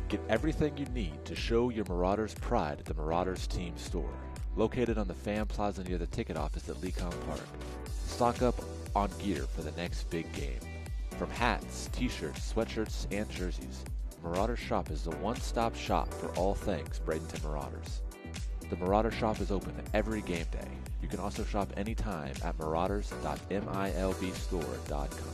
Get everything you need to show your Marauders pride at the Marauders Team Store, located on the Fan Plaza near the ticket office at Lecon Park. Stock up on gear for the next big game. From hats, t-shirts, sweatshirts, and jerseys, Marauder Shop is the one-stop shop for all things Bradenton Marauders. The Marauder Shop is open every game day. You can also shop anytime at marauders.milbstore.com.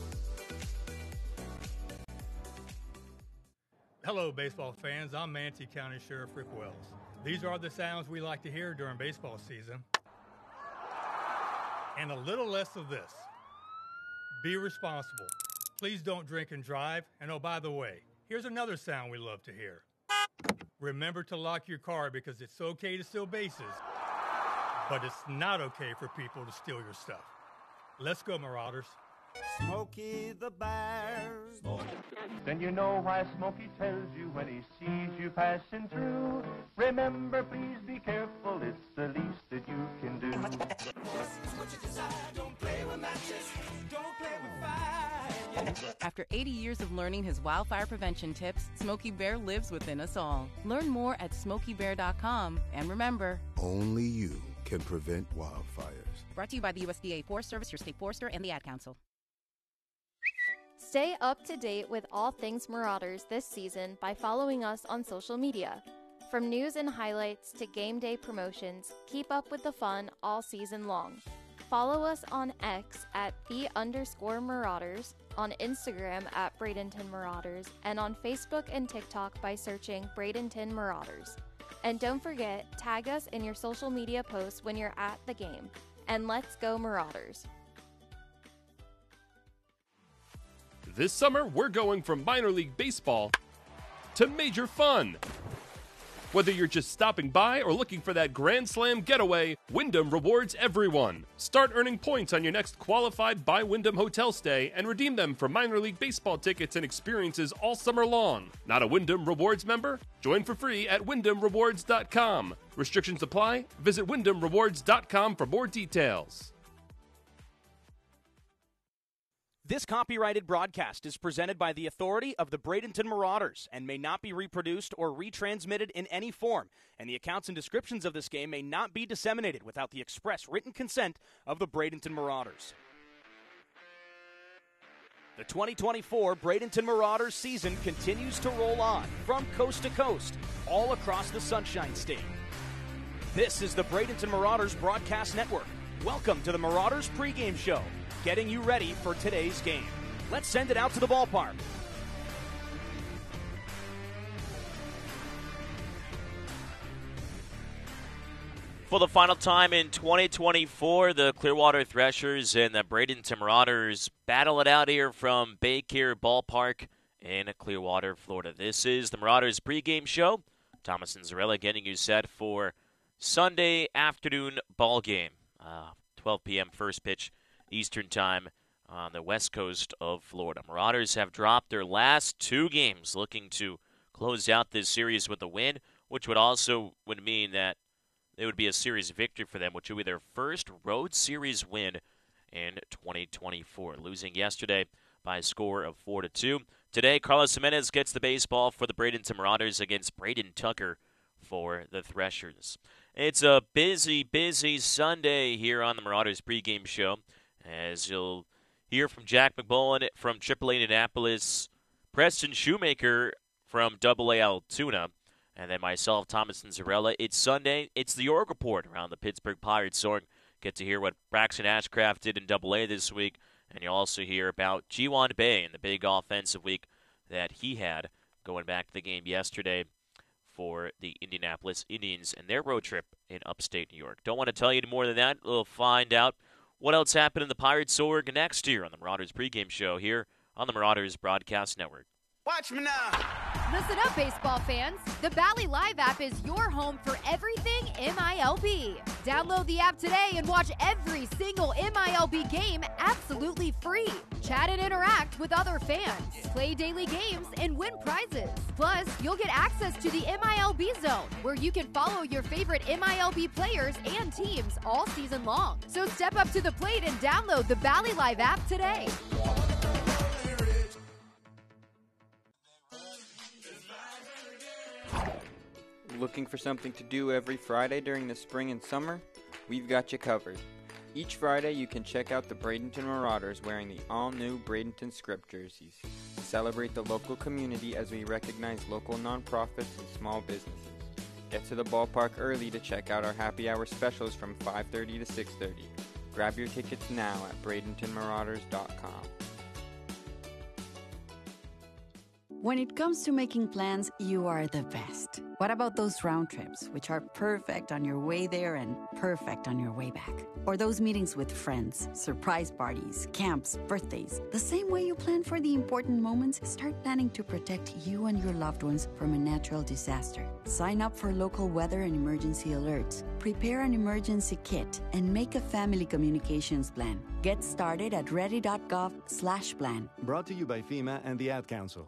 Hello, baseball fans. I'm Manatee County Sheriff Rick Wells. These are the sounds we like to hear during baseball season. And a little less of this. Be responsible. Please don't drink and drive. And oh, by the way, here's another sound we love to hear. Remember to lock your car because it's okay to steal bases, but it's not okay for people to steal your stuff. Let's go, Marauders. Smokey the Bear. Then you know why Smokey tells you when he sees you passing through. Remember, please be careful, it's the least that you can do. Don't play with matches, don't play with fire. After 80 years of learning his wildfire prevention tips, Smokey Bear lives within us all. Learn more at SmokeyBear.com, and remember, only you can prevent wildfires. Brought to you by the USDA Forest Service, your state forester, and the Ad Council. Stay up to date with all things Marauders this season by following us on social media. From news and highlights to game day promotions, keep up with the fun all season long. Follow us on X at _Marauders, on Instagram at Bradenton Marauders, and on Facebook and TikTok by searching Bradenton Marauders. And don't forget, tag us in your social media posts when you're at the game. And let's go Marauders! This summer, we're going from minor league baseball to major fun. Whether you're just stopping by or looking for that Grand Slam getaway, Wyndham rewards everyone. Start earning points on your next qualified by Wyndham hotel stay and redeem them for minor league baseball tickets and experiences all summer long. Not a Wyndham Rewards member? Join for free at WyndhamRewards.com. Restrictions apply. Visit WyndhamRewards.com for more details. This copyrighted broadcast is presented by the authority of the Bradenton Marauders and may not be reproduced or retransmitted in any form, and the accounts and descriptions of this game may not be disseminated without the express written consent of the Bradenton Marauders. The 2024 Bradenton Marauders season continues to roll on from coast to coast, all across the Sunshine State. This is the Bradenton Marauders Broadcast Network. Welcome to the Marauders pregame show, getting you ready for today's game. Let's send it out to the ballpark. For the final time in 2024, the Clearwater Threshers and the Bradenton Marauders battle it out here from Baycare Ballpark in Clearwater, Florida. This is the Marauders pregame show. Thomas and Zarella getting you set for Sunday afternoon ball game. 12 p.m. first pitch Eastern Time on the west coast of Florida. Marauders have dropped their last two games, looking to close out this series with a win, which would mean that it would be a series victory for them, which would be their first road series win in 2024, losing yesterday by a score of 4-2. Today, Carlos Jimenez gets the baseball for the Bradenton Marauders against Braden Tucker for the Threshers. It's a busy, busy Sunday here on the Marauders pregame show, as you'll hear from Jack McMullen from AAA Indianapolis, Preston Shoemaker from AA Altoona, and then myself, Thomas and Zarella. It's Sunday. It's the Org Report around the Pittsburgh Pirates. So get to hear what Braxton Ashcraft did in AA this week, and you'll also hear about Ji-Hwan Bae and the big offensive week that he had going back to the game yesterday for the Indianapolis Indians and their road trip in upstate New York. Don't want to tell you any more than that. We'll find out what else happened in the Pirates org next year on the Marauders pregame show here on the Marauders Broadcast Network. Watch me now. Listen up, baseball fans. The Bally Live app is your home for everything MILB. Download the app today and watch every single MILB game absolutely free. Chat and interact with other fans, play daily games, and win prizes. Plus, you'll get access to the MILB Zone, where you can follow your favorite MILB players and teams all season long. So step up to the plate and download the Bally Live app today. Looking for something to do every Friday during the spring and summer? We've got you covered. Each Friday, you can check out the Bradenton Marauders wearing the all-new Bradenton Script jerseys. Celebrate the local community as we recognize local nonprofits and small businesses. Get to the ballpark early to check out our happy hour specials from 5:30 to 6:30. Grab your tickets now at BradentonMarauders.com. When it comes to making plans, you are the best. What about those round trips, which are perfect on your way there and perfect on your way back? Or those meetings with friends, surprise parties, camps, birthdays? The same way you plan for the important moments, start planning to protect you and your loved ones from a natural disaster. Sign up for local weather and emergency alerts. Prepare an emergency kit and make a family communications plan. Get started at ready.gov/plan. Brought to you by FEMA and the Ad Council.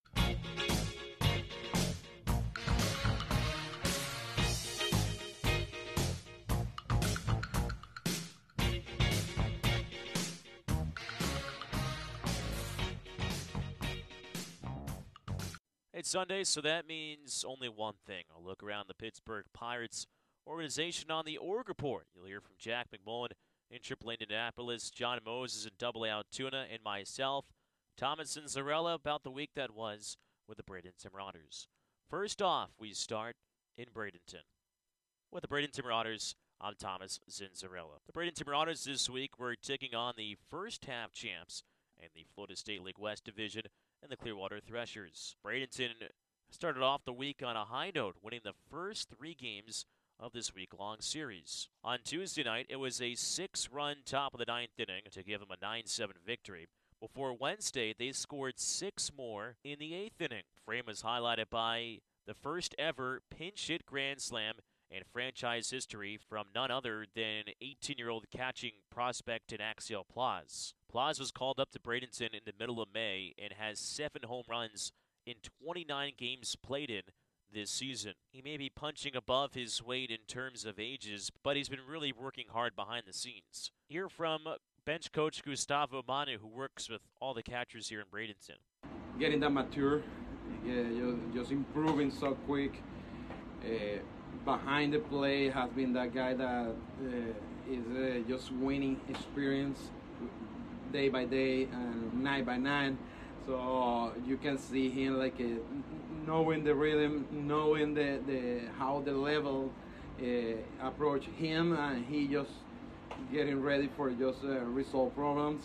It's Sunday, so that means only one thing. I'll look around the Pittsburgh Pirates organization on the Org Report. You'll hear from Jack McMullen in AAA Indianapolis, John Moses in AA Altoona, and myself, Thomas Zinzarella, about the week that was with the Bradenton Marauders. First off, we start in Bradenton. With the Bradenton Marauders, I'm Thomas Zinzarella. The Bradenton Marauders this week were taking on the first half champs in the Florida State League West Division and the Clearwater Threshers. Bradenton started off the week on a high note, winning the first 3 games of this week-long series. On Tuesday night, it was a 6-run top of the 9th inning to give them a 9-7 victory. Before Wednesday, they scored 6 more in the 8th inning. Frame was highlighted by the first ever pinch hit grand slam in franchise history from none other than 18-year-old catching prospect in Axiel Plaz. Plaz was called up to Bradenton in the middle of May and has 7 home runs in 29 games played in this season. He may be punching above his weight in terms of ages, but he's been really working hard behind the scenes. Hear from bench coach Gustavo Manu, who works with all the catchers here in Bradenton. Getting that mature, just improving so quick. Behind the play has been that guy that is just winning experience day by day and night by night. So you can see him like knowing the rhythm, knowing the how the level approach him, and he just getting ready for just resolve problems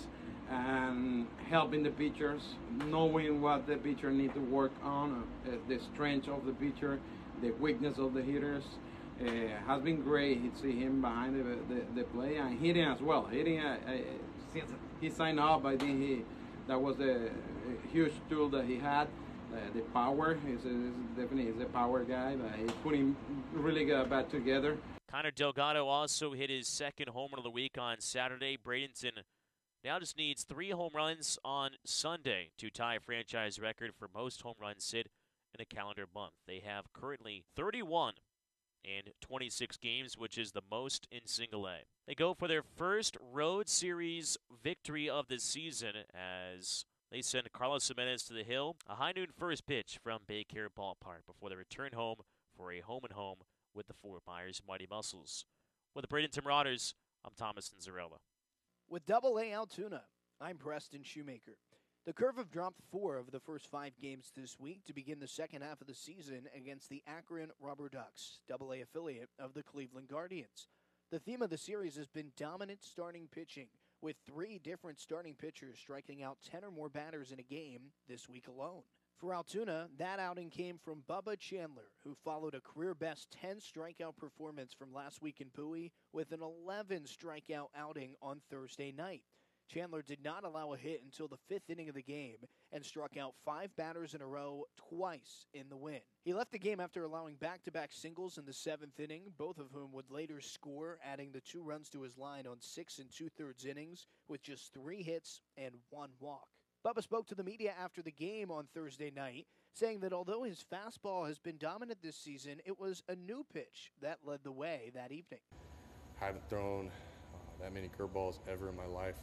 and helping the pitchers, knowing what the pitcher need to work on, the strength of the pitcher, the weakness of the hitters. Has been great to see him behind the play and hitting as well. Hitting, since he signed up, I think that was a huge tool that he had. The power, he's definitely a power guy, but he's putting really good bat together. Connor Delgado also hit his second home run of the week on Saturday. Bradenton now just needs 3 home runs on Sunday to tie a franchise record for most home runs hit in a calendar month. They have currently 31 in 26 games, which is the most in single A. They go for their first road series victory of the season as they send Carlos Jimenez to the hill. A high noon first pitch from Baycare Ballpark before they return home for a home-and-home with the Fort Myers Mighty Muscles. With the Bradenton Marauders, I'm Thomas Zinzarella. With AA Altoona, I'm Preston Shoemaker. The Curve have dropped 4 of the first 5 games this week to begin the second half of the season against the Akron Rubber Ducks, AA affiliate of the Cleveland Guardians. The theme of the series has been dominant starting pitching, with 3 different starting pitchers striking out 10 or more batters in a game this week alone. For Altoona, that outing came from Bubba Chandler, who followed a career-best 10 strikeout performance from last week in Bowie with an 11 strikeout outing on Thursday night. Chandler did not allow a hit until the 5th inning of the game and struck out 5 batters in a row twice in the win. He left the game after allowing back-to-back singles in the 7th inning, both of whom would later score, adding the 2 runs to his line on 6 2/3 innings with just 3 hits and 1 walk. Bubba spoke to the media after the game on Thursday night, saying that although his fastball has been dominant this season, it was a new pitch that led the way that evening. I haven't thrown that many curveballs ever in my life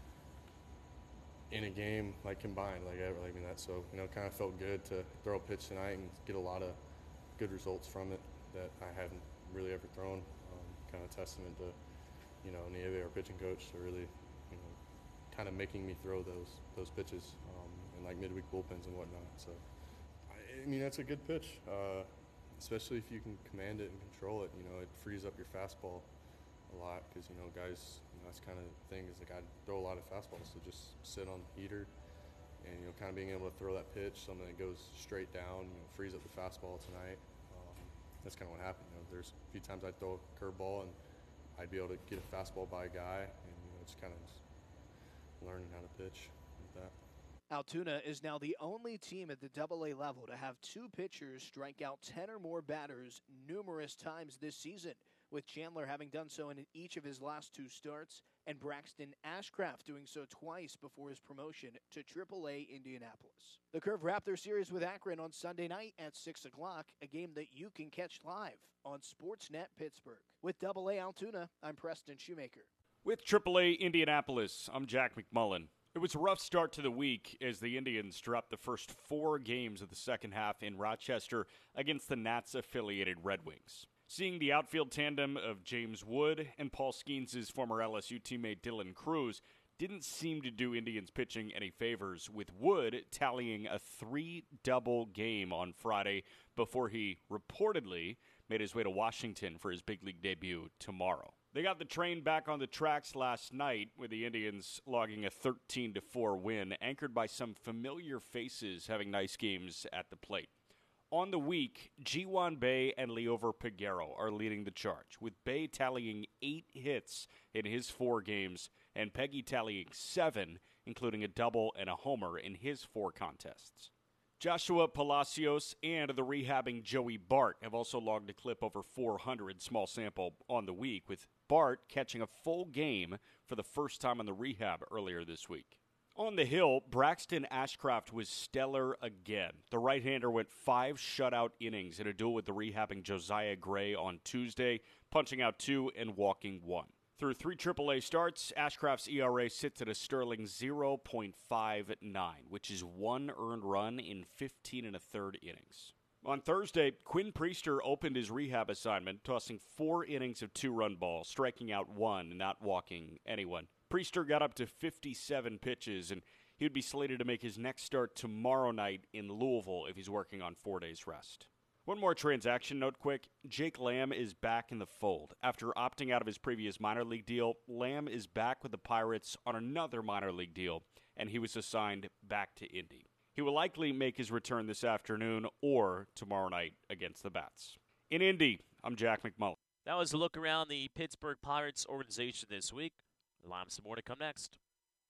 in a game, like combined, like ever. I mean, that, so, you know, it kind of felt good to throw a pitch tonight and get a lot of good results from it that I hadn't really ever thrown. Kind of testament to, Nieve, our pitching coach, to really, kind of making me throw those pitches in like midweek bullpens and whatnot. So, I mean, that's a good pitch, especially if you can command it and control it. It frees up your fastball a lot because, guys, that's kind of the thing is like I throw a lot of fastballs, so just sit on the heater and, kind of being able to throw that pitch, something that goes straight down, frees up the fastball tonight. That's kind of what happened. There's a few times I'd throw a curveball and I'd be able to get a fastball by a guy, and it's kind of learning how to pitch with that. Altoona is now the only team at the AA level to have 2 pitchers strike out 10 or more batters numerous times this season, with Chandler having done so in each of his last 2 starts, and Braxton Ashcraft doing so twice before his promotion to AAA Indianapolis. The Curve wrapped their series with Akron on Sunday night at 6 o'clock, a game that you can catch live on Sportsnet Pittsburgh. With AA Altoona, I'm Preston Shoemaker. With AAA Indianapolis, I'm Jack McMullen. It was a rough start to the week as the Indians dropped the first 4 games of the second half in Rochester against the Nats-affiliated Red Wings. Seeing the outfield tandem of James Wood and Paul Skeens' former LSU teammate Dylan Cruz didn't seem to do Indians pitching any favors, with Wood tallying a 3-double game on Friday before he reportedly made his way to Washington for his big league debut tomorrow. They got the train back on the tracks last night with the Indians logging a 13-4 win, anchored by some familiar faces having nice games at the plate. On the week, Ji-Hwan Bae and Liover Peguero are leading the charge, with Bae tallying 8 hits in his 4 games and Peggy tallying 7, including a double and a homer in his 4 contests. Joshua Palacios and the rehabbing Joey Bart have also logged a clip over 400, small sample, on the week, with Bart catching a full game for the first time on the rehab earlier this week. On the hill, Braxton Ashcraft was stellar again. The right-hander went 5 shutout innings in a duel with the rehabbing Josiah Gray on Tuesday, punching out 2 and walking 1. Through 3 AAA starts, Ashcraft's ERA sits at a sterling 0.59, which is 1 earned run in 15 1/3 innings. On Thursday, Quinn Priester opened his rehab assignment, tossing 4 innings of 2-run balls, striking out 1 and not walking anyone. Priester got up to 57 pitches, and he would be slated to make his next start tomorrow night in Louisville if he's working on 4 days rest. One more transaction note quick. Jake Lamb is back in the fold. After opting out of his previous minor league deal, Lamb is back with the Pirates on another minor league deal, and he was assigned back to Indy. He will likely make his return this afternoon or tomorrow night against the Bats. In Indy, I'm Jack McMullen. That was a look around the Pittsburgh Pirates organization this week. We'll have some more to come next.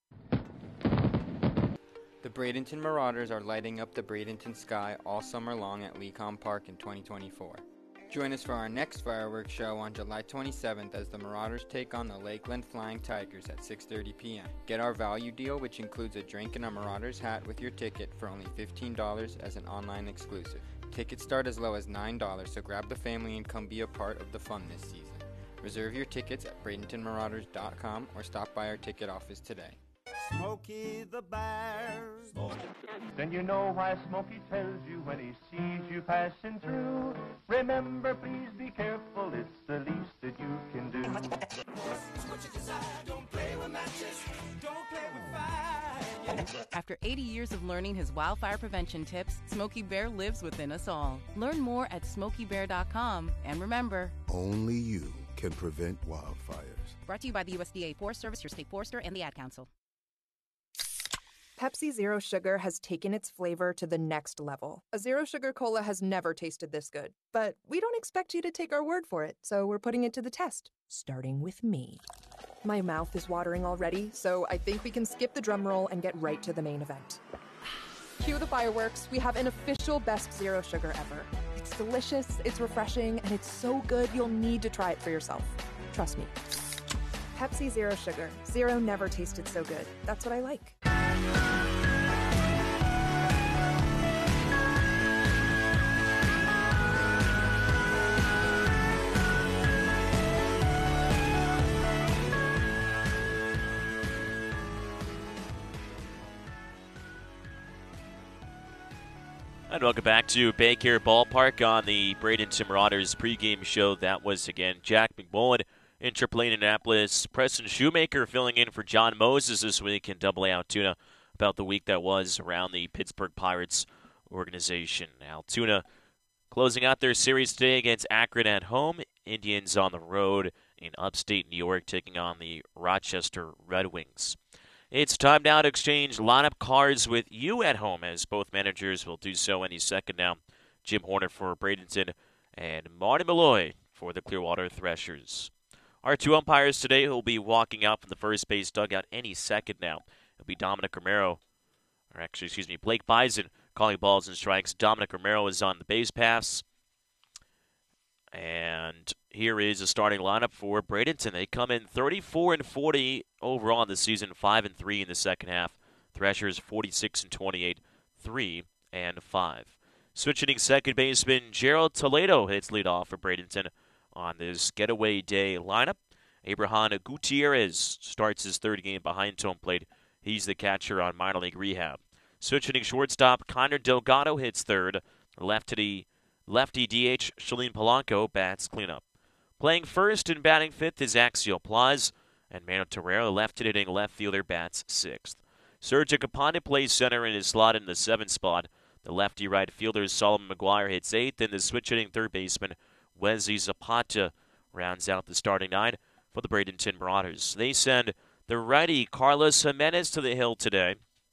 The Bradenton Marauders are lighting up the Bradenton sky all summer long at Lecom Park in 2024. Join us for our next fireworks show on July 27th as the Marauders take on the Lakeland Flying Tigers at 6:30 p.m. Get our value deal, which includes a drink and a Marauders hat with your ticket for only $15 as an online exclusive. Tickets start as low as $9, so grab the family and come be a part of the fun this season. Reserve your tickets at BradentonMarauders.com or stop by our ticket office today. Smokey the Bear. Then you know why Smokey tells you when he sees you passing through. Remember, please be careful, it's the least that you can do. What you desire, don't play with matches, don't play with fire. After 80 years of learning his wildfire prevention tips, Smokey Bear lives within us all. Learn more at SmokeyBear.com, and remember, only you can prevent wildfires. Brought to you by the USDA Forest Service, your state forester, and the Ad Council. Pepsi Zero Sugar has taken its flavor to the next level. A Zero Sugar Cola has never tasted this good. But we don't expect you to take our word for it, so we're putting it to the test, starting with me. My mouth is watering already, so I think we can skip the drum roll and get right to the main event. Cue the fireworks. We have an official best Zero Sugar ever. It's delicious, it's refreshing, and it's so good you'll need to try it for yourself. Trust me. Pepsi Zero Sugar. Zero never tasted so good. That's what I like. And welcome back to Baycare Ballpark on the Bradenton Marauders pregame show. That was, again, Jack McMullen in AAA Indianapolis. Preston Shoemaker filling in for John Moses this week in AA Altoona about the week that was around the Pittsburgh Pirates organization. Altoona closing out their series today against Akron at home. Indians on the road in upstate New York taking on the Rochester Red Wings. It's time now to exchange lineup cards with you at home, as both managers will do so any second now. Jim Horner for Bradenton and Marty Malloy for the Clearwater Threshers. Our two umpires today who will be walking out from the first base dugout any second now. It'll be Blake Bison calling balls and strikes. Dominic Romero is on the base paths. And here is a starting lineup for Bradenton. They come in 34-40 overall in the season, 5-3 in the second half. Threshers 46-28, 3-5. Switching second baseman Gerald Toledo hits leadoff for Bradenton on this getaway day lineup. Abraham Gutierrez starts his third game behind home plate. He's the catcher on minor league rehab. Switching shortstop Connor Delgado hits third. Lefty DH Shalene Polanco bats cleanup. Playing first and batting fifth is Axiel Plaz, and Mano Torrero, the left-hitting left fielder, bats sixth. Sergio Capone plays center in his slot in the seventh spot. The lefty right fielder Solomon McGuire hits eighth, and the switch-hitting third baseman Wesley Zapata rounds out the starting nine for the Bradenton Marauders. They send the righty Carlos Jimenez to the hill today,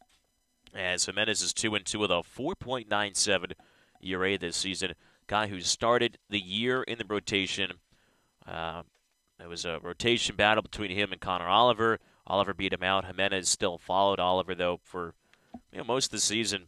as Jimenez is 2-2 with a 4.97 ERA this season. Guy who started the year in the rotation. It was a rotation battle between him and Connor Oliver. Oliver beat him out. Jimenez still followed Oliver, though, for most of the season.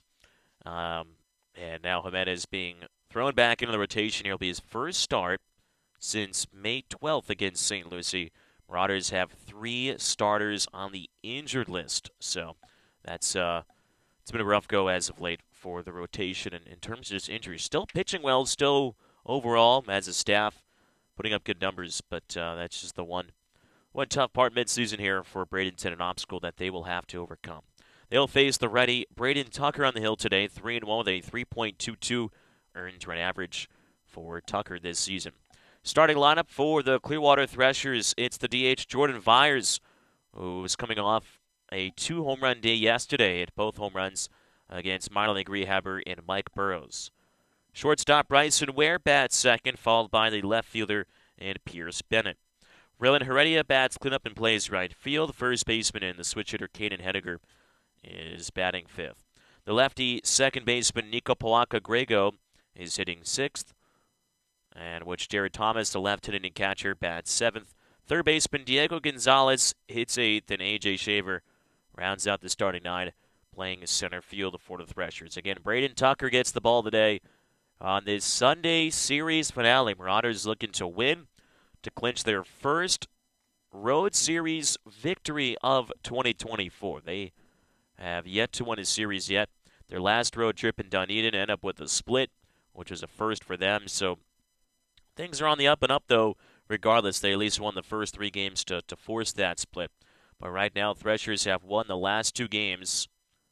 And now Jimenez being thrown back into the rotation. Here will be his first start since May 12th against St. Lucie. Marauders have 3 starters on the injured list. So that's it's been a rough go as of late for the rotation and in terms of just injuries. Still pitching well, still overall as a staff putting up good numbers, but that's just the one tough part midseason here for Bradenton, an obstacle that they will have to overcome. They'll face the ready Braden Tucker on the hill today, 3-1 with a 3.22 earned run average for Tucker this season. Starting lineup for the Clearwater Threshers, it's the DH Jordan Vyers, who is coming off a 2-home run day yesterday at both home runs against minor league rehabber in Mike Burrows. Shortstop Bryson Ware bats second, followed by the left fielder and Pierce Bennett. Rylan Heredia bats cleanup and plays right field. First baseman and the switch hitter Caden Henniger is batting fifth. The lefty second baseman Nico Polanco-Grego is hitting sixth, and which Jared Thomas, the left-hitting catcher, bats seventh. Third baseman Diego Gonzalez hits eighth, and A.J. Shaver rounds out the starting nine, playing center field for the Threshers. Again, Braden Tucker gets the ball today on this Sunday series finale. Marauders looking to win to clinch their first road series victory of 2024. They have yet to win a series yet. Their last road trip in Dunedin ended up with a split, which was a first for them. So things are on the up and up, though. Regardless, they at least won the first 3 games to force that split. But right now, Threshers have won the last 2 games.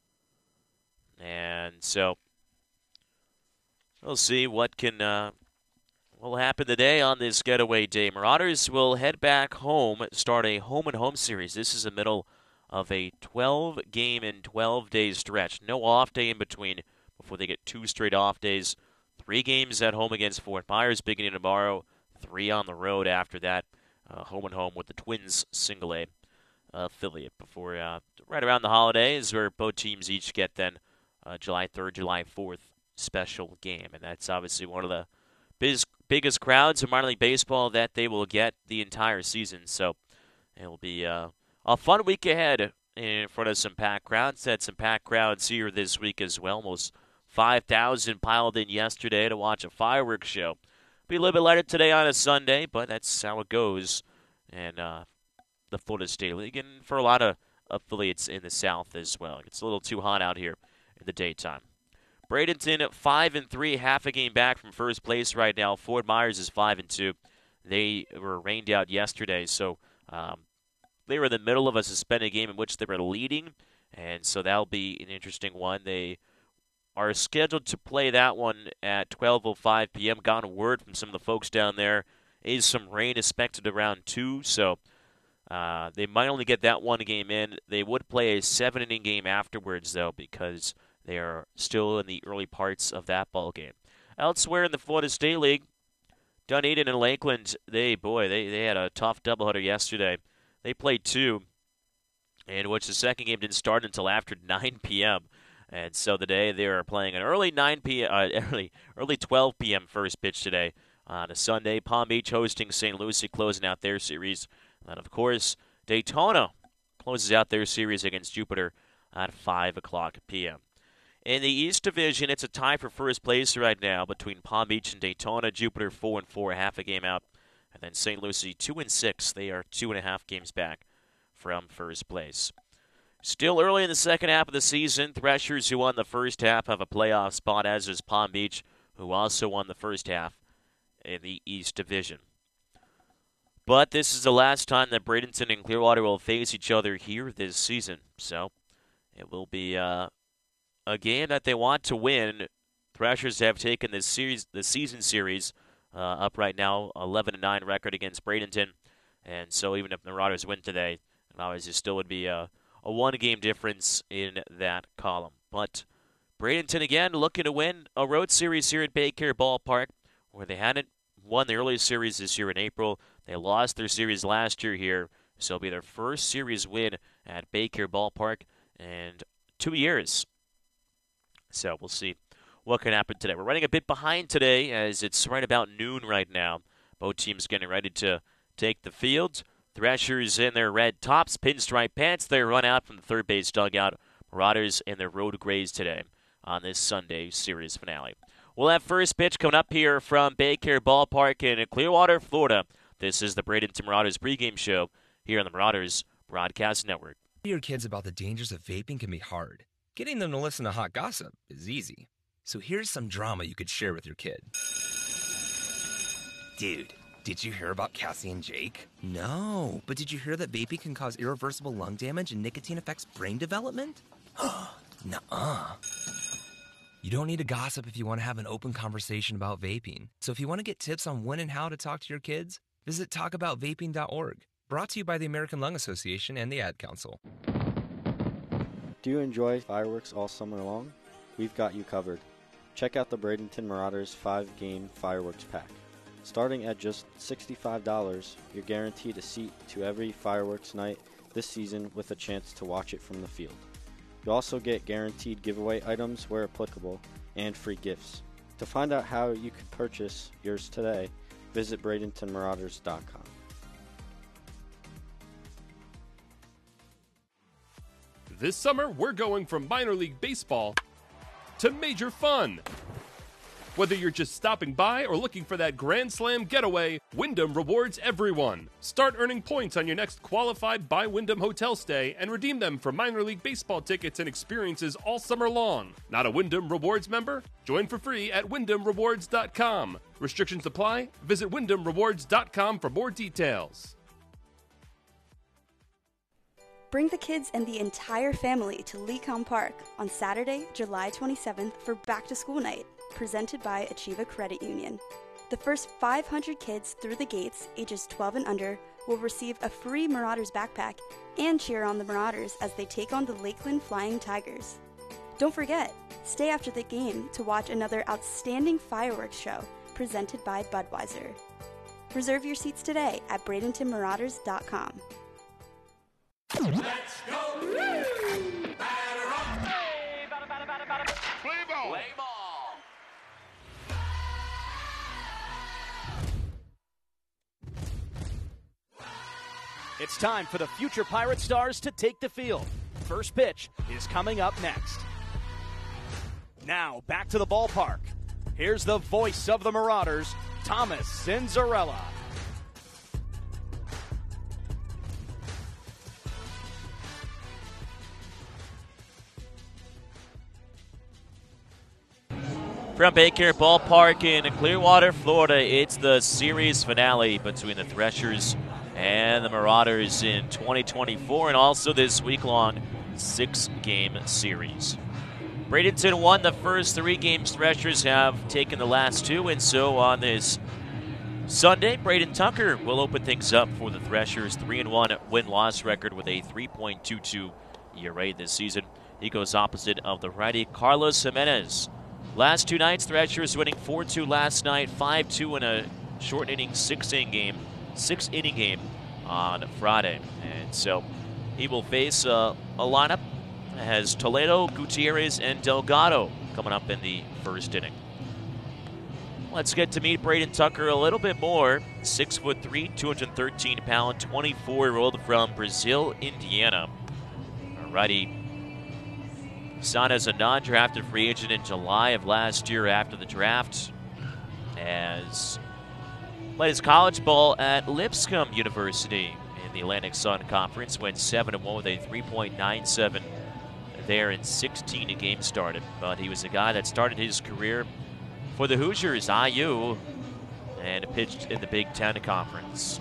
And so we'll see what will happen today on this getaway day. Marauders will head back home, start a home-and-home series. This is the middle of a 12-game and 12-day stretch. No off day in between before they get 2 straight off days. 3 games at home against Fort Myers beginning tomorrow. 3 on the road after that, home-and-home with the Twins single-A affiliate before right around the holidays, where both teams each get then July 3rd, July 4th special game. And that's obviously one of the biggest crowds in minor league baseball that they will get the entire season. So it'll be a fun week ahead in front of some packed crowds. Had some packed crowds here this week as well. Almost 5,000 piled in yesterday to watch a fireworks show. Be a little bit lighter today on a Sunday, but that's how it goes in the Florida State League and for a lot of affiliates in the South as well. It's a little too hot out here in the daytime. Bradenton 5-3, half a game back from first place right now. Fort Myers is 5-2. They were rained out yesterday, so they were in the middle of a suspended game in which they were leading, and so that'll be an interesting one. They are scheduled to play that one at 12:05 p.m. Gotten word from some of the folks down there is some rain expected around 2, so they might only get that one game in. They would play a 7-inning game afterwards, though, because they are still in the early parts of that ball game. Elsewhere in the Florida State League, Dunedin and Lakeland, they had a tough doubleheader yesterday. They played 2, in which the second game didn't start until after 9 p.m., and so today they are playing an early 12 p.m. first pitch today on a Sunday. Palm Beach hosting St. Lucie, closing out their series. And, of course, Daytona closes out their series against Jupiter at 5 o'clock p.m. In the East Division, it's a tie for first place right now between Palm Beach and Daytona. Jupiter 4-4, half a game out. And then St. Lucie 2-6. They are 2.5 games back from first place. Still early in the second half of the season, Threshers, who won the first half, have a playoff spot, as is Palm Beach, who also won the first half in the East Division. But this is the last time that Bradenton and Clearwater will face each other here this season. So it will be a game that they want to win. Threshers have taken the season series up right now, 11-9 record against Bradenton. And so even if the Marauders win today, it obviously still would be a one-game difference in that column. But Bradenton, again, looking to win a road series here at Baycare Ballpark, where they hadn't won the early series this year in April. They lost their series last year here, so it'll be their first series win at Baycare Ballpark in 2 years. So we'll see what can happen today. We're running a bit behind today as it's right about noon right now. Both teams getting ready to take the field. Threshers in their red tops, pinstripe pants. They run out from the third base dugout. Marauders in their road grays today on this Sunday series finale. We'll have first pitch coming up here from Baycare Ballpark in Clearwater, Florida. This is the Bradenton Marauders pregame show here on the Marauders Broadcast Network. Your kids about the dangers of vaping can be hard. Getting them to listen to hot gossip is easy. So here's some drama you could share with your kid. Dude, did you hear about Cassie and Jake? No, but did you hear that vaping can cause irreversible lung damage and nicotine affects brain development? Nuh-uh. You don't need to gossip if you want to have an open conversation about vaping. So if you want to get tips on when and how to talk to your kids, visit talkaboutvaping.org. Brought to you by the American Lung Association and the Ad Council. Do you enjoy fireworks all summer long? We've got you covered. Check out the Bradenton Marauders 5-game fireworks pack. Starting at just $65, you're guaranteed a seat to every fireworks night this season with a chance to watch it from the field. You also get guaranteed giveaway items where applicable and free gifts. To find out how you can purchase yours today, visit BradentonMarauders.com. This summer, we're going from minor league baseball to major fun. Whether you're just stopping by or looking for that Grand Slam getaway, Wyndham rewards everyone. Start earning points on your next qualified by Wyndham hotel stay and redeem them for minor league baseball tickets and experiences all summer long. Not a Wyndham Rewards member? Join for free at WyndhamRewards.com. Restrictions apply. Visit WyndhamRewards.com for more details. Bring the kids and the entire family to Lecom Park on Saturday, July 27th for Back to School Night, presented by Achieva Credit Union. The first 500 kids through the gates, ages 12 and under, will receive a free Marauders backpack and cheer on the Marauders as they take on the Lakeland Flying Tigers. Don't forget, stay after the game to watch another outstanding fireworks show presented by Budweiser. Reserve your seats today at BradentonMarauders.com. Let's go! Batter up! Play ball! Play ball! It's time for the future Pirate Stars to take the field. First pitch is coming up next. Now, back to the ballpark. Here's the voice of the Marauders, Thomas Cinzarella. From Baycare Ballpark in Clearwater, Florida, it's the series finale between the Threshers and the Marauders in 2024, and also this week-long 6-game series. Bradenton won the first 3 games. Threshers have taken the last 2, and so on this Sunday, Braden Tucker will open things up for the Threshers. 3-1 win-loss record with a 3.22 ERA this season. He goes opposite of the righty Carlos Jimenez. Last 2 nights, Threshers winning 4-2 last night, 5-2 in a short inning, 6-inning game on Friday. And so he will face a lineup that has Toledo, Gutierrez, and Delgado coming up in the first inning. Let's get to meet Braden Tucker a little bit more. 6'3", 213-pound, 24-year-old from Brazil, Indiana. Alrighty. Signed as a non-drafted free agent in July of last year after the draft. Has played his college ball at Lipscomb University in the Atlantic Sun Conference. Went 7-1 with a 3.97 there in 16 games started. But he was a guy that started his career for the Hoosiers, IU, and pitched in the Big Ten Conference.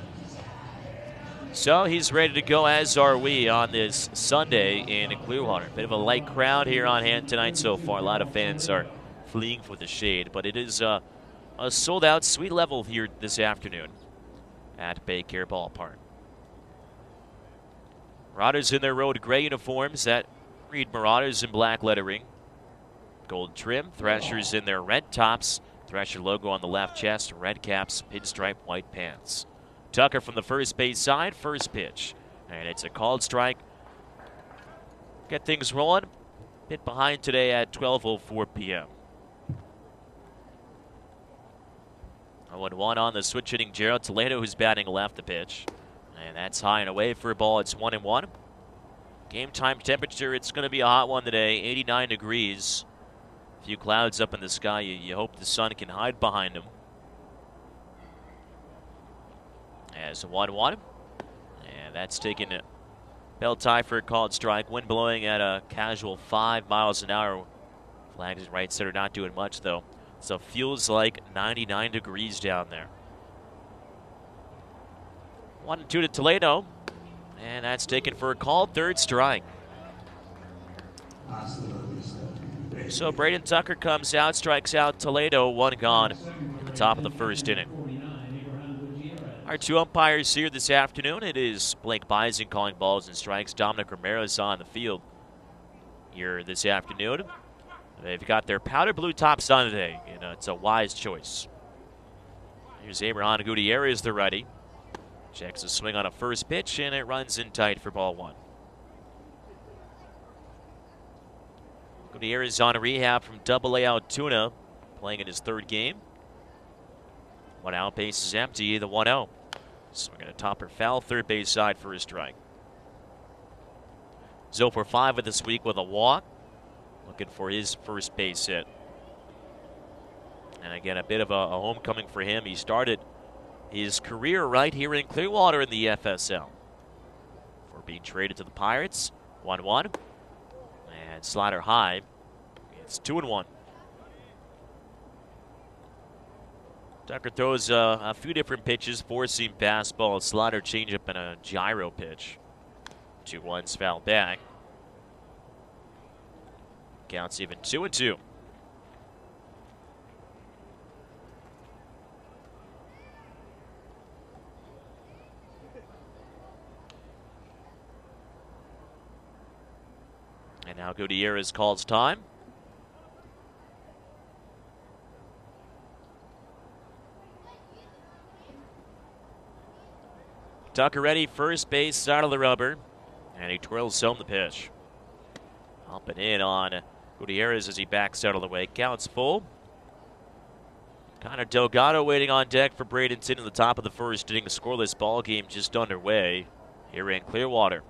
So he's ready to go, as are we, on this Sunday in Clearwater. Bit of a light crowd here on hand tonight so far. A lot of fans are fleeing for the shade, but it is a sold-out suite level here this afternoon at Baycare Ballpark. Marauders in their road gray uniforms that read Marauders in black lettering. Gold trim. Threshers in their red tops. Thresher logo on the left chest. Red caps, pinstripe white pants. Tucker from the first base side. First pitch. And it's a called strike. Get things rolling. Hit behind today at 12:04 p.m. 0-1 on the switch hitting Gerald Toledo, who's batting left the pitch. And that's high and away for a ball. It's 1-1. Game time temperature, it's going to be a hot one today. 89 degrees. A few clouds up in the sky. You hope the sun can hide behind them. As a 1-1. And that's taken bell tie for a called strike. Wind blowing at a casual 5 miles an hour. Flags and right center not doing much, though. So feels like 99 degrees down there. 1-2 to Toledo. And that's taken for a called third strike. So Braden Tucker comes out, strikes out Toledo, 1 gone in the top of the first inning. Our 2 umpires here this afternoon. It is Blake Bison calling balls and strikes. Dominic Ramirez on the field here this afternoon. They've got their powder blue tops on today, and it's a wise choice. Here's Abraham Gutierrez, the righty. Checks a swing on a first pitch, and it runs in tight for ball 1. Gutierrez on rehab from Double-A Altoona, playing in his 3rd game. 1 out, base is empty, the 1-0. Swinging a topper foul, third base side for his strike. 0 for 5 with this week with a walk. Looking for his first base hit. And again, a bit of a homecoming for him. He started his career right here in Clearwater in the FSL. For being traded to the Pirates, 1-1. And slider high. It's 2-1. Tucker throws a few different pitches, 4-seam fastball, a slider changeup, and a gyro pitch. 2-1's foul back. Counts even 2-2. And now Gutierrez calls time. Tucker ready, first base, side of the rubber. And he twirls home the pitch. Up and in on Gutierrez as he backs out of the way. Counts full. Connor Delgado waiting on deck for Bradenton in the top of the first inning. A scoreless ball game just underway here in Clearwater.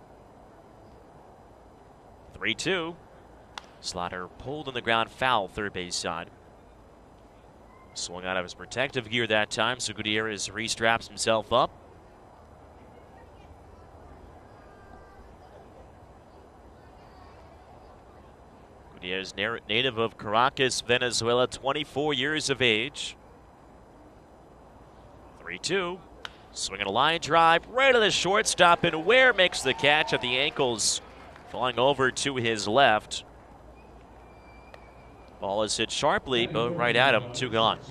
3-2. Slider pulled on the ground, foul, third base side. Swung out of his protective gear that time, so Gutierrez restraps himself up. Gutierrez, native of Caracas, Venezuela, 24 years of age. 3-2. Swinging a line drive right to the shortstop, and Ware makes the catch at the ankles, falling over to his left. Ball is hit sharply, but right at him, 2 gone.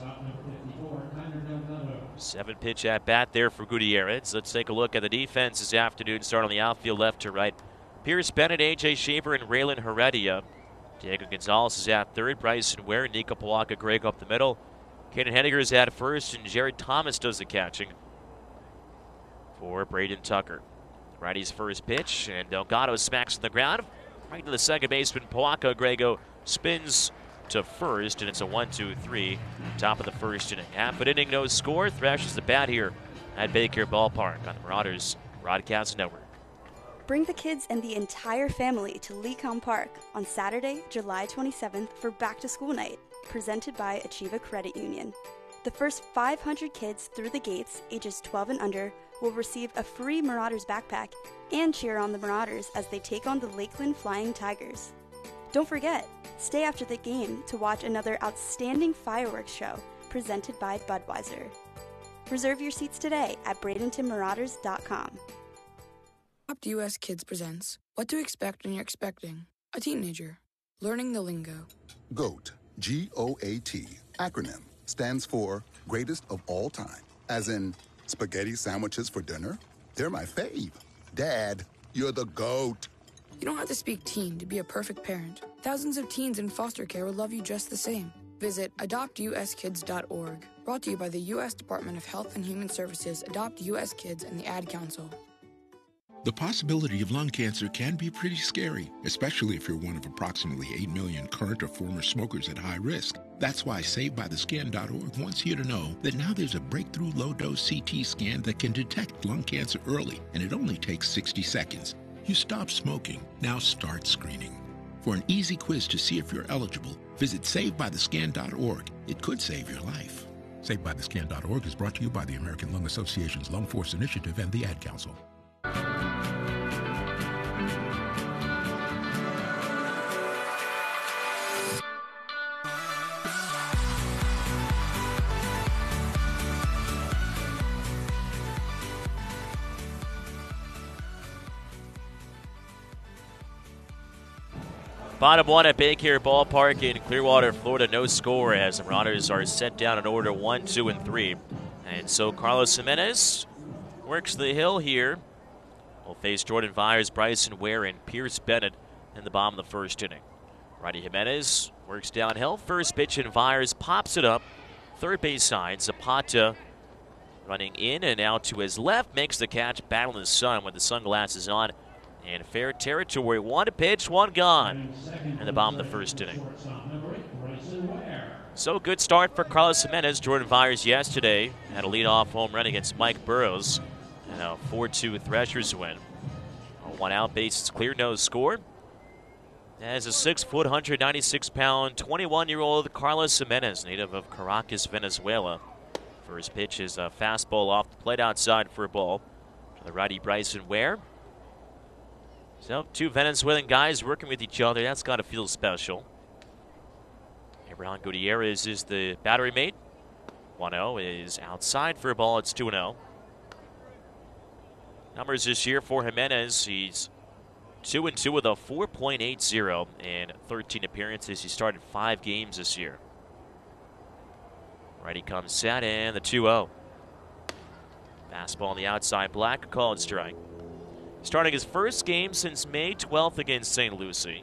7-pitch at bat there for Gutierrez. Let's take a look at the defense this afternoon. Start on the outfield, left to right. Pierce Bennett, A.J. Shaver, and Raylan Heredia. Diego Gonzalez is at third. Bryson Ware, Nico Pawaka, Greg up the middle. Caden Henniger is at first, and Jared Thomas does the catching for Braden Tucker. Righty's first pitch, and Delgado smacks on the ground. Right to the second baseman, Pawaka. Grego spins to first, and it's a 1-2-3. Top of the first inning. Half an inning, no score. Thrashers the bat here at Baker Ballpark on the Marauders Broadcast Network. Bring the kids and the entire family to Lecom Park on Saturday, July 27th for Back to School Night, presented by Achieva Credit Union. The first 500 kids through the gates, ages 12 and under, will receive a free Marauders backpack and cheer on the Marauders as they take on the Lakeland Flying Tigers. Don't forget, stay after the game to watch another outstanding fireworks show presented by Budweiser. Reserve your seats today at BradentonMarauders.com. Adopt US Kids presents What to Expect When You're Expecting a Teenager. Learning the lingo. GOAT, G-O-A-T, acronym, stands for Greatest of All Time. As in, spaghetti sandwiches for dinner? They're my fave. Dad, you're the GOAT. You don't have to speak teen to be a perfect parent. Thousands of teens in foster care will love you just the same. Visit adoptuskids.org. Brought to you by the U.S. Department of Health and Human Services, Adopt U.S. Kids, and the Ad Council. The possibility of lung cancer can be pretty scary, especially if you're one of approximately 8 million current or former smokers at high risk. That's why SaveByTheScan.org wants you to know that now there's a breakthrough low-dose CT scan that can detect lung cancer early, and it only takes 60 seconds. You stop smoking, now start screening. For an easy quiz to see if you're eligible, visit SaveByTheScan.org. It could save your life. SaveByTheScan.org is brought to you by the American Lung Association's Lung Force Initiative and the Ad Council. Bottom one at Baker Ballpark in Clearwater, Florida. No score as the Marauders are set down in order 1, 2, and 3. And so Carlos Jimenez works the hill here. Will face Jordan Vyers, Bryson Ware, and Pierce Bennett in the bottom of the first inning. Righty Jimenez works downhill. First pitch, and Vyers pops it up. Third base side. Zapata running in and out to his left. Makes the catch, battling the sun with the sunglasses on. And fair territory. 1 pitch, 1 gone in the bottom of the first inning. So good start for Carlos Jimenez. Jordan Vyers yesterday had a leadoff home run against Mike Burrows. And a 4-2 Threshers win. A 1-out, bases clear, no score. As a 6-foot, 196-pound, 21-year-old Carlos Jimenez, native of Caracas, Venezuela. First pitch is a fastball off the plate outside for a ball. To the righty Bryson Ware. So, 2 Venezuelan guys working with each other. That's got to feel special. Abraham Gutierrez is the battery mate. 1-0 is outside for a ball. It's 2-0. Numbers this year for Jimenez. He's 2-2 with a 4.80 and 13 appearances. He started 5 games this year. Righty comes set, and the 2-0. Fastball on the outside, black, called strike. Starting his first game since May 12th against St. Lucie.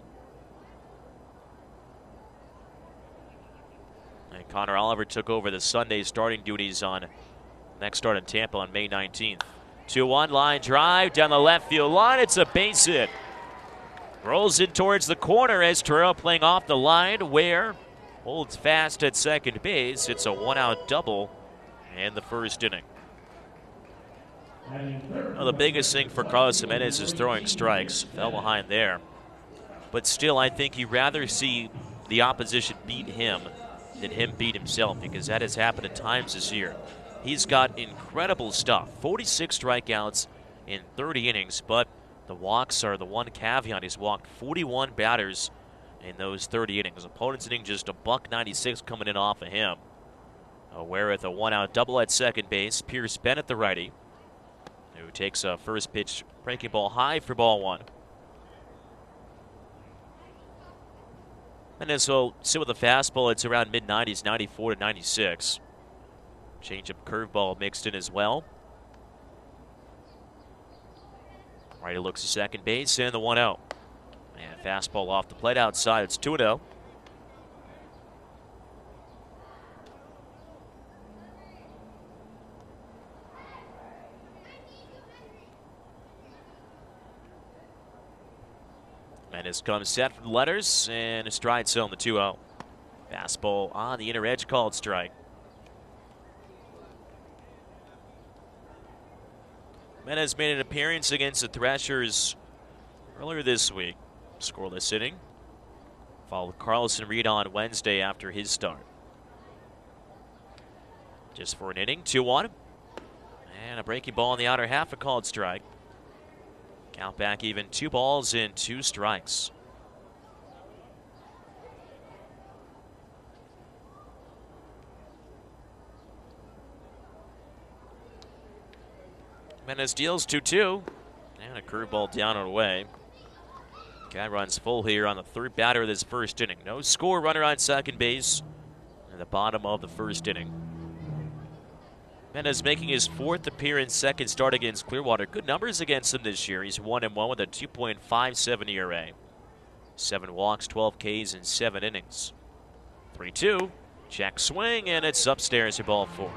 And Connor Oliver took over the Sunday starting duties on next start in Tampa on May 19th. 2-1 line drive down the left field line. It's a base hit. Rolls in towards the corner as Terrell playing off the line. Ware holds fast at second base. It's a 1-out double in the first inning. Well, the biggest thing for Carlos Jimenez is throwing strikes. Fell behind there. But still, I think he'd rather see the opposition beat him than him beat himself, because that has happened at times this year. He's got incredible stuff. 46 strikeouts in 30 innings, but the walks are the one caveat. He's walked 41 batters in those 30 innings. Opponent's inning just a $196 coming in off of him. Ware with a 1-out double at second base. Pierce Bennett, the righty, who takes a first pitch breaking ball high for ball 1. Menez will sit with a fastball. It's around mid-90s, 94 to 96. Change-up curveball mixed in as well. Righty looks to second base and the 1-0. And fastball off the plate outside. It's 2-0. Menez comes set for the letters and a stride zone, the 2-0. Fastball on the inner edge, called strike. Menez made an appearance against the Thrashers earlier this week. Scoreless inning. Followed Carlson Reed on Wednesday after his start. Just for an inning, 2-1. And a breaking ball in the outer half, a called strike. Count back even, 2 balls and 2 strikes. Menez deals 2-2. And a curveball down and away. Guy runs full here on the third batter of this first inning. No score, runner on second base in the bottom of the first inning. Menez making his 4th appearance, second start against Clearwater. Good numbers against them this year. He's 1-1 with a 2.57 ERA. 7 walks, 12 Ks in 7 innings. 3-2. Check swing, and it's upstairs for ball 4.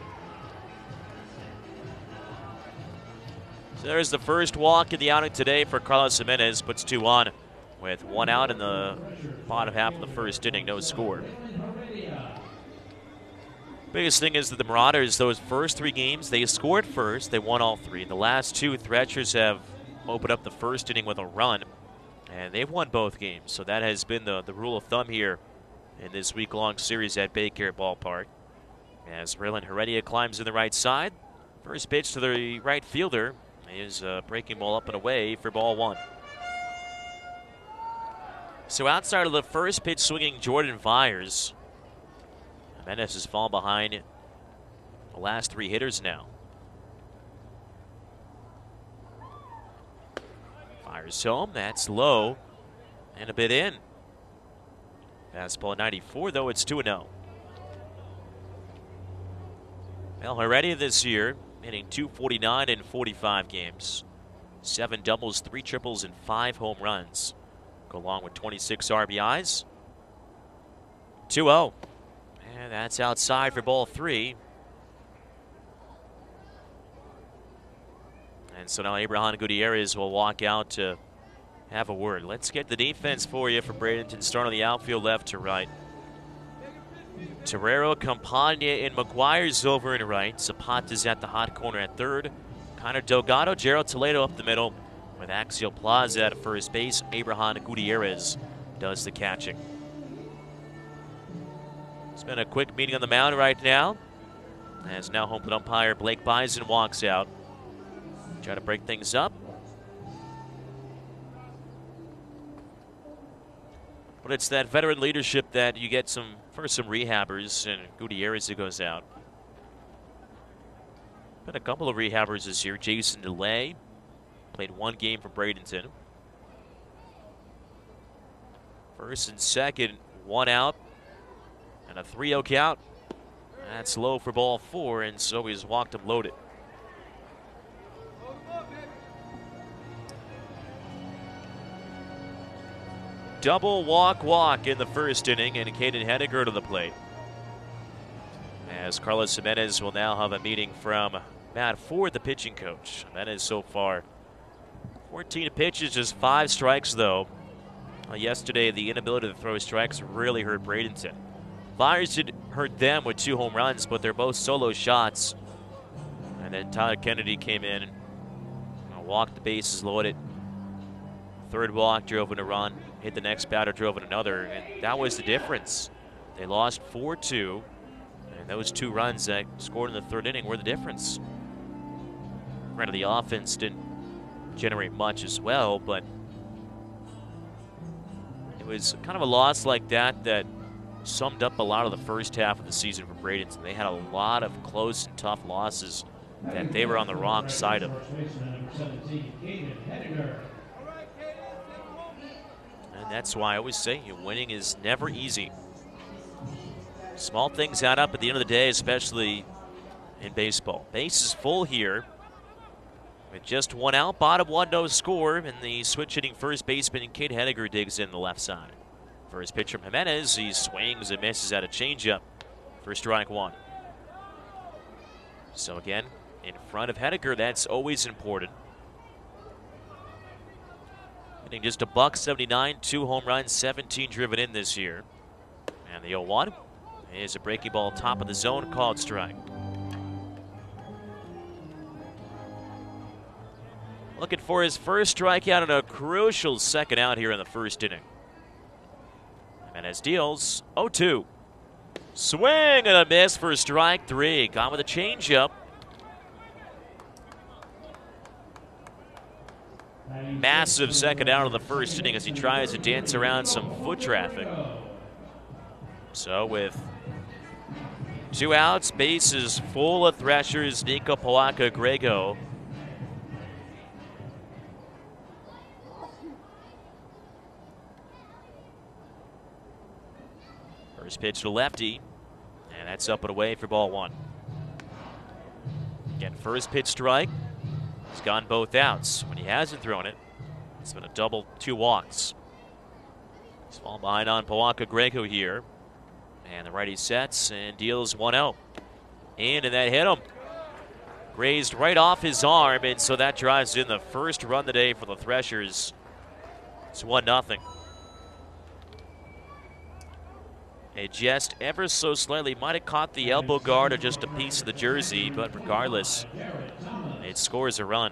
So there's the first walk in the outing today for Carlos Gimenez. Puts 2 on with 1 out in the bottom half of the first inning. No score. Biggest thing is that the Marauders, those first 3 games, they scored first. They won all 3. The last 2, Thrashers have opened up the first inning with a run, and they've won both games. So that has been the rule of thumb here in this week-long series at Baycare Ballpark. As Raylan Heredia climbs in the right side. First pitch to the right fielder is a breaking ball up and away for ball 1. So outside of the first pitch swinging Jordan Vyers, Menez has fallen behind the last 3 hitters now. Fires home, that's low and a bit in. Fastball at 94, though it's 2-0. Well, Heredia this year hitting .249 in 45 games. 7 doubles, 3 triples, and 5 home runs. Go along with 26 RBIs. 2-0. And that's outside for ball 3. And so now Abraham Gutierrez will walk out to have a word. Let's get the defense for you for Bradenton. Start on the outfield left to right. Terrero, Campagna, and McGuire's over and right. Zapata's at the hot corner at third. Connor Delgado, Gerald Toledo up the middle. With Axiel Plaza at first base, Abraham Gutierrez does the catching. It's been a quick meeting on the mound right now. As now home plate umpire Blake Bison walks out. Try to break things up. But it's that veteran leadership that you get some rehabbers, and Gutierrez who goes out. Been a couple of rehabbers this year. Jason DeLay played 1 game for Bradenton. First and second, 1 out, and a 3-0 count. That's low for ball 4, and so he's walked him loaded. Double walk in the first inning, and Caden Henniger to the plate. As Carlos Gimenez will now have a meeting from Matt Ford, the pitching coach. Gimenez so far 14 pitches, just 5 strikes though. Yesterday, the inability to throw strikes really hurt Bradenton. Flyers did hurt them with 2 home runs, but they're both solo shots. And then Tyler Kennedy came in and walked the bases loaded. Third walk, drove in a run. Hit the next batter, drove in another, and that was the difference. They lost 4-2, and those 2 runs that scored in the third inning were the difference. Granted, the offense didn't generate much as well, but it was kind of a loss like that that summed up a lot of the first half of the season for Bradenton. They had a lot of close and tough losses that they were on the wrong side of. And And that's why I always say winning is never easy. Small things add up at the end of the day, especially in baseball. Base is full here. With just one out, bottom one, no score, and the switch-hitting first baseman Kate Henniger digs in the left side. First pitch from Jimenez, he swings and misses at a changeup for strike one. So again, in front of Henniger, that's always important. Hitting just a $179, 2 home runs, 17 driven in this year. And the 0-1 is a breaking ball top of the zone, called strike. Looking for his first strikeout and a crucial second out here in the first inning. Jimenez deals 0-2. Swing and a miss for strike three. Gone with a changeup. Massive second out of the first inning as he tries to dance around some foot traffic. So with 2 outs, bases full of Threshers, Nico Polanco-Grego. First pitch to lefty, and that's up and away for ball one. Again, first pitch strike. He's gone both outs. When he hasn't thrown it, it's been a double, 2 walks. He's fallen behind on Polanco-Grego here. And the righty sets and deals 1-0. And that hit him. Grazed right off his arm, and so that drives in the first run of the day for the Threshers. It's 1-0. It just ever so slightly might have caught the elbow guard or just a piece of the jersey, but regardless, it scores a run.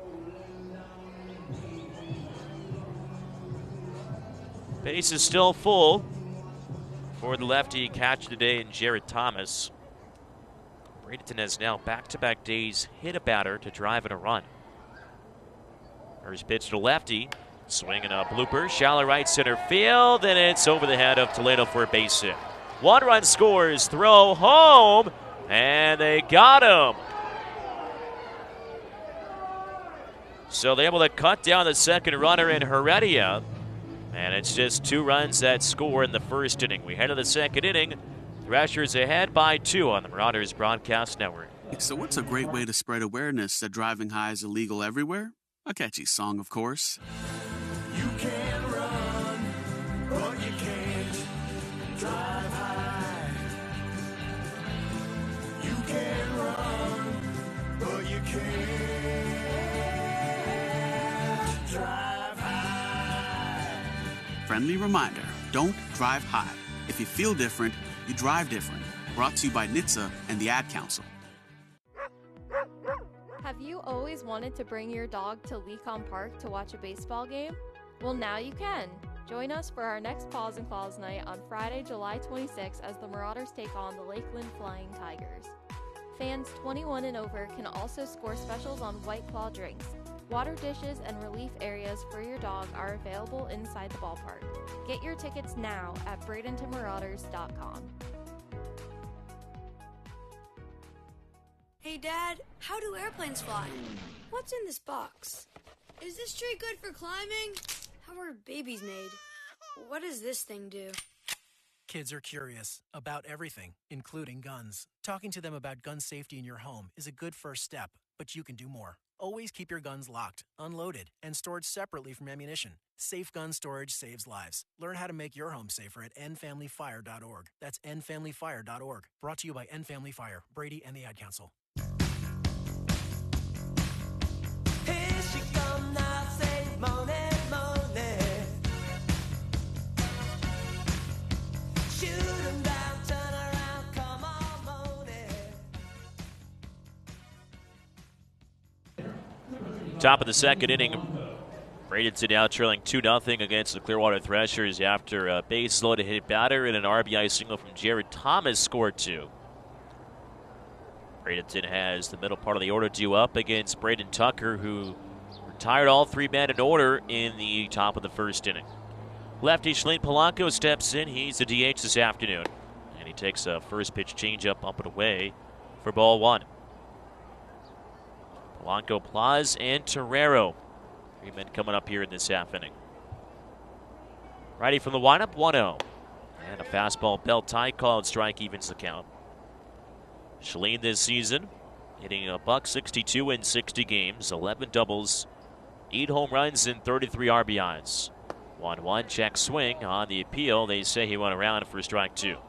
Base is still full for the lefty catcher today in Jared Thomas. Bradenton has now back-to-back days hit a batter to drive in a run. First pitch to lefty. Swinging a blooper, shallow right center field, and it's over the head of Toledo for a base hit. 1 run scores, throw home, and they got him. So they're able to cut down the second runner in Heredia, and it's just 2 runs that score in the first inning. We head to the second inning. Threshers ahead by 2 on the Marauders Broadcast Network. So what's a great way to spread awareness that driving high is illegal everywhere? A catchy song, of course. You can run, but you can't drive high. You can run, but you can't drive high. Friendly reminder, don't drive high. If you feel different, you drive different. Brought to you by NHTSA and the Ad Council. Have you always wanted to bring your dog to Lecom Park to watch a baseball game? Well, now you can. Join us for our next Paws and Claws night on Friday, July 26th as the Marauders take on the Lakeland Flying Tigers. Fans 21 and over can also score specials on White Claw drinks. Water dishes and relief areas for your dog are available inside the ballpark. Get your tickets now at BradentonMarauders.com. Hey Dad, how do airplanes fly? What's in this box? Is this tree good for climbing? How are babies made? What does this thing do? Kids are curious about everything, including guns. Talking to them about gun safety in your home is a good first step, but you can do more. Always keep your guns locked, unloaded, and stored separately from ammunition. Safe gun storage saves lives. Learn how to make your home safer at endfamilyfire.org. That's endfamilyfire.org. Brought to you by End Family Fire, Brady, and the Ad Council. Here she come now, say money, money. Shoot 'em down, turn around, come on, money. Top of the second inning, Bradenton now trailing 2-0 against the Clearwater Threshers after a base loaded hit batter and an RBI single from Jared Thomas scored 2. Bradenton has the middle part of the order due up against Braden Tucker, who retired all 3 men in order in the top of the first inning. Lefty Shalene Polanco steps in. He's the DH this afternoon, and he takes a first pitch changeup up and away for ball 1. Polanco, Plaz, and Torrero. 3 men coming up here in this half inning. Righty from the windup, 1-0. And a fastball belt tie called strike evens the count. Shalene this season hitting a .162 in 60 games, 11 doubles, 8 home runs, and 33 RBIs. 1-1 check swing on the appeal. They say he went around for strike 2.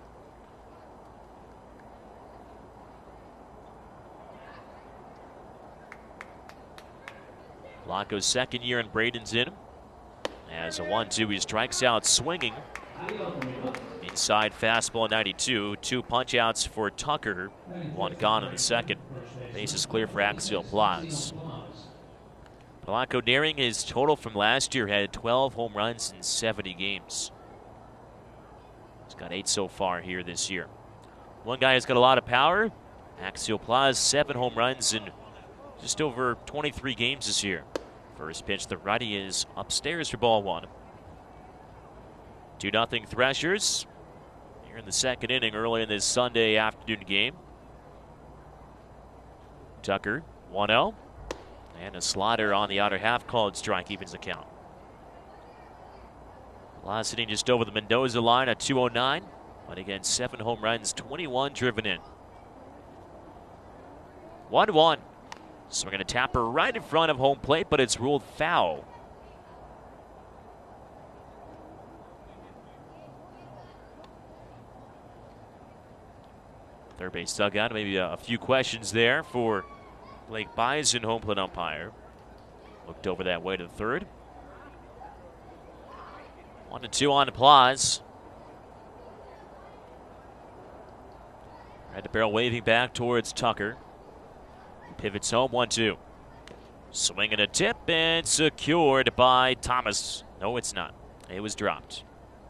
Blanco's second year in Bradenton. As a 1-2, he strikes out swinging. Inside fastball 92. 2 punch outs for Tucker. 1 gone in the second. Base is clear for Axiel Plaz. Blanco nearing his total from last year. Had 12 home runs in 70 games. He's got 8 so far here this year. One guy has got a lot of power. Axiel Plaz, 7 home runs in just over 23 games this year. First pitch, the righty is upstairs for ball 1. 2-0 Threshers. Here in the second inning early in this Sunday afternoon game. Tucker, 1-0. And a slider on the outer half called strike evens the count. Last inning just over the Mendoza line at 209. But again, 7 home runs, 21 driven in. 1-1. So we're going to tap her right in front of home plate, but it's ruled foul. Third base dugout, maybe a few questions there for Blake Bison, home plate umpire. Looked over that way to the third. 1-2 on Plaz. Right, the barrel waving back towards Tucker. Pivots home, 1-2. Swing and a tip, and secured by Thomas. No, it's not. It was dropped.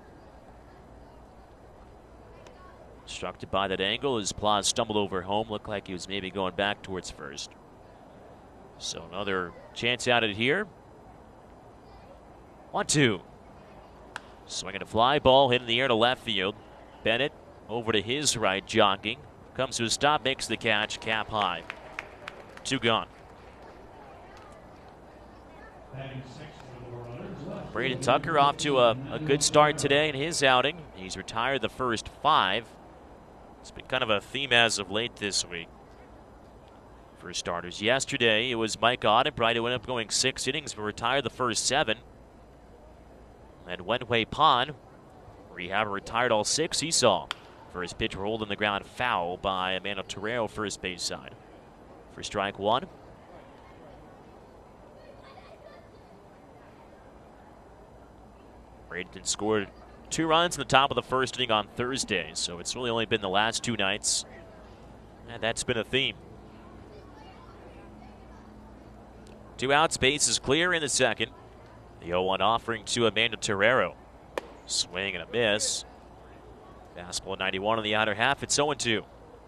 Obstructed by that angle as Plaz stumbled over home. Looked like he was maybe going back towards first. So another chance at it here. 1-2. Swinging a fly ball, hit in the air to left field. Bennett over to his right, jogging. Comes to a stop, makes the catch, cap high. 2 gone. Braden Tucker off to a good start today in his outing. He's retired the first 5. It's been kind of a theme as of late this week for starters. Yesterday, it was Mike Ottenbright who ended up going 6 innings but retired the first 7. And Wenhui Pan, rehab, retired all 6 he saw. First pitch rolled on the ground, foul by Amanda Torrero, first base side. For strike 1. Bradenton scored 2 runs in the top of the first inning on Thursday, so it's really only been the last 2 nights, and that's been a theme. 2 outs, base is clear in the second. The 0-1 offering to Amanda Torrero. Swing and a miss. Fastball 91 on the outer half. It's 0-2.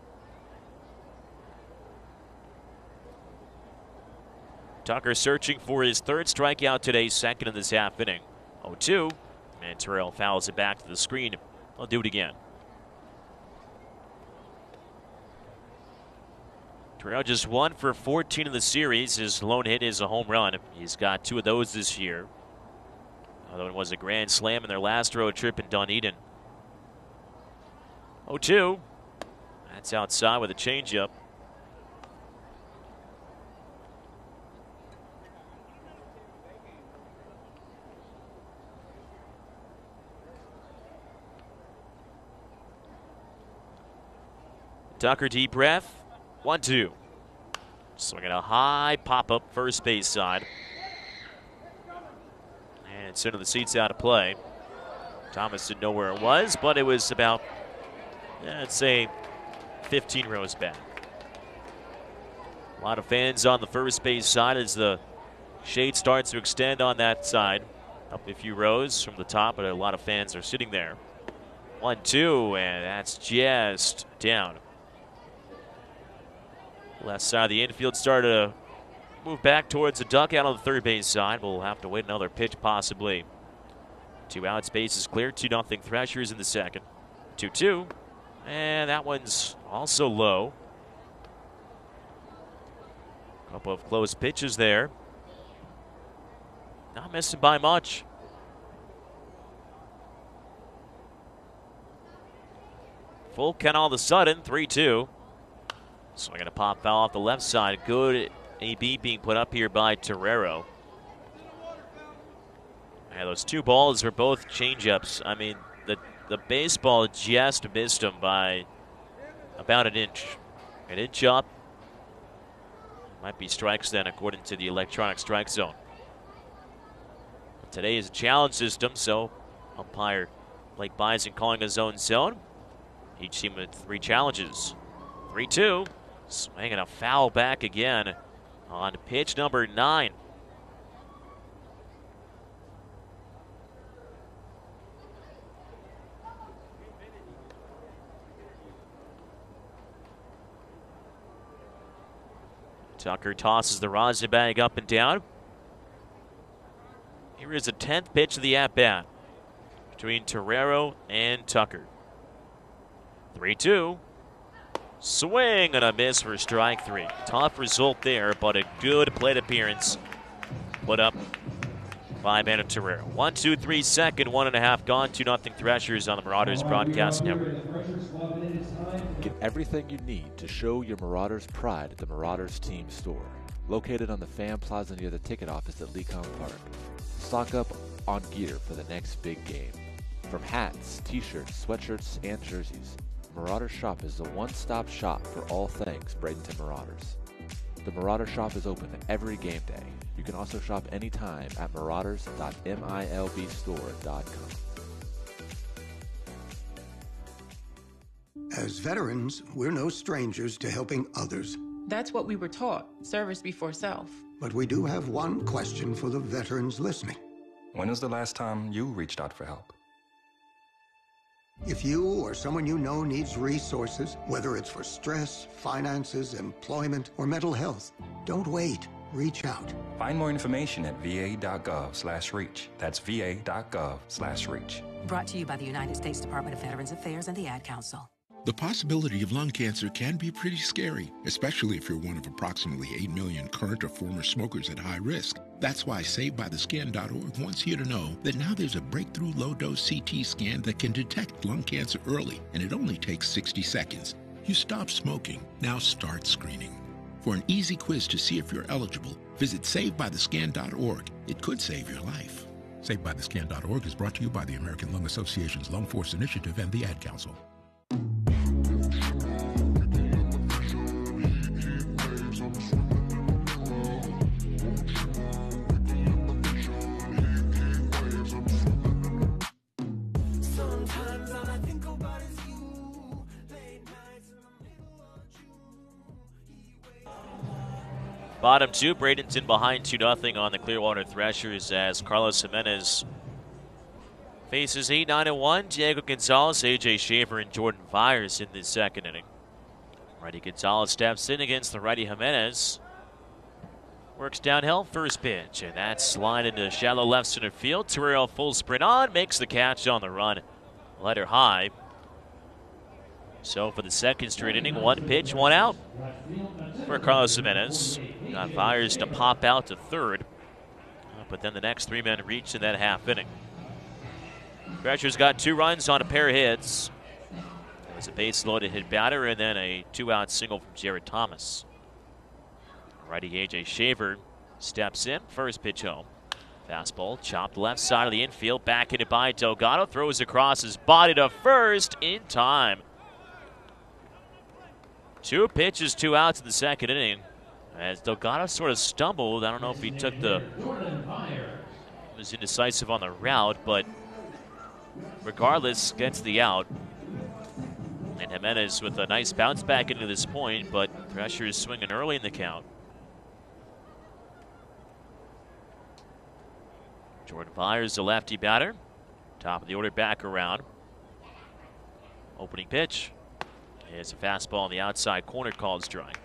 Tucker searching for his 3rd strikeout today, 2nd in this half inning. 0-2. And Terrell fouls it back to the screen. I'll do it again. Terrell just 1 for 14 in the series. His lone hit is a home run. He's got 2 of those this year. The other one was a grand slam in their last road trip in Dunedin. 0-2. That's outside with a changeup. Tucker, deep breath. 1-2. Swinging a high pop-up first base side. And it's into the seats out of play. Thomas didn't know where it was, but it was about, let's say, 15 rows back. A lot of fans on the first base side as the shade starts to extend on that side. Up a few rows from the top, but a lot of fans are sitting there. 1-2, and that's just down. Left side of the infield started to move back towards the dugout on the third base side. We'll have to wait another pitch possibly. 2 outs, base is clear. 2-0 Threshers in the second. 2-2. And that one's also low. Couple of close pitches there. Not missing by much. Full count all of a sudden, 3-2. Swinging a pop foul off the left side. Good AB being put up here by Torero. And those two balls were both changeups. I mean, the baseball just missed him by about an inch. An inch up. Might be strikes then, according to the electronic strike zone. But today is a challenge system, so umpire Blake Bison calling his own zone. Each team with 3 challenges. 3-2. Swinging a foul back again on pitch number 9. Tucker tosses the rosin bag up and down. Here is the 10th pitch of the at-bat between Torero and Tucker. 3-2. Swing and a miss for strike 3. Tough result there, but a good plate appearance put up by Mano Torero. 1-2-3 second, 1.5 gone, 2-0 Threshers on the Marauders Broadcast Network. Get everything you need to show your Marauders pride at the Marauders Team Store, located on the Fan Plaza near the ticket office at Lecom Park. Stock up on gear for the next big game. From hats, t-shirts, sweatshirts, and jerseys, Marauder Shop is the one-stop shop for all things Bradenton Marauders. The Marauder Shop is open every game day. You can also shop anytime at marauders.milbstore.com. As veterans, we're no strangers to helping others. That's what we were taught, service before self. But we do have one question for the veterans listening. When was the last time you reached out for help? If you or someone you know needs resources, whether it's for stress, finances, employment, or mental health, don't wait. Reach out. Find more information at va.gov/reach. That's va.gov/reach. Brought to you by the United States Department of Veterans Affairs and the Ad Council. The possibility of lung cancer can be pretty scary, especially if you're one of approximately 8 million current or former smokers at high risk. That's why SaveByTheScan.org wants you to know that now there's a breakthrough low-dose CT scan that can detect lung cancer early, and it only takes 60 seconds. You stop smoking, now start screening. For an easy quiz to see if you're eligible, visit SaveByTheScan.org. It could save your life. SaveByTheScan.org is brought to you by the American Lung Association's Lung Force Initiative and the Ad Council. Bottom 2, Bradenton behind 2-0 on the Clearwater Threshers as Carlos Jimenez faces 8-9-1. Diego Gonzalez, A.J. Shaver, and Jordan Fires in the second inning. Righty Gonzalez steps in against the righty Jimenez. Works downhill, first pitch, and that's slide into shallow left center field. Torero full sprint on, makes the catch on the run. Letter high. So for the second straight inning, 1 pitch, 1 out for Carlos Jimenez. Got Fires to pop out to third, but then the next 3 men reach in that half inning. Threshers got 2 runs on a pair of hits. It was a base-loaded hit batter and then a 2-out single from Jared Thomas. Righty A.J. Shaver steps in, first pitch home. Fastball chopped left side of the infield, back into by Delgado, throws across his body to first in time. 2 pitches, 2 outs in the second inning. As Delgado sort of stumbled, I don't know if he took was indecisive on the route, but regardless, gets the out. And Jimenez with a nice bounce back into this point, but Threshers is swinging early in the count. Jordan Fires, the lefty batter. Top of the order back around. Opening pitch. Here's a fastball on the outside corner called strike.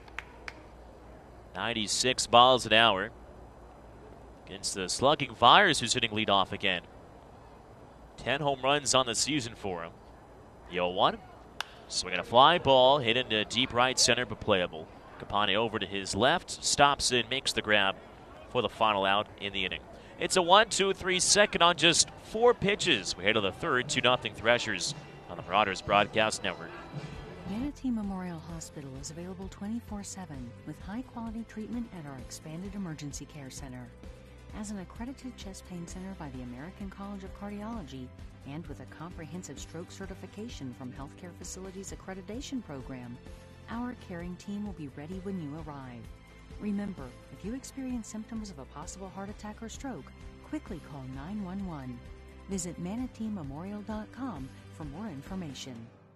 96 miles an hour against the slugging Fires, who's hitting leadoff again. 10 home runs on the season for him. The 0-1. Swinging a fly ball, hit into deep right center, but playable. Capani over to his left, stops in, makes the grab for the final out in the inning. It's a 1-2-3 second on just 4 pitches. We head to the third, 2-0 Threshers on the Marauders Broadcast Network. Manatee Memorial Hospital is available 24/7 with high-quality treatment at our expanded emergency care center. As an accredited chest pain center by the American College of Cardiology and with a comprehensive stroke certification from Healthcare Facilities Accreditation Program, our caring team will be ready when you arrive. Remember, if you experience symptoms of a possible heart attack or stroke, quickly call 911. Visit manateememorial.com for more information.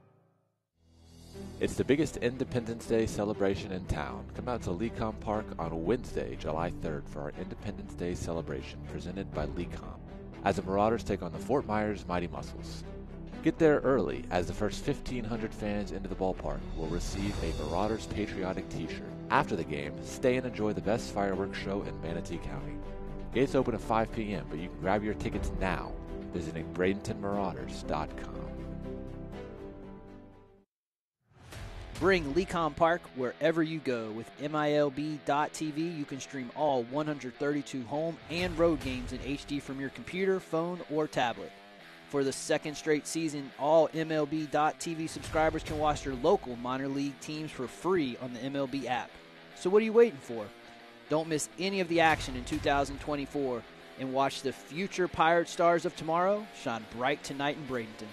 It's the biggest Independence Day celebration in town. Come out to Lecom Park on Wednesday, July 3rd for our Independence Day celebration presented by Lecom, as the Marauders take on the Fort Myers Mighty Muscles. Get there early, as the first 1,500 fans into the ballpark will receive a Marauders patriotic t-shirt. After the game, stay and enjoy the best fireworks show in Manatee County. Gates open at 5 p.m., but you can grab your tickets now visiting BradentonMarauders.com. Bring Lecom Park wherever you go. With MILB.TV, you can stream all 132 home and road games in HD from your computer, phone, or tablet. For the second straight season, all MLB.TV subscribers can watch their local minor league teams for free on the MLB app. So what are you waiting for? Don't miss any of the action in 2024 and watch the future Pirate stars of tomorrow shine bright tonight in Bradenton.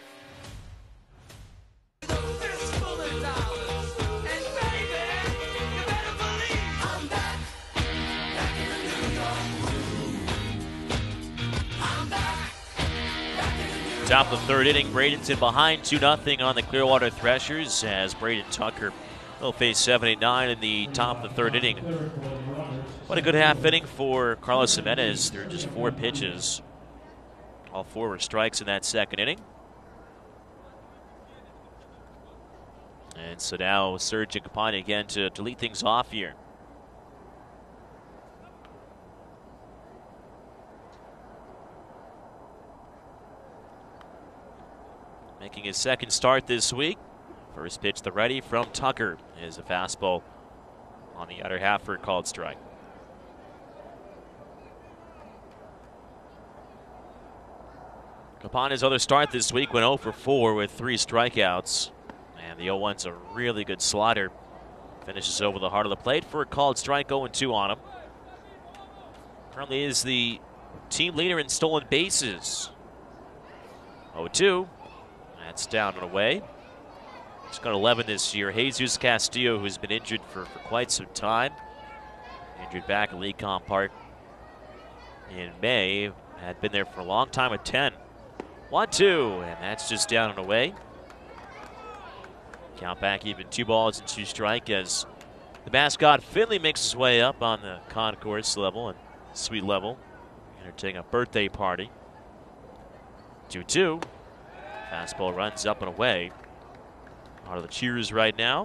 Top of the third inning, Bradenton behind 2-0 on the Clearwater Threshers as Braden Tucker will face 7-9 in the top of the third inning. What a good half inning for Carlos Jimenez through just 4 pitches. All 4 were strikes in that second inning. And so now Sergio Campagna again to lead things off here. Making his second start this week. First pitch, the righty from Tucker is a fastball on the outer half for a called strike. Campagna's other start this week went 0 for 4 with 3 strikeouts. And the 0-1's a really good slider. Finishes over the heart of the plate for a called strike, 0-2 on him. Currently is the team leader in stolen bases. 0-2. That's down and away. He's got 11 this year. Jesus Castillo, who's been injured for quite some time. Injured back at Lecom Park in May. Had been there for a long time at 10. 1-2, and that's just down and away. Count back even 2 balls and 2 strikes as the mascot Finley makes his way up on the concourse level and suite level. Entertaining a birthday party. 2-2. Fastball runs up and away. Out of the cheers right now.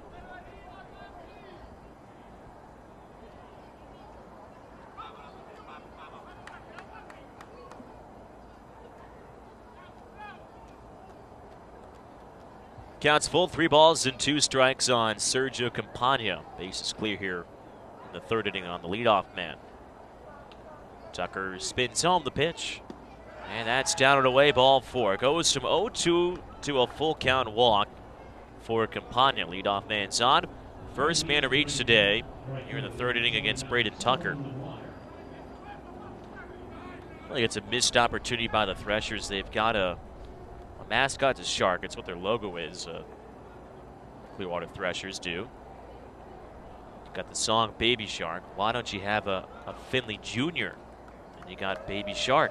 Counts full, 3 balls and 2 strikes on Sergio Campagna. Base is clear here in the third inning on the leadoff man. Tucker spins home the pitch. And that's down and away, ball 4. Goes from 0-2 to a full count walk for Campagna. Leadoff man's on. First man to reach today here in the third inning against Braden Tucker. I think it's a missed opportunity by the Threshers. They've got a mascot, a shark. It's what their logo is. Clearwater Threshers do. Got the song Baby Shark. Why don't you have a Finley Jr.? And you got Baby Shark.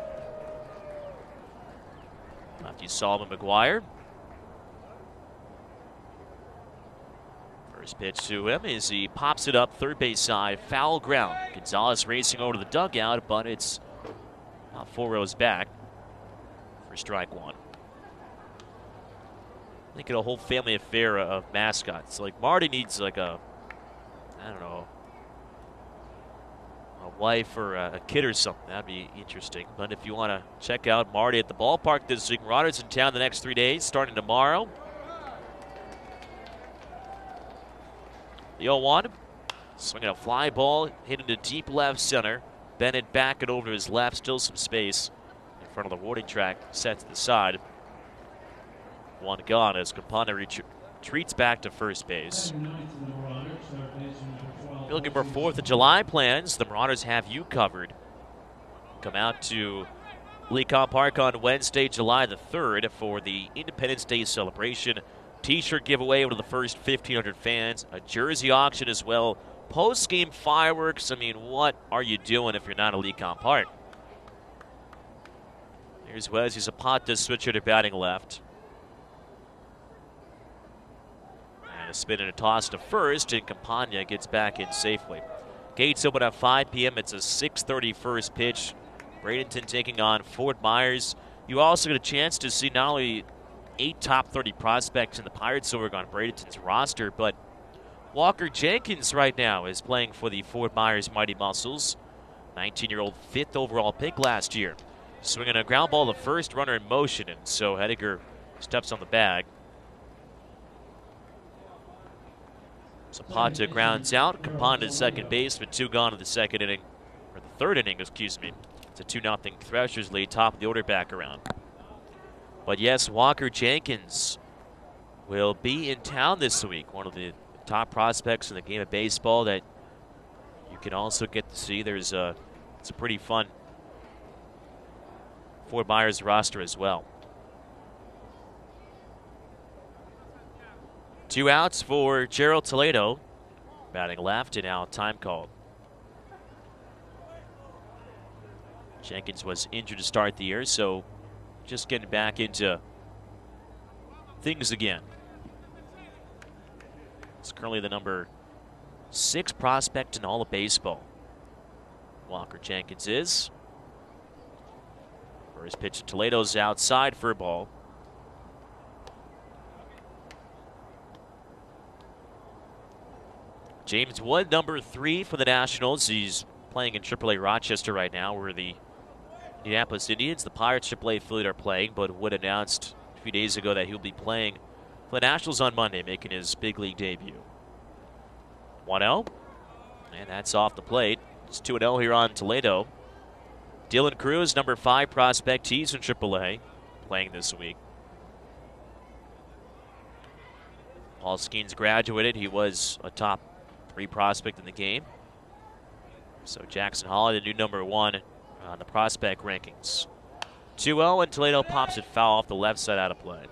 Lefty Solomon McGuire. First pitch to him as he pops it up third base side, foul ground. Gonzalez racing over to the dugout, but it's about 4 rows back for strike 1. I think a whole family affair of mascots. Like Marty needs like a, I don't know, a wife or a kid or something. That'd be interesting. But if you want to check out Marty at the ballpark this week, Marauders in town the next 3 days, starting tomorrow. The 0-1, swinging a fly ball, hit into deep left center. Bennett back it over to his left, still some space in front of the warning track, set to the side. 1 gone as Campagna retreats back to first base. If you're looking for 4th of July plans, the Marauders have you covered. Come out to Lecom Park on Wednesday, July the 3rd for the Independence Day celebration. T-shirt giveaway to the first 1,500 fans. A jersey auction as well. Post-game fireworks. I mean, what are you doing if you're not at Lecom Park? Here's Wesley Zapata, switcher to batting left. And a spin and a toss to first, and Campagna gets back in safely. Gates open at 5 p.m. It's a 6:30 first pitch. Bradenton taking on Fort Myers. You also get a chance to see not only 8 top 30 prospects in the Pirates org on Bradenton's roster, but Walker Jenkins right now is playing for the Fort Myers Mighty Muscles. 19-year-old 5th overall pick last year. Swinging a ground ball to first, runner in motion, and so Hediger steps on the bag. Zapata grounds out. Campagna second base with 2 gone in the second inning, or the third inning, excuse me. It's a 2-0 Threshers lead, top of the order back around. But yes, Walker Jenkins will be in town this week. One of the top prospects in the game of baseball that you can also get to see. It's a pretty fun Fort Myers roster as well. 2 outs for Gerald Toledo. Batting left, and now time called. Jenkins was injured to start the year, so just getting back into things again. It's currently the number 6 prospect in all of baseball. Walker Jenkins is. First pitch to Toledo's outside for a ball. James Wood, number 3 for the Nationals. He's playing in AAA Rochester right now, where the Indianapolis Indians, the Pirates AAA affiliate, are playing, but Wood announced a few days ago that he'll be playing for the Nationals on Monday, making his big league debut. 1-0, and that's off the plate. It's 2-0 here on Toledo. Dylan Cruz, number 5 prospect. He's in AAA, playing this week. Paul Skeens graduated. He was a top 3 prospect in the game. So Jackson Holly, the new number 1 on the prospect rankings. 2-0, and Toledo pops it foul off the left side out of play.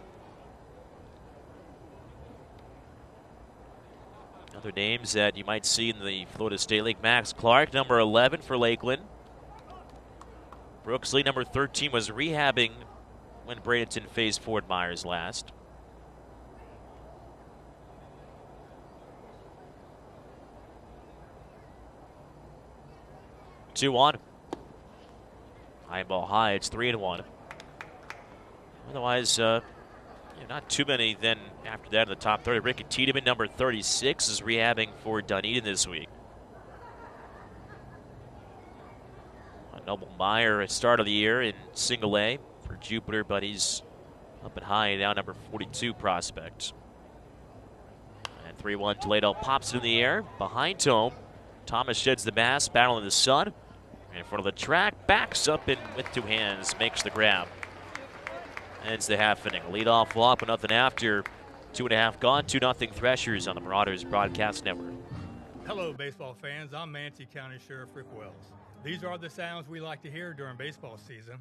Other names that you might see in the Florida State League. Max Clark, number 11 for Lakeland. Brooks Lee, number 13, was rehabbing when Bradenton faced Fort Myers last. Two on. High ball high. It's 3-1. Otherwise, not too many then after that in the top 30. Ricky Tiedemann, number 36, is rehabbing for Dunedin this week. Noble Meyer at start of the year in single A for Jupiter, but he's up and high now, number 42 prospect. And 3-1 Toledo pops it in the air behind Tome. Thomas sheds the mask, battling the sun. In front of the track, backs up and with 2 hands makes the grab. Ends the half inning. Leadoff walk, but nothing after. 2.5 gone, 2-0 Threshers on the Marauders Broadcast Network. Hello, baseball fans. I'm Manatee County Sheriff Rick Wells. These are the sounds we like to hear during baseball season.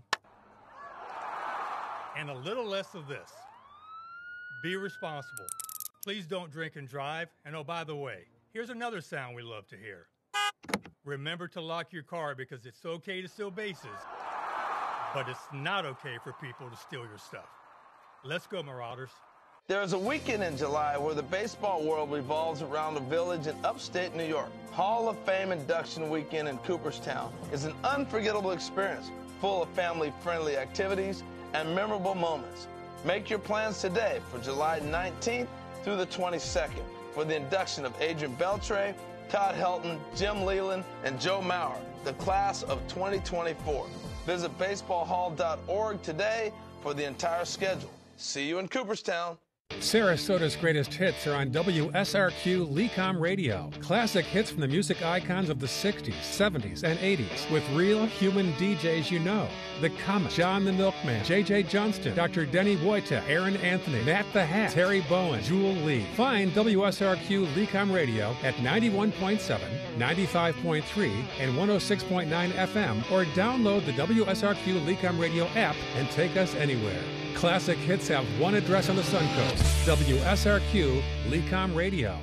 And a little less of this. Be responsible. Please don't drink and drive. And oh, by the way, here's another sound we love to hear. Remember to lock your car, because it's okay to steal bases, but it's not okay for people to steal your stuff. Let's go, Marauders. There's a weekend in July where the baseball world revolves around a village in upstate New York. Hall of Fame Induction Weekend in Cooperstown is an unforgettable experience full of family-friendly activities and memorable moments. Make your plans today for July 19th through the 22nd for the induction of Adrian Beltre, Todd Helton, Jim Leland, and Joe Maurer, the class of 2024. Visit baseballhall.org today for the entire schedule. See you in Cooperstown. Sarasota's greatest hits are on WSRQ Lecom Radio. Classic hits from the music icons of the 60s, 70s, and 80s with real human DJs you know. The Comet, John the Milkman, J.J. Johnston, Dr. Denny Wojtek, Aaron Anthony, Matt the Hat, Terry Bowen, Jewel Lee. Find WSRQ Lecom Radio at 91.7, 95.3, and 106.9 FM, or download the WSRQ Lecom Radio app and take us anywhere. Classic hits have one address on the Suncoast, WSRQ Lecom Radio.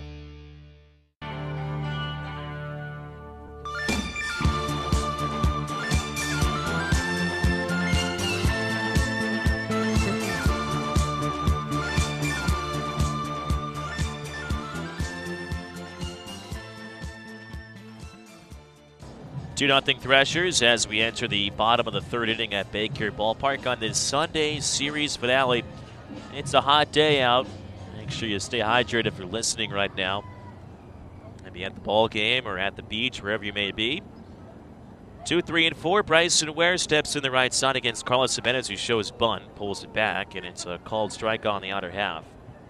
Two 0 Threshers as we enter the bottom of the third inning at Baycare Ballpark on this Sunday series finale. It's a hot day out. Make sure you stay hydrated if you're listening right now. Maybe at the ball game or at the beach, wherever you may be. 2, 3, and 4. Bryson Ware steps in the right side against Carlos Jimenez, who shows bunt, pulls it back, and it's a called strike on the outer half.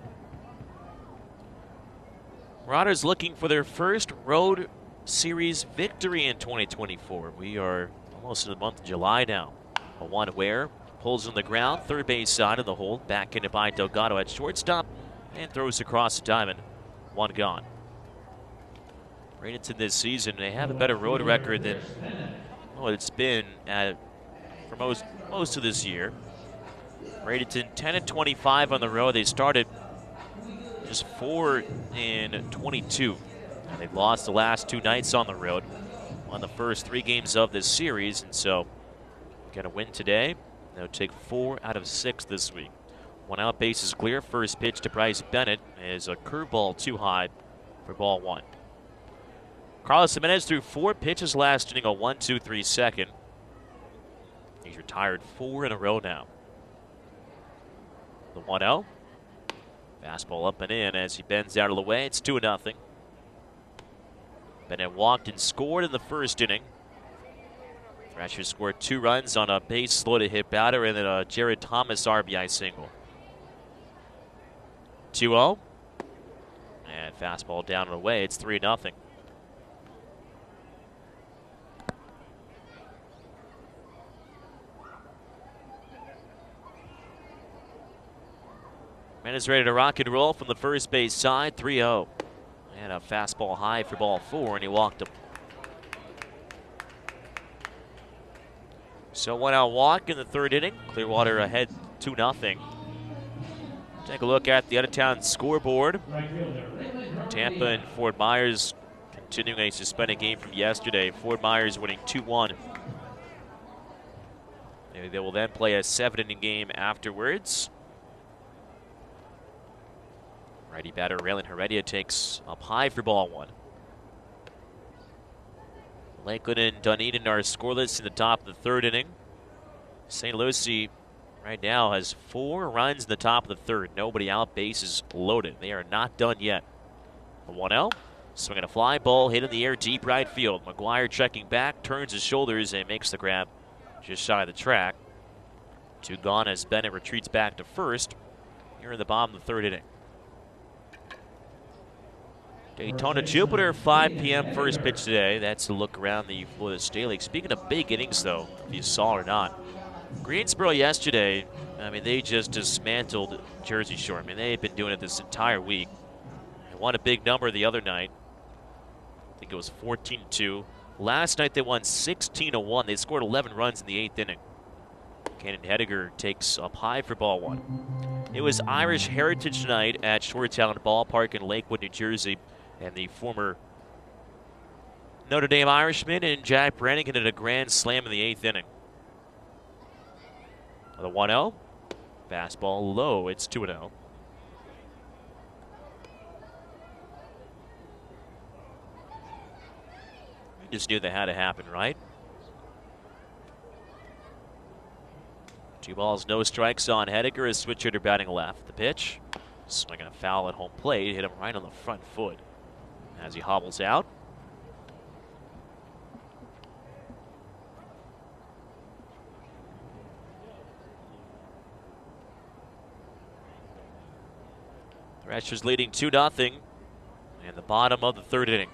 Marauders looking for their first road series victory in 2024. We are almost in the month of July now. A one Ware pulls on the ground, third base side of the hold, back into by Delgado at shortstop, and throws across the diamond. One gone. Bradenton this season, they have a better road record than it's been for most of this year. Bradenton 10-25 on the road. They started just 4-22. And they've lost the last two nights on the road, won the first 3 games of this series, and so got a win today. They'll take 4 out of 6 this week. 1 out, bases clear. First pitch to Bryce Bennett is a curveball too high for ball 1. Carlos Jimenez threw 4 pitches last inning, a 1-2-3 second. He's retired 4 in a row now. The 1-0. Fastball up and in as he bends out of the way. It's 2-0. Bennett walked and scored in the first inning. Thrashers scored 2 runs on a base slow to hit batter and then a Jared Thomas RBI single. 2-0. And fastball down and away. It's 3-0. Man is ready to rock and roll from the first base side. 3-0. And a fastball high for ball 4, and he walked him. So 1 out walk in the third inning. Clearwater ahead 2-0. Take a look at the out-of-town scoreboard. Tampa and Fort Myers continuing a suspended game from yesterday. Fort Myers winning 2-1. They will then play a 7-inning game afterwards. Righty batter Raylan Heredia takes up high for ball 1. Lakeland and Dunedin are scoreless in the top of the third inning. St. Lucie right now has 4 runs in the top of the third. Nobody out, bases loaded. They are not done yet. The 1-0. Swinging a fly ball, hit in the air deep right field. McGuire checking back, turns his shoulders, and makes the grab just shy of the track. 2 gone as Bennett retreats back to first here in the bottom of the third inning. Daytona Jupiter, 5 p.m. first pitch today. That's a look around the Florida State League. Speaking of big innings, though, if you saw or not, Greensboro yesterday, they just dismantled Jersey Shore. They had been doing it this entire week. They won a big number the other night. I think it was 14-2. Last night they won 16-1. They scored 11 runs in the 8th inning. Cannon Hediger takes up high for ball 1. It was Irish Heritage Night at Shoretown Ballpark in Lakewood, New Jersey. And the former Notre Dame Irishman and Jack Brannigan hit a grand slam in the 8th inning. The 1-0. Fastball low. It's 2-0. Just knew that had to happen, right? 2 balls, no strikes on Hediger as switch hitter batting left. The pitch. Swinging a foul at home plate. Hit him right on the front foot as he hobbles out. Threshers leading 2-0 in the bottom of the third inning.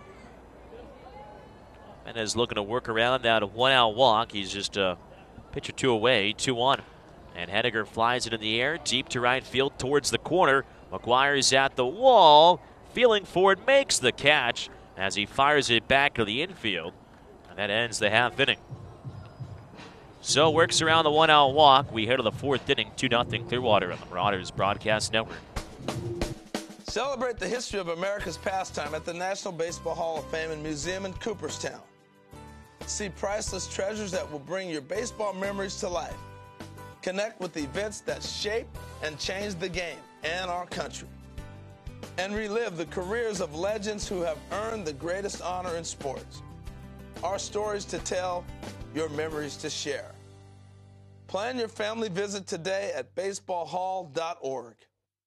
Menez looking to work around that one-out walk. He's just a pitch or two away, 2-1. And Henniger flies it in the air, deep to right field towards the corner. McGuire's at the wall, feeling for it, makes the catch as he fires it back to the infield. And that ends the half inning. So works around the one-out walk. We head to the fourth inning, 2-0 Clearwater on the Marauders Broadcast Network. Celebrate the history of America's pastime at the National Baseball Hall of Fame and Museum in Cooperstown. See priceless treasures that will bring your baseball memories to life. Connect with events that shaped and changed the game and our country. And relive the careers of legends who have earned the greatest honor in sports. Our stories to tell, your memories to share. Plan your family visit today at baseballhall.org.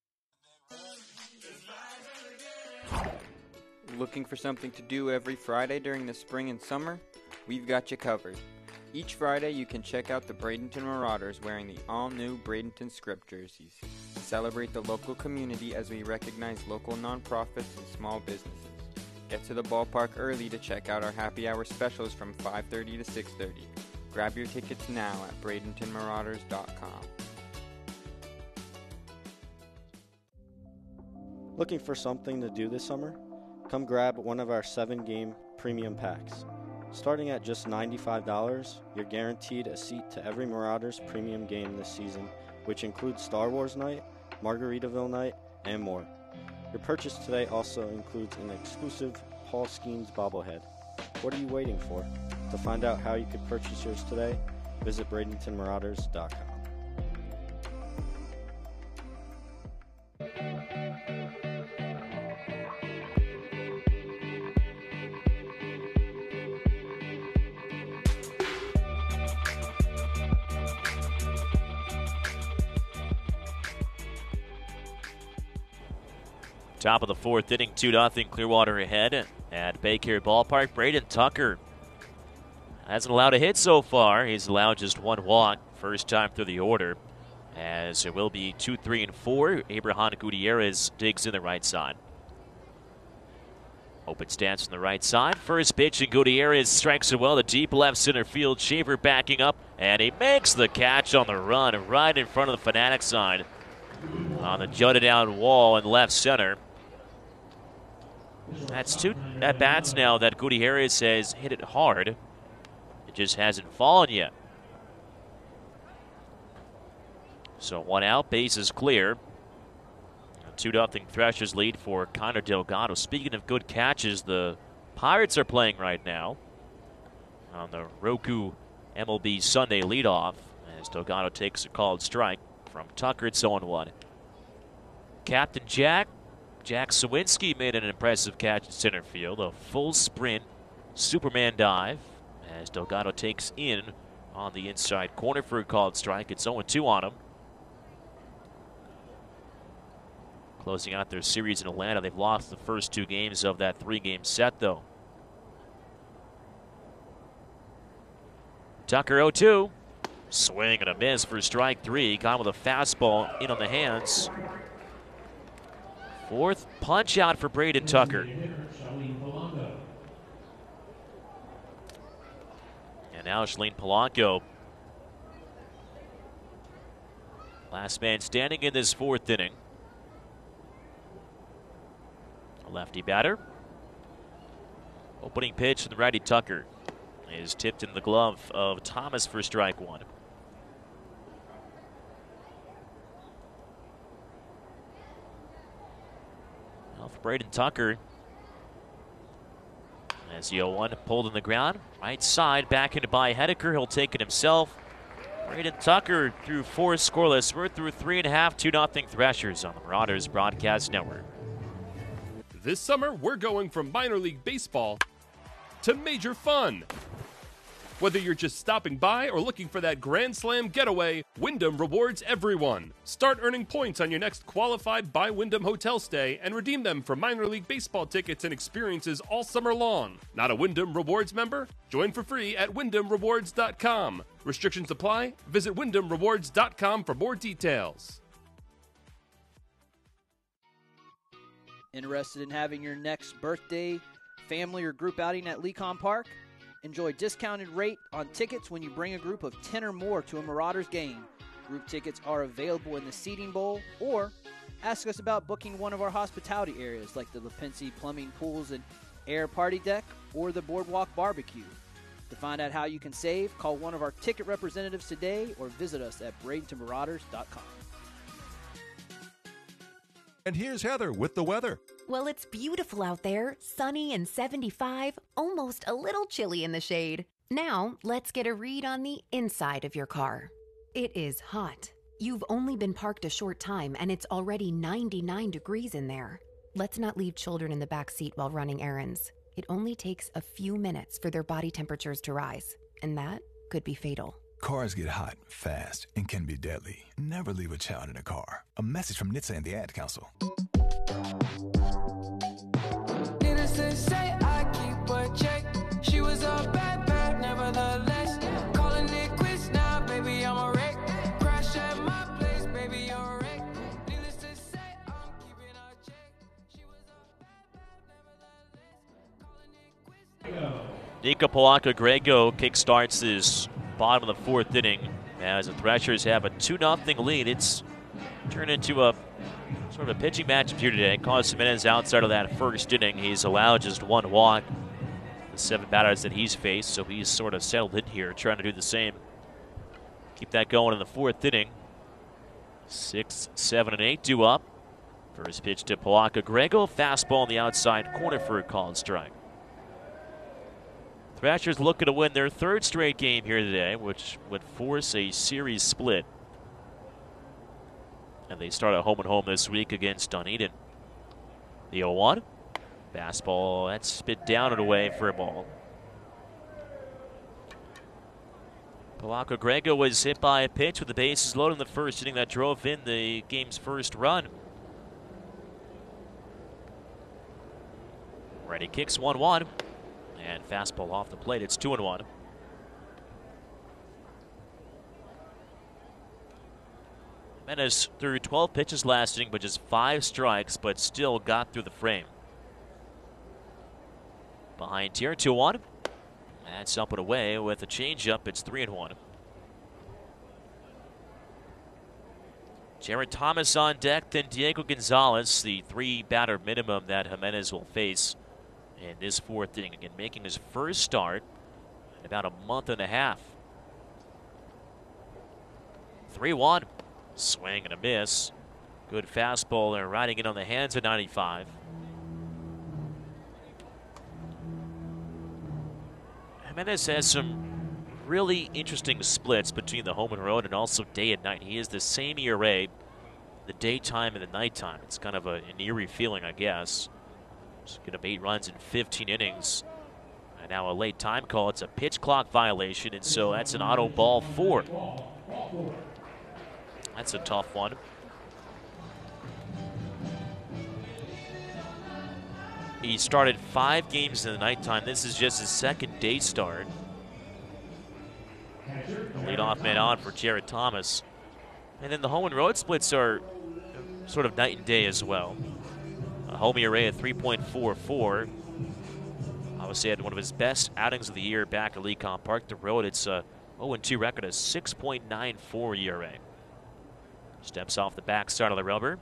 Looking for something to do every Friday during the spring and summer? We've got you covered. Each Friday you can check out the Bradenton Marauders wearing the all-new Bradenton Script jerseys. Celebrate the local community as we recognize local nonprofits and small businesses. Get to the ballpark early to check out our happy hour specials from 5:30 to 6:30. Grab your tickets now at BradentonMarauders.com. Looking for something to do this summer? Come grab one of our 7-game premium packs. Starting at just $95, you're guaranteed a seat to every Marauders premium game this season, which includes Star Wars Night, Margaritaville Night, and more. Your purchase today also includes an exclusive Paul Skeens bobblehead. What are you waiting for? To find out how you could purchase yours today, visit BradentonMarauders.com. Top of the fourth inning, 2-0 Clearwater ahead at Baycare Ballpark. Braden Tucker hasn't allowed a hit so far. He's allowed just one walk, first time through the order, as it will be 2, 3, and 4. Abraham Gutierrez digs in the right side. Open stance on the right side. First pitch, and Gutierrez strikes it well to deep left center field. Shaver backing up, and he makes the catch on the run right in front of the Fanatic sign on the jutted out wall in left center. That's 2 at-bats now that Gutierrez has hit it hard. It just hasn't fallen yet. So 1 out, base is clear. 2-0 Threshers lead for Connor Delgado. Speaking of good catches, the Pirates are playing right now on the Roku MLB Sunday leadoff as Delgado takes a called strike from Tucker. It's 0-1. Captain Jack Sawinski made an impressive catch in center field. A full sprint Superman dive as Delgado takes in on the inside corner for a called strike. It's 0-2 on him. Closing out their series in Atlanta. They've lost the first 2 games of that 3-game set, though. Tucker 0-2. Swing and a miss for strike 3. Got him with a fastball in on the hands. Fourth punch out for Braden Tucker. And now Shalene Polanco. Last man standing in this fourth inning. A lefty batter. Opening pitch to the righty Tucker is tipped in the glove of Thomas for strike 1. Now for Braden Tucker, as the 0-1 pulled in the ground, right side back into by Henniger. He'll take it himself. Braden Tucker through 4 scoreless. We're through 3.5, 2-0 Threshers on the Marauders Broadcast Network. This summer, we're going from minor league baseball to major fun. Whether you're just stopping by or looking for that Grand Slam getaway, Wyndham rewards everyone. Start earning points on your next qualified by Wyndham hotel stay and redeem them for minor league baseball tickets and experiences all summer long. Not a Wyndham Rewards member? Join for free at WyndhamRewards.com. Restrictions apply. Visit WyndhamRewards.com for more details. Interested in having your next birthday, family, or group outing at Lecom Park? Enjoy discounted rate on tickets when you bring a group of 10 or more to a Marauders game. Group tickets are available in the seating bowl, or ask us about booking one of our hospitality areas like the Lepensi Plumbing Pools and Air Party Deck or the Boardwalk Barbecue. To find out how you can save, call one of our ticket representatives today or visit us at BradentonMarauders.com. And here's Heather with the weather. Well, it's beautiful out there, sunny and 75, almost a little chilly in the shade. Now, let's get a read on the inside of your car. It is hot. You've only been parked a short time and it's already 99 degrees in there. Let's not leave children in the back seat while running errands. It only takes a few minutes for their body temperatures to rise, and that could be fatal. Cars get hot, fast, and can be deadly. Never leave a child in a car. A message from NHTSA and the Ad Council. Innocent say I keep a check. She was a bad, bad, nevertheless. Calling it quits now, baby, I'm a wreck. Crash at my place, baby, you're a wreck. Needless to say, I'm keeping a check. She was a bad, nevertheless. Nico Palaka-Grego kickstarts this bottom of the fourth inning as the Threshers have a 2-0 lead. It's turned into a sort of a pitching matchup here today. Carlos Jimenez outside of that first inning. He's allowed just one walk, the 7 batters that he's faced, so he's sort of settled in here, trying to do the same. Keep that going in the fourth inning. 6, 7, and 8 due up. First pitch to Palaka-Grego. Fastball on the outside corner for a called strike. Thrashers looking to win their 3rd straight game here today, which would force a series split. And they start at home and home this week against Dunedin. The 0-1. Fastball, that's spit down and away for a ball. Palaka-Grego was hit by a pitch with the bases loaded in the first inning that drove in the game's first run. Ready kicks 1-1. And fastball off the plate. It's 2-1. Jimenez threw 12 pitches last inning, but just 5 strikes, but still got through the frame. Behind here, 2-1. That's up and away with a changeup. It's 3-1. Jared Thomas on deck, then Diego Gonzalez, the 3-batter minimum that Jimenez will face in this fourth inning. Again, making his first start in about a month and a half. 3-1. Swing and a miss. Good fastball there, riding in on the hands at 95. Jimenez has some really interesting splits between the home and road and also day and night. He is the same ERA the daytime and the nighttime. It's kind of an eerie feeling, I guess. Get up 8 runs in 15 innings. And now a late time call. It's a pitch clock violation, and so that's an auto ball 4. That's a tough one. He started 5 games in the nighttime. This is just his 2nd day start. The leadoff man on for Jared Thomas. And then the home and road splits are sort of night and day as well. A home ERA at 3.44. Obviously had one of his best outings of the year back at Lecom Park. The road, it's a 0-2 record, a 6.94 ERA. Steps off the backside of the rubber.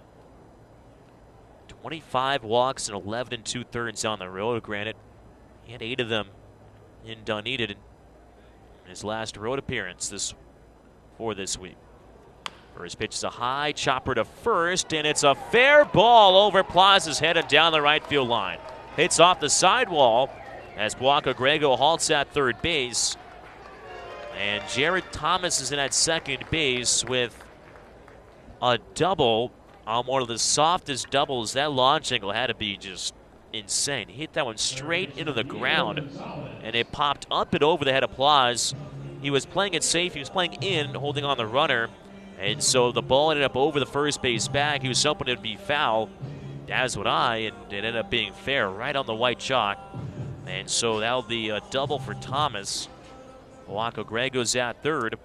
25 walks and 11 2/3 on the road. Granted, he had 8 of them in Dunedin in his last road appearance this week. First pitch is a high chopper to first, and it's a fair ball over Plaza's head and down the right field line. Hits off the sidewall as Palaka-Grego halts at third base. And Jared Thomas is in at second base with a double on one of the softest doubles. That launch angle had to be just insane. He hit that one straight into the ground, and it popped up and over the head of Plaz. He was playing it safe. He was playing in, holding on the runner. And so the ball ended up over the first base bag. He was hoping it would be foul, as would I, and it ended up being fair right on the white chalk. And so that'll be a double for Thomas. Palaka-Grego's at third.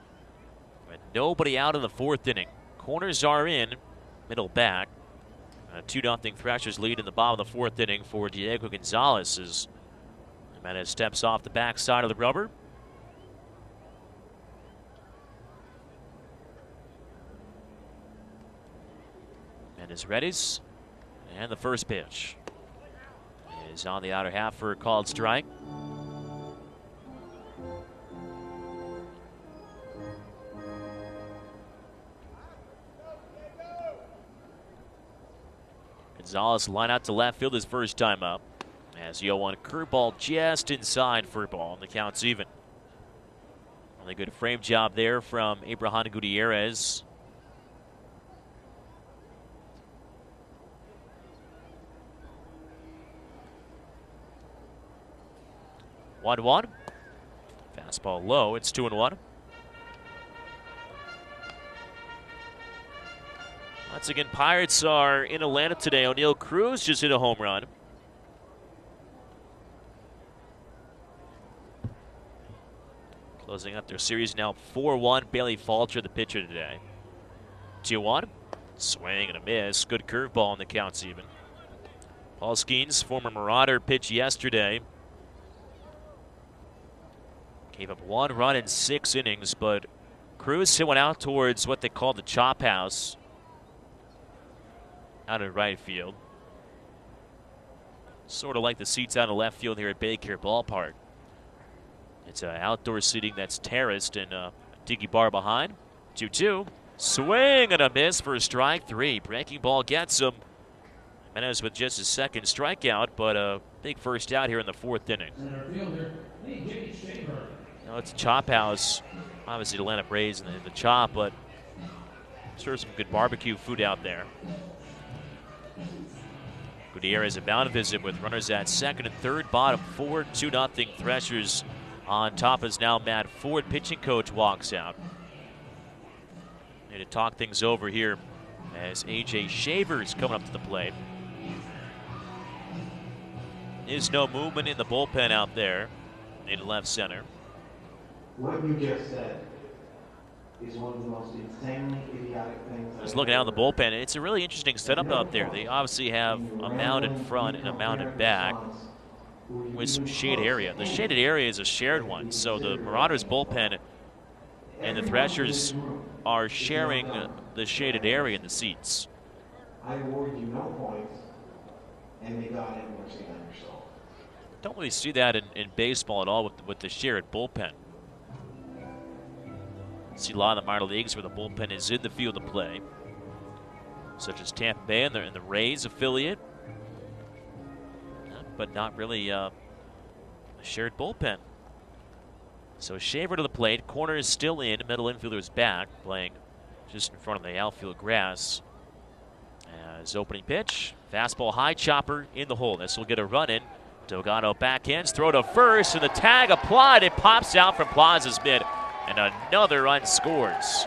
But nobody out in the fourth inning. Corners are in, middle back. A 2-0 Thrashers lead in the bottom of the 4th inning for Diego Gonzalez as Jimenez steps off the backside of the rubber. Jimenez readies. And the first pitch is on the outer half for a called strike. Gonzalez line out to left field his first time up. As the 0-1 curveball just inside for a ball, and the count's even. Really good frame job there from Abraham Gutierrez. One. Fastball low. It's 2-1. Once again, Pirates are in Atlanta today. O'Neal Cruz just hit a home run. Closing out their series now 4-1. Bailey Falter, the pitcher today. 2-1. Swing and a miss. Good curveball, and the count's even. Paul Skeens, former Marauder, pitched yesterday. Gave up 1 run in 6 innings, but Cruz went out towards what they call the chop house out in right field. Sort of like the seats out in left field here at Baycare Ballpark. It's an outdoor seating that's terraced and a tiki bar behind. 2-2. Swing and a miss for strike 3. Breaking ball gets him. Jimenez with just his second strikeout, but a big first out here in the 4th inning. Now it's a chop house. Obviously, the Atlanta Braves and the chop, but I'm sure some good barbecue food out there. Gutierrez about to visit with runners at second and third, bottom 4, 2-0 Threshers on top as now Matt Ford, pitching coach, walks out. Need to talk things over here as A.J. Shavers coming up to the plate. There's no movement in the bullpen out there in left center. What you just said is one of the most insanely idiotic things. Just looking out of the bullpen, it's a really interesting setup out there. They obviously have a mound in front and a mound in back with some shade area. The shaded area is a shared one, so the Marauders bullpen and the Threshers are sharing the shaded area in the seats. I award you no points, and may God have mercy on your soul. Don't really see that in baseball at all with the shared bullpen. See a lot of the minor leagues where the bullpen is in the field of play, such as Tampa Bay and the Rays affiliate, but not really a shared bullpen. So Shaver to the plate, corner is still in, middle infielder's back, playing just in front of the outfield grass. As opening pitch, fastball high chopper in the hole. This will get a run in. Delgado backhands, throw to first, and the tag applied. It pops out from Plaza's mid, and another run scores.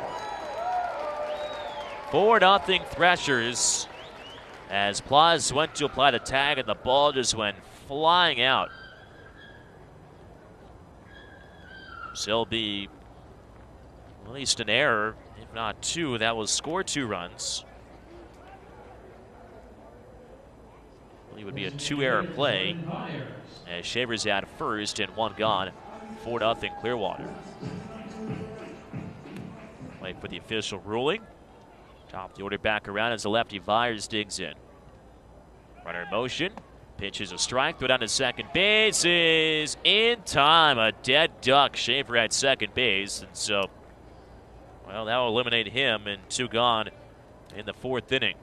4-0 Threshers as Plaza went to apply the tag, and the ball just went flying out. So it'll be at least an error, if not 2. That will score 2 runs. It would be a 2-error play as Shavers at first and 1 gone. 4-0 Clearwater. Wait for the official ruling. Top the order back around as the lefty Vyers digs in. Runner in motion. Pitch is a strike. Throw down to second base is in time. A dead duck. Shaver at second base. And so, well, that will eliminate him, and 2 gone in the 4th inning.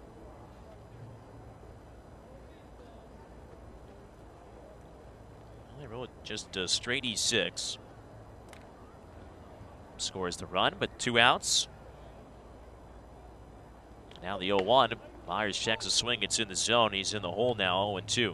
They rolled just a straight E6. Scores the run, but 2 outs. Now the 0-1. Myers checks a swing. It's in the zone. He's in the hole now, 0-2.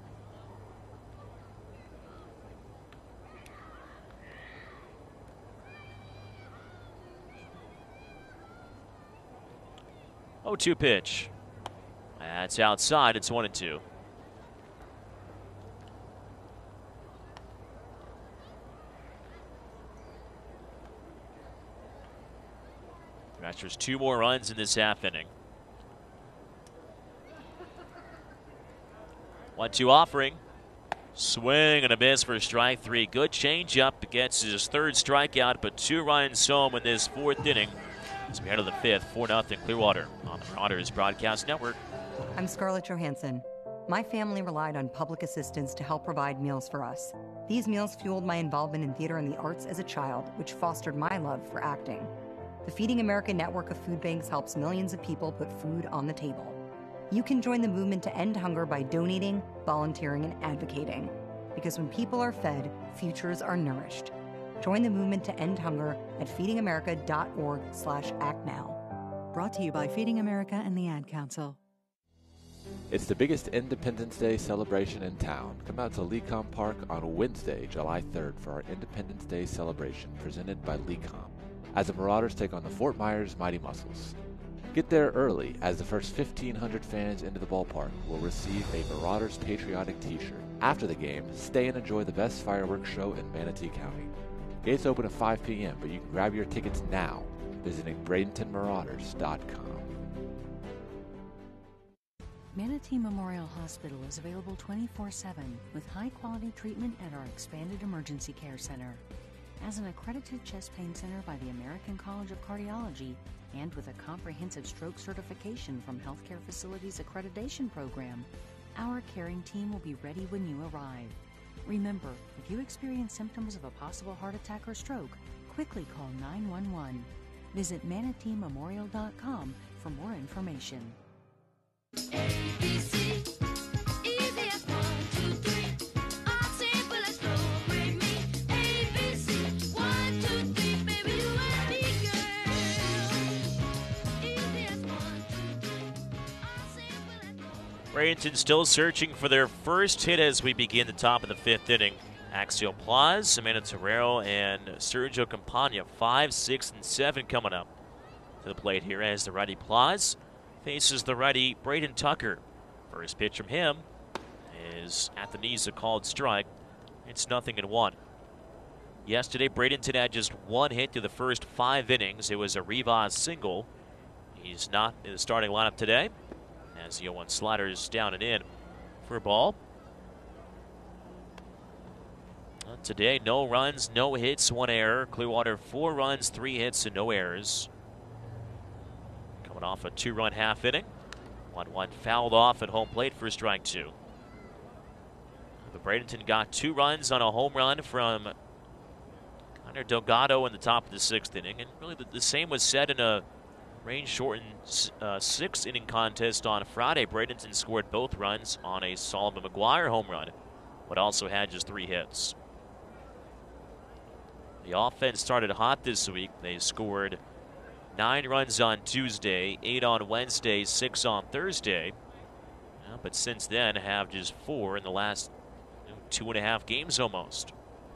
Oh-2 pitch. That's outside. It's 1-2. Threshers 2 more runs in this half inning. 1-2 offering. Swing and a miss for strike three. Good changeup. Gets his third strikeout, but 2 runs home in this 4th inning. As we head to the 5th, 4-0 Clearwater on the Marauders Broadcast Network. I'm Scarlett Johansson. My family relied on public assistance to help provide meals for us. These meals fueled my involvement in theater and the arts as a child, which fostered my love for acting. The Feeding America network of food banks helps millions of people put food on the table. You can join the movement to end hunger by donating, volunteering, and advocating. Because when people are fed, futures are nourished. Join the movement to end hunger at feedingamerica.org/actnow. Brought to you by Feeding America and the Ad Council. It's the biggest Independence Day celebration in town. Come out to Lecom Park on Wednesday, July 3rd for our Independence Day celebration presented by Lecom as the Marauders take on the Fort Myers Mighty Muscles. Get there early, as the first 1,500 fans into the ballpark will receive a Marauders patriotic t-shirt. After the game, stay and enjoy the best fireworks show in Manatee County. Gates open at 5 p.m., but you can grab your tickets now visiting BradentonMarauders.com. Manatee Memorial Hospital is available 24/7 with high-quality treatment at our expanded emergency care center. As an accredited chest pain center by the American College of Cardiology and with a comprehensive stroke certification from Healthcare Facilities Accreditation Program, our caring team will be ready when you arrive. Remember, if you experience symptoms of a possible heart attack or stroke, quickly call 911. Visit ManateeMemorial.com for more information. ABC, easy as 1, 2, 3. All simple as flow, bring me ABC. 1, 2, 3, baby, you and me, girl. Easy as 1, 2, 3. All simple as flow. Bradenton still searching for their first hit as we begin the top of the 5th inning. Axial Plaz, Amanda Terrero, and Sergio Campagna, 5, 6, and 7 coming up to the plate here as the righty Plaz faces the righty Braden Tucker. First pitch from him is at the knees, a called strike. It's 0-1. Yesterday, Bradenton had just 1 hit through the first 5 innings. It was a Rivas single. He's not in the starting lineup today as the 0-1 sliders down and in for a ball. Today, no runs, no hits, 1 error. Clearwater, 4 runs, 3 hits, and no errors. Coming off a 2-run half inning. 1-1 fouled off at home plate for strike 2. But Bradenton got 2 runs on a home run from Connor Delgado in the top of the 6th inning. And really the same was said in a rain-shortened 6th-inning contest on Friday. Bradenton scored both runs on a Solomon McGuire home run, but also had just 3 hits. The offense started hot this week. They scored 9 runs on Tuesday, 8 on Wednesday, 6 on Thursday. But since then, have just 4 in the last 2.5 games almost.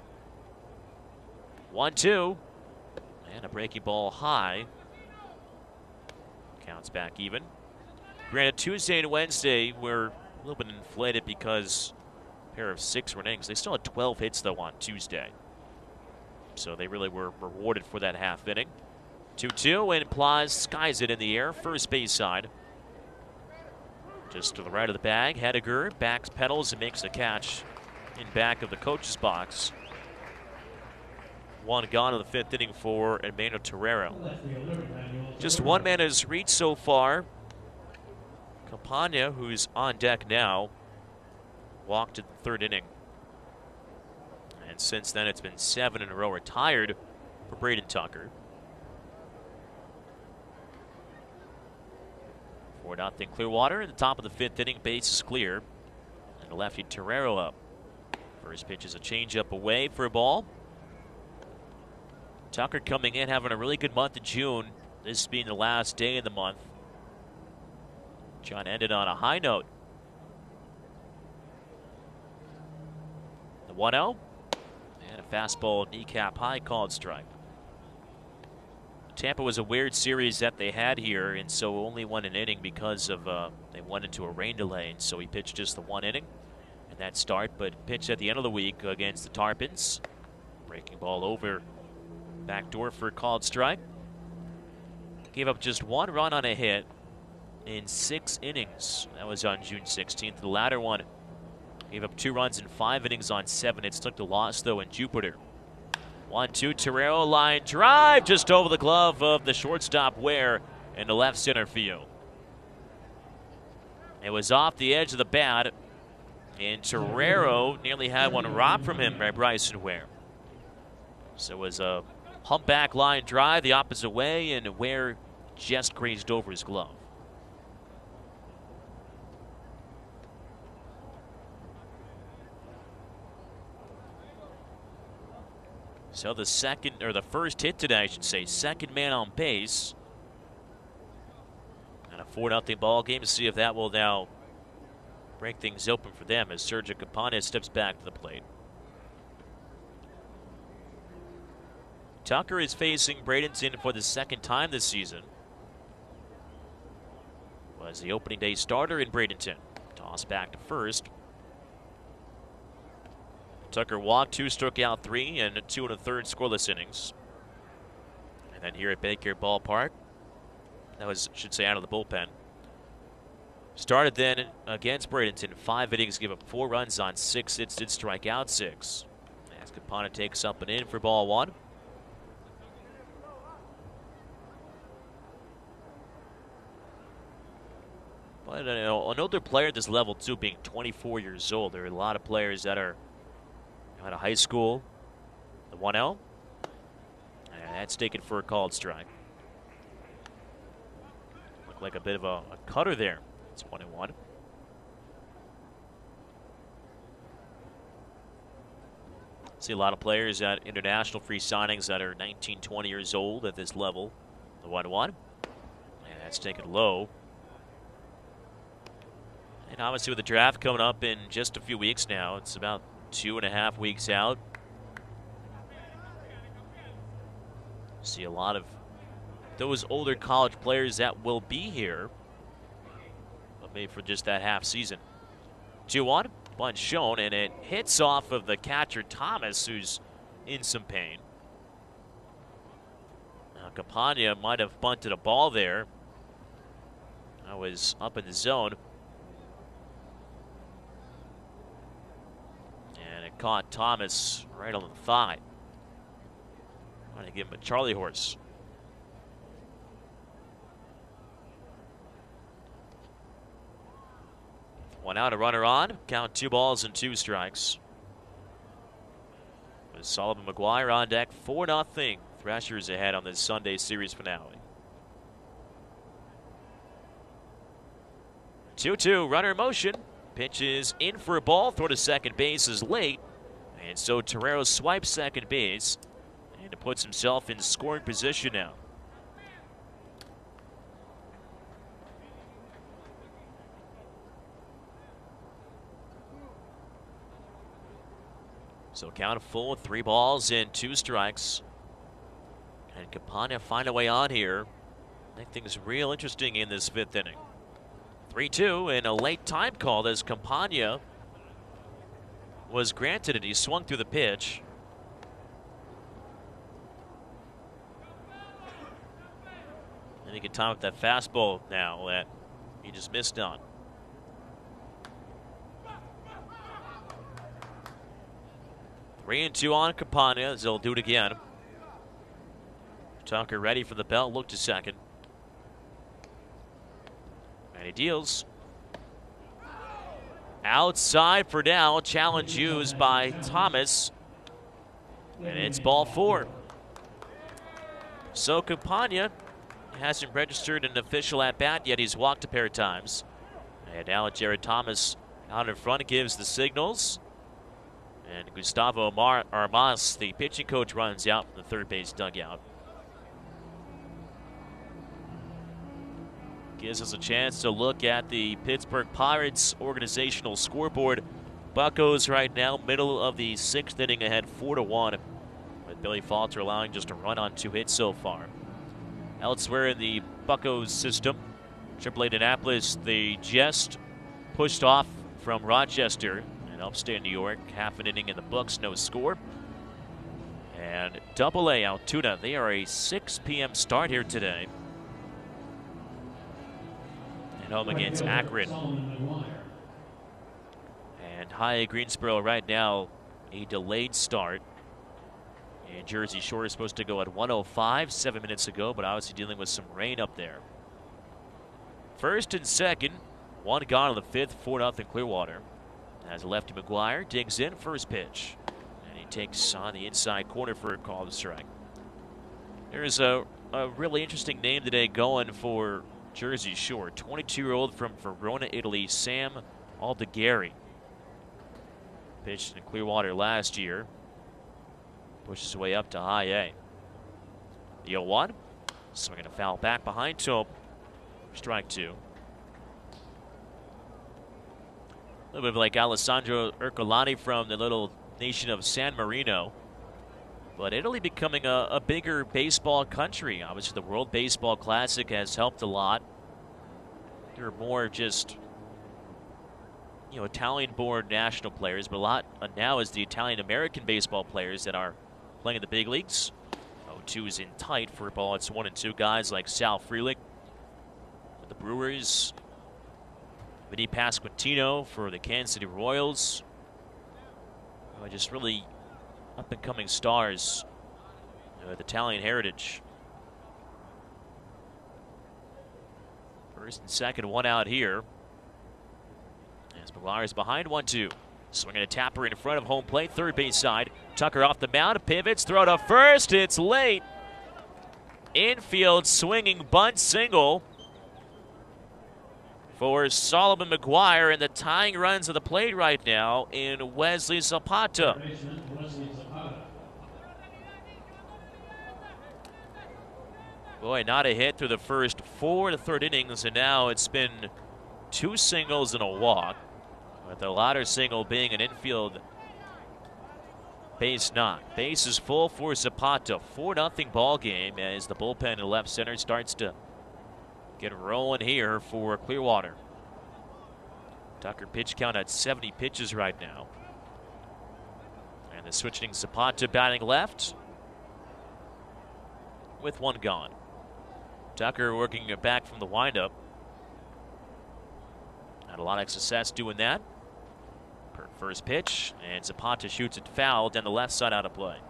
1-2. And a breaking ball high. Counts back even. Granted, Tuesday and Wednesday were a little bit inflated because a pair of 6-run innings. They still had 12 hits, though, on Tuesday. So they really were rewarded for that half inning. 2-2, and Plaz skies it in the air, first base side. Just to the right of the bag, Hediger backs pedals and makes the catch in back of the coach's box. 1 gone in the 5th inning for Armando Terrero. Just 1 man has reached so far. Campagna, who's on deck now, walked in the 3rd inning. And since then, it's been 7 in a row retired for Braden Tucker. 4-0 Clearwater. At the top of the 5th inning, base is clear. And the lefty Terrero up. First pitch is a changeup away for a ball. Tucker coming in, having a really good month of June. This being the last day of the month. John ended on a high note. The 1-0. And a fastball kneecap high, called strike. Tampa was a weird series that they had here, and so only won an inning because of they went into a rain delay, and so he pitched just the 1 inning in that start, but pitched at the end of the week against the Tarpons. Breaking ball over backdoor for a called strike. Gave up just 1 run on a hit in 6 innings. That was on June 16th. The latter one Gave up 2 runs in 5 innings on 7 hits. Took the loss, though, in Jupiter. 1-2, Torero, line drive just over the glove of the shortstop Ware in the left center field. It was off the edge of the bat, and Torero nearly had one robbed from him by Bryson Ware. So it was a humpback line drive the opposite way, and Ware just grazed over his glove. So the first hit today, I should say, second man on base. And a 4-0 ball game to see if that will now break things open for them as Sergio Campana steps back to the plate. Tucker is facing Bradenton for the second time this season. Was the opening day starter in Bradenton. Toss back to first. Tucker walked 2, struck out 3, and 2 1/3 scoreless innings. And then here at Baycare Ballpark, that was, I should say, out of the bullpen. Started then against Bradenton, 5 innings, give up 4 runs on 6 hits, did strike out 6. As Campana takes up and in for ball 1. But another player at this level, too, being 24 years old. There are a lot of players that are out of high school. The 1-0. And that's taken for a called strike. Looked like a bit of a cutter there. It's 1-1. See a lot of players at international free signings that are 19, 20 years old at this level. The 1-1. And that's taken low. And obviously with the draft coming up in just a few weeks now, it's about 2.5 weeks out. See a lot of those older college players that will be here, but maybe for just that half season. 2-1, bunch shown, and it hits off of the catcher Thomas, who's in some pain. Now Campana might have bunted a ball there. That was up in the zone. Caught Thomas right on the thigh. Trying to give him a Charlie horse. One out, a runner on. Count 2 balls and 2 strikes. With Sullivan McGuire on deck, 4-0. Thrashers ahead on this Sunday series finale. 2-2, runner in motion. Pitch is in for a ball. Throw to second base is late. And so Torero swipes second base and puts himself in scoring position now. So count full with 3 balls and 2 strikes. And Campana find a way on here. Make things real interesting in this 5th inning. 3-2 and a late time call as Campana was granted it. He swung through the pitch. And he can time up that fastball now that he just missed on. Three and 2 on Campana as he'll do it again. Tucker ready for the belt, look to second. And he deals. Outside for now. Challenge used by Thomas. And it's ball 4. So Campana hasn't registered an official at-bat yet. He's walked a pair of times. And now Jared Thomas out in front gives the signals. And Gustavo Armas, the pitching coach, runs out from the third base dugout. Gives us a chance to look at the Pittsburgh Pirates organizational scoreboard. Buccos right now, middle of the 6th inning, ahead 4-1, with Billy Falter allowing just a run on 2 hits so far. Elsewhere in the Buccos system, AAA Indianapolis, they just pushed off from Rochester in upstate New York. Half an inning in the books, no score. And AA Altoona, they are a 6 p.m. start here today. Home against Akron. And high Greensboro right now, a delayed start. And Jersey Shore is supposed to go at 105 7 minutes ago, but obviously dealing with some rain up there. First and second, one gone in the fifth, 4-0 Clearwater. As lefty McGuire digs in, first pitch. And he takes on the inside corner for a call to strike. There's a really interesting name today going for Jersey Shore. 22-year-old from Verona, Italy, Sam Aldegheri. Pitched in Clearwater last year. Pushes his way up to high A. The 0-1. Swinging a foul back behind to him. Strike two. A little bit like Alessandro Ercolani from the little nation of San Marino. But Italy becoming a bigger baseball country. Obviously, the World Baseball Classic has helped a lot. There are more just, Italian-born national players, but a lot now is the Italian-American baseball players that are playing in the big leagues. 0-2 is in tight for a ball. It's 1-2 guys like Sal Frelick for the Brewers. Vinny Pasquantino for the Kansas City Royals. Just really up-and-coming stars with Italian heritage. First and second, one out here. As McGuire is behind 1-2. Swinging a tapper in front of home plate, third base side. Tucker off the mound, pivots, throw to first. It's late. Infield swinging bunt single for Solomon McGuire, and the tying runs of the plate right now in Wesley Zapata. Boy, not a hit through the first 4 to third innings, and now it's been 2 singles and a walk, with the latter single being an infield base knock. Base is full for Zapata. 4-0 ball game as the bullpen in left center starts to get rolling here for Clearwater. Tucker pitch count at 70 pitches right now. And the switching Zapata batting left with one gone. Tucker working it back from the windup. Had a lot of success doing that. First pitch, and Zapata shoots it foul down the left side out of play.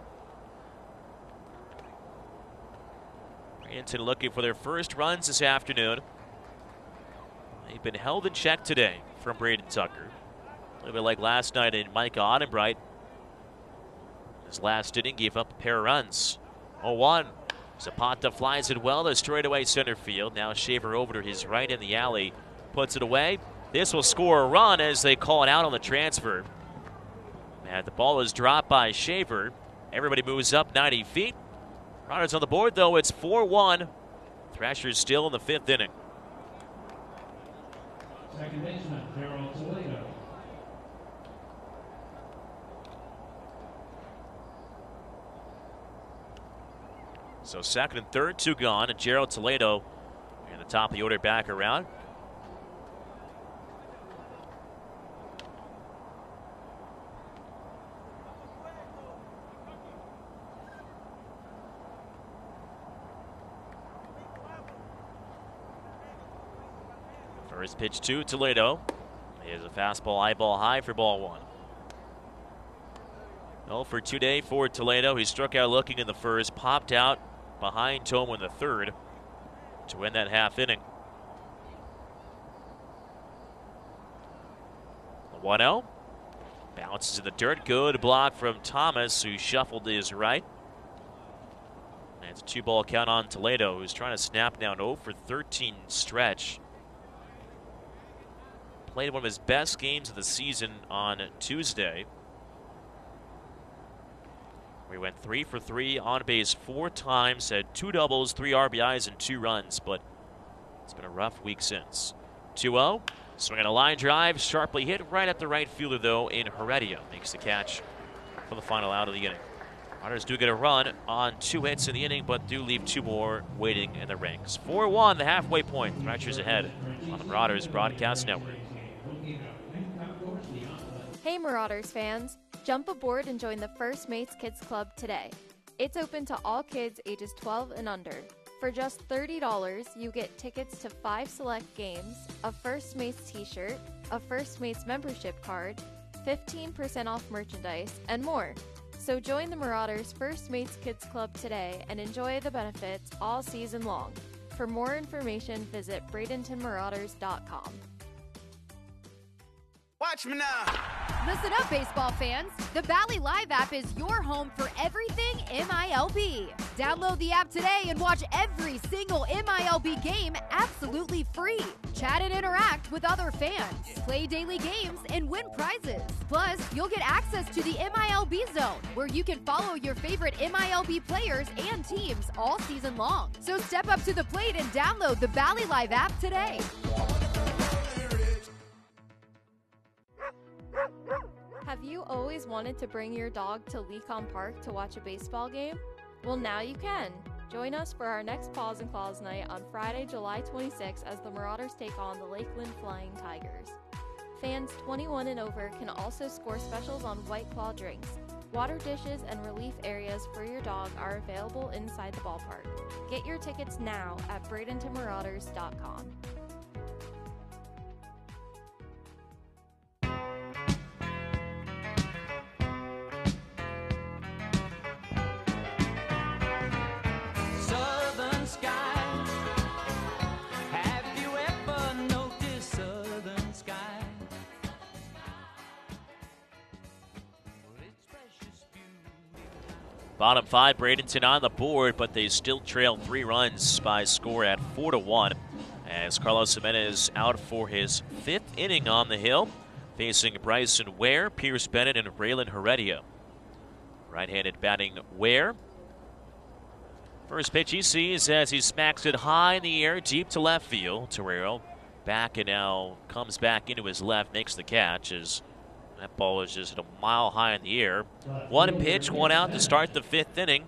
Bradenton looking for their first runs this afternoon. They've been held in check today from Braden Tucker. A little bit like last night in Micah Ottenbright. His last inning gave up a pair of runs. 0-1. Zapata flies it well to straightaway center field. Now Shaver over to his right in the alley. Puts it away. This will score a run as they call it out on the transfer. And the ball is dropped by Shaver. Everybody moves up 90 feet. Runners on the board, though. It's 4-1. Thrashers still in the 5th inning. Second baseman, Gerald Toledo. So second and third, 2 gone, and Gerald Toledo in the top of the order back around. First pitch to Toledo. Here's a fastball, eyeball high for ball 1. 0 for 2 day for Toledo. He struck out looking in the first, popped out behind Tome in the third to win that half inning. 1-0. Bounces in the dirt. Good block from Thomas, who shuffled to his right. And it's a 2-ball count on Toledo, who's trying to snap down 0 for 13 stretch. Played one of his best games of the season on Tuesday. We went 3 for 3 on base 4 times, had 2 doubles, 3 RBIs, and 2 runs, but it's been a rough week since. 2-0, swinging a line drive, sharply hit right at the right fielder, though, in Heredia. Makes the catch for the final out of the inning. Runners do get a run on 2 hits in the inning, but do leave 2 more waiting in the ranks. 4-1, the halfway point. Thrashers ahead on the Marauders Broadcast Network. Hey Marauders fans, jump aboard and join the First Mates Kids Club today. It's open to all kids ages 12 and under. For just $30, you get tickets to 5 select games, a First Mates t-shirt, a First Mates membership card, get 15% off merchandise, and more. So join the Marauders First Mates Kids Club today and enjoy the benefits all season long. For more information, visit BradentonMarauders.com. Watch me now. Listen up, baseball fans. The Valley Live app is your home for everything MILB. Download the app today and watch every single MILB game absolutely free. Chat and interact with other fans. Play daily games and win prizes. Plus, you'll get access to the MILB Zone, where you can follow your favorite MILB players and teams all season long. So step up to the plate and download the Valley Live app today. Have you always wanted to bring your dog to Lecom Park to watch a baseball game? Well, now you can. Join us for our next Paws and Claws night on Friday, July 26th as the Marauders take on the Lakeland Flying Tigers. Fans 21 and over can also score specials on White Claw drinks. Water dishes and relief areas for your dog are available inside the ballpark. Get your tickets now at BradentonMarauders.com. Southern skies. Have you ever noticed southern skies? Bottom five, Bradenton on the board, but they still trail 3 runs by score at 4-1. As Carlos Jimenez out for his 5th inning on the hill, facing Bryson Ware, Pierce Bennett, and Raylan Heredia. Right-handed batting Ware. First pitch he sees as he smacks it high in the air, deep to left field. Torero back and now comes back into his left, makes the catch as that ball is just a mile high in the air. 1 pitch, 1 out to start the 5th inning.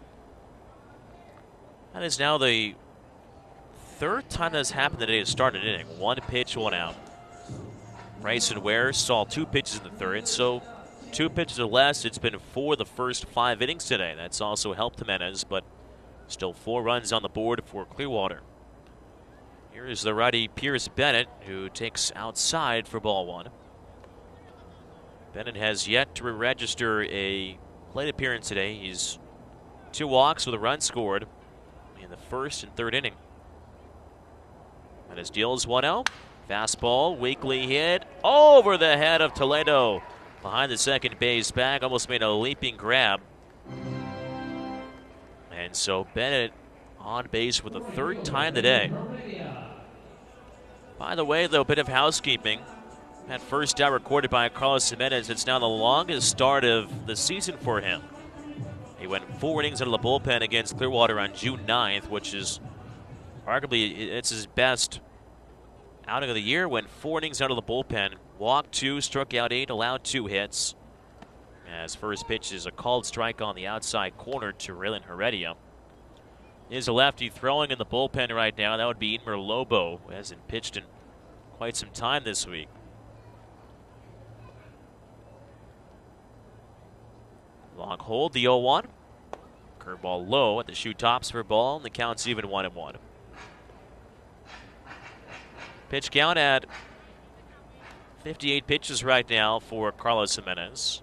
That is now the 3rd time that's happened today to start an inning. 1 pitch, 1 out. Bryson Ware saw 2 pitches in the 3rd, so 2 pitches or less. It's been 4 the first 5 innings today. That's also helped Jimenez, but still 4 runs on the board for Clearwater. Here is the righty Pierce Bennett, who takes outside for ball 1. Bennett has yet to register a plate appearance today. He's 2 walks with a run scored in the 1st and 3rd inning. And his deals 1-0. Fastball, weakly hit over the head of Toledo. Behind the second base bag, almost made a leaping grab. And so Bennett on base for the 3rd time today. By the way, though, a bit of housekeeping. That first out recorded by Carlos Jimenez. It's now the longest start of the season for him. He went 4 innings out of the bullpen against Clearwater on June 9th, which is arguably it's his best outing of the year. Went 4 innings out of the bullpen, walked 2, struck out 8, allowed 2 hits. As first pitch is a called strike on the outside corner to Raylan Heredia. Is a lefty throwing in the bullpen right now. That would be Emer Lobo, who hasn't pitched in quite some time this week. Long hold, the 0-1. Curveball low at the shoe tops for a ball, and the count's even 1-1. Pitch count at 58 pitches right now for Carlos Jimenez.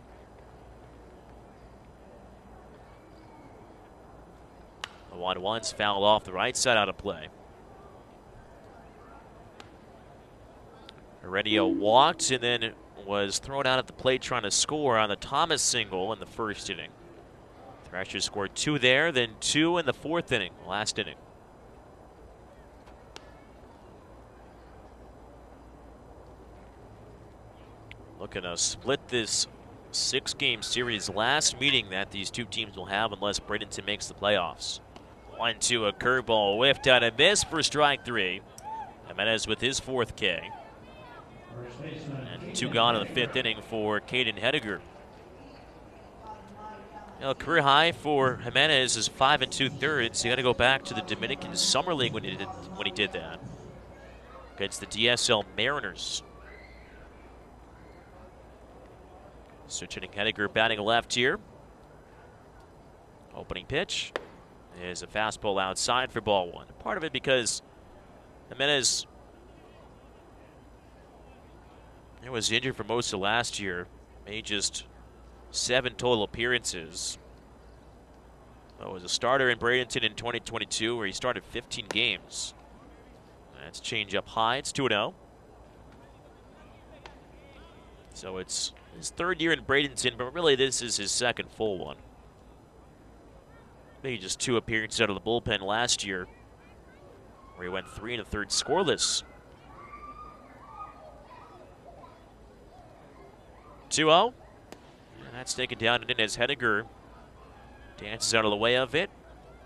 The 1-1's fouled off the right side out of play. Heredia walked and then was thrown out at the plate trying to score on the Thomas single in the 1st inning. Thrashers scored 2 there, then 2 in the 4th inning, last inning. Looking to split this 6-game series, last meeting that these 2 teams will have unless Bradenton makes the playoffs. 1-2, a curveball whiffed out and missed for strike 3. Jimenez with his 4th K. And 2 gone in the 5th inning for Caden Hediger. Career high for Jimenez is 5 2/3. You got to go back to the Dominican Summer League when he did that against the DSL Mariners. Switching Hediger batting left here. Opening pitch is a fastball outside for ball 1. Part of it because Jimenez was injured for most of last year. Made just 7 total appearances. Was a starter in Bradenton in 2022 where he started 15 games. That's change up high. It's 2-0. So it's his 3rd year in Bradenton, but really this is his 2nd full one. Maybe just 2 appearances out of the bullpen last year where he went 3 1/3 scoreless. 2-0. And that's taken down and in as Henniger dances out of the way of it.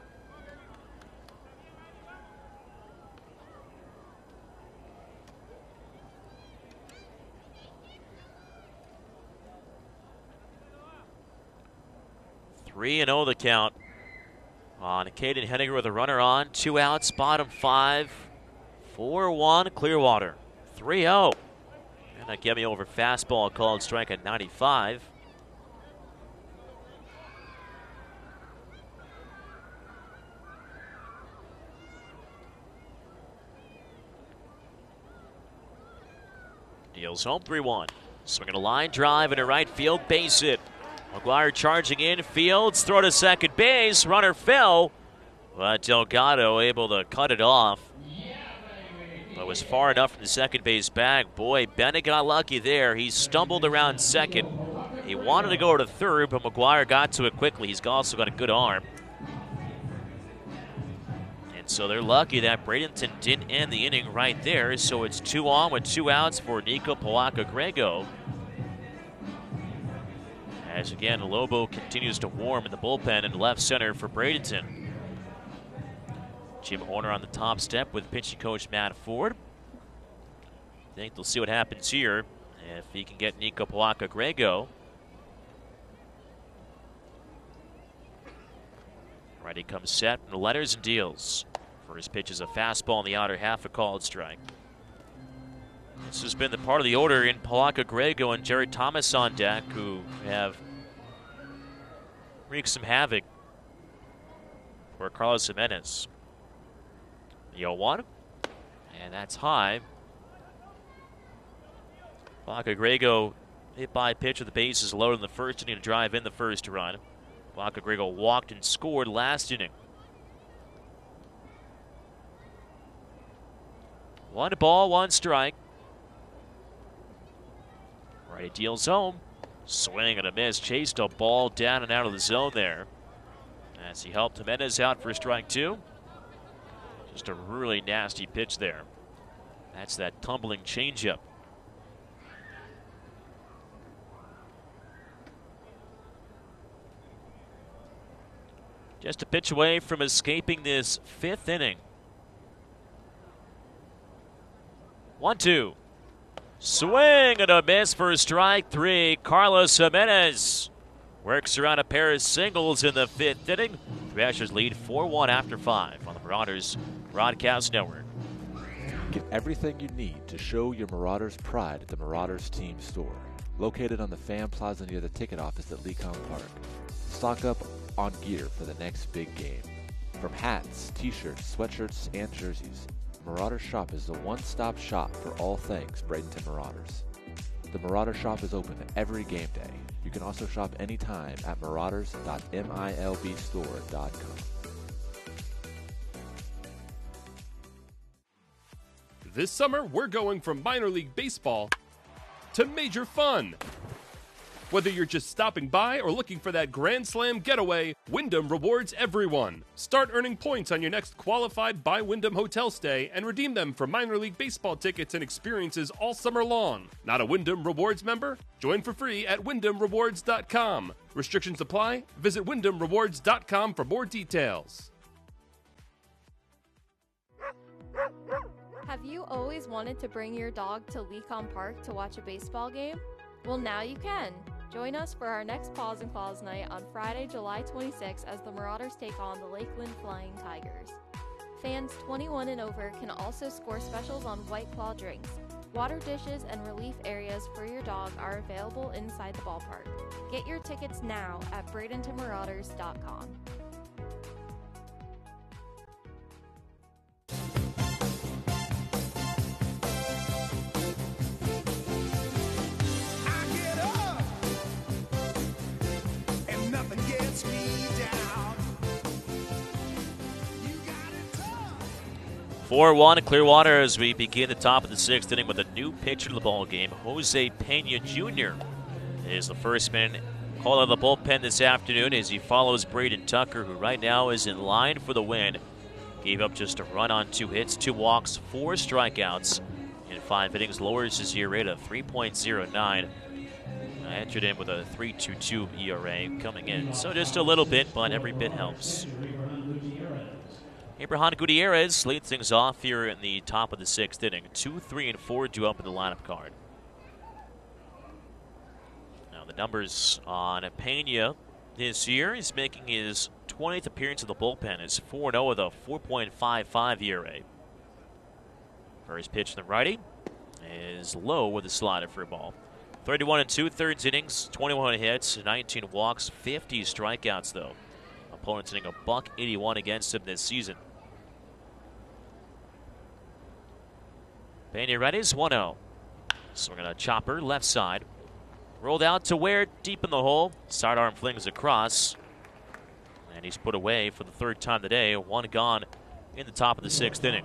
Three and 0 the count on Caden Henniger with a runner on. 2 outs, bottom 5. 4-1 Clearwater. 3-0. And a gimme over fastball called strike at 95. Deals home 3-1. Swinging a line drive into right field, base hit. McGuire charging in, Fields, throw to second base, runner fell, but Delgado able to cut it off. But was far enough from the second base bag. Boy, Bennett got lucky there. He stumbled around second. He wanted to go to third, but McGuire got to it quickly. He's also got a good arm. And so they're lucky that Bradenton didn't end the inning right there. So it's 2 on with 2 outs for Nico Poaka-Grego. As again, Lobo continues to warm in the bullpen in left center for Bradenton. Jim Horner on the top step with pitching coach Matt Ford. I think they'll see what happens here if he can get Nico Poaka-Grego. Righty comes set from the letters and deals. First pitch is a fastball in the outer half, a called strike. This has been the part of the order in Poaka-Grego and Jerry Thomas on deck, who have wreaked some havoc for Carlos Jimenez. The 0-1, and that's high. Poaka-Grego hit by a pitch with the bases loaded in the first inning to drive in the first run. Poaka-Grego walked and scored last inning. 1 ball, 1 strike. Righty deals home. Swing and a miss. Chased a ball down and out of the zone there as he helped Jimenez out for strike 2. Just a really nasty pitch there. That's that tumbling changeup. Just a pitch away from escaping this 5th inning. 1-2. Swing and a miss for strike 3. Carlos Jimenez works around a pair of singles in the 5th inning. Thrashers lead 4-1 after 5 on the Marauders Broadcast Network. Get everything you need to show your Marauders pride at the Marauders Team Store, located on the Fan Plaza near the ticket office at Lecom Park. Stock up on gear for the next big game. From hats, t-shirts, sweatshirts, and jerseys, Marauder Shop is the one-stop shop for all things Bradenton Marauders. The Marauder Shop is open every game day. You can also shop anytime at marauders.milbstore.com. This summer, we're going from minor league baseball to major fun. Whether you're just stopping by or looking for that Grand Slam getaway, Wyndham rewards everyone. Start earning points on your next qualified by Wyndham hotel stay and redeem them for minor league baseball tickets and experiences all summer long. Not a Wyndham Rewards member? Join for free at WyndhamRewards.com. Restrictions apply. Visit WyndhamRewards.com for more details. Have you always wanted to bring your dog to Lecom Park to watch a baseball game? Well, now you can. Join us for our next Paws and Claws night on Friday, July 26 as the Marauders take on the Lakeland Flying Tigers. Fans 21 and over can also score specials on White Claw drinks. Water dishes and relief areas for your dog are available inside the ballpark. Get your tickets now at BradentonMarauders.com. 4-1 Clearwater as we begin the top of the 6th inning with a new pitcher to the ball game. Jose Pena Jr. is the first man called out of the bullpen this afternoon as he follows Braden Tucker, who right now is in line for the win. Gave up just a run on 2 hits, 2 walks, 4 strikeouts in 5 innings. Lowers his ERA to 3.09. Entered in with a 3.22 ERA coming in. So just a little bit, but every bit helps. Abraham Gutierrez leads things off here in the top of the 6th inning. 2, 3, and 4 due up in the lineup card. Now the numbers on Pena this year. He's making his 20th appearance in the bullpen. Is 4-0 with a 4.55 ERA. First pitch to the righty is low with a slider for a ball. 31 2/3 innings, 21 hits, 19 walks, 50 strikeouts though. Opponents hitting $181 against him this season. Pena readies 1-0. Swinging a chopper left side. Rolled out to Ware deep in the hole. Sidearm flings across. And he's put away for the 3rd time today. 1 gone in the top of the 6th inning.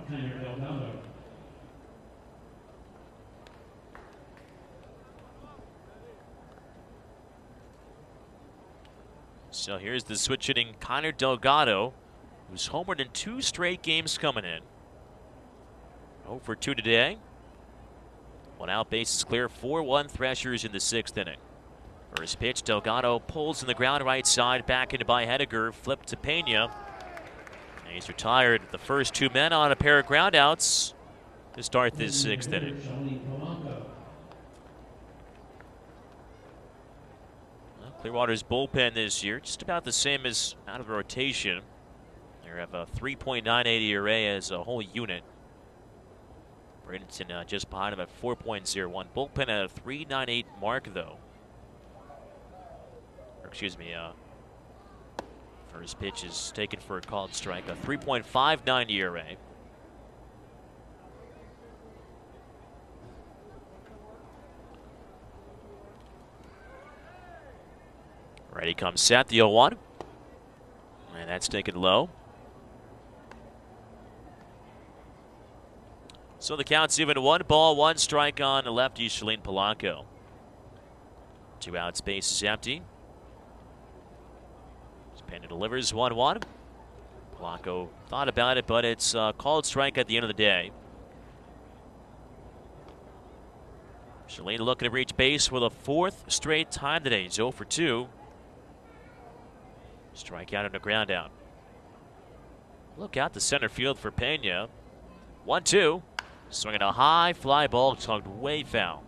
So here's the switch hitting Connor Delgado, who's homered in 2 straight games coming in. 0 for 2 today. 1 out, bases clear. 4-1 Threshers in the 6th inning. First pitch, Delgado pulls in the ground right side, back into by Hediger, flip to Pena. And he's retired. The first 2 men on a pair of groundouts to start this 6th inning. Clearwater's bullpen this year, just about the same as out of the rotation. They have a 3.98 ERA as a whole unit. Bradenton just behind him at 4.01. Bullpen at a 3.98 mark, though. Or, excuse me, first pitch is taken for a called strike. A 3.59 ERA. Ready comes set, the 0-1. And that's taken low. So the count's even 1 ball, 1 strike on the lefty, Shalene Polanco. 2 outs, base is empty. Pena delivers 1-1. Polanco thought about it, but it's a called strike at the end of the day. Shalene looking to reach base with a 4th straight time today. He's 0 for 2. Strikeout and a ground out. Look out to center field for Pena. 1-2. Swinging a high fly ball, tugged way foul.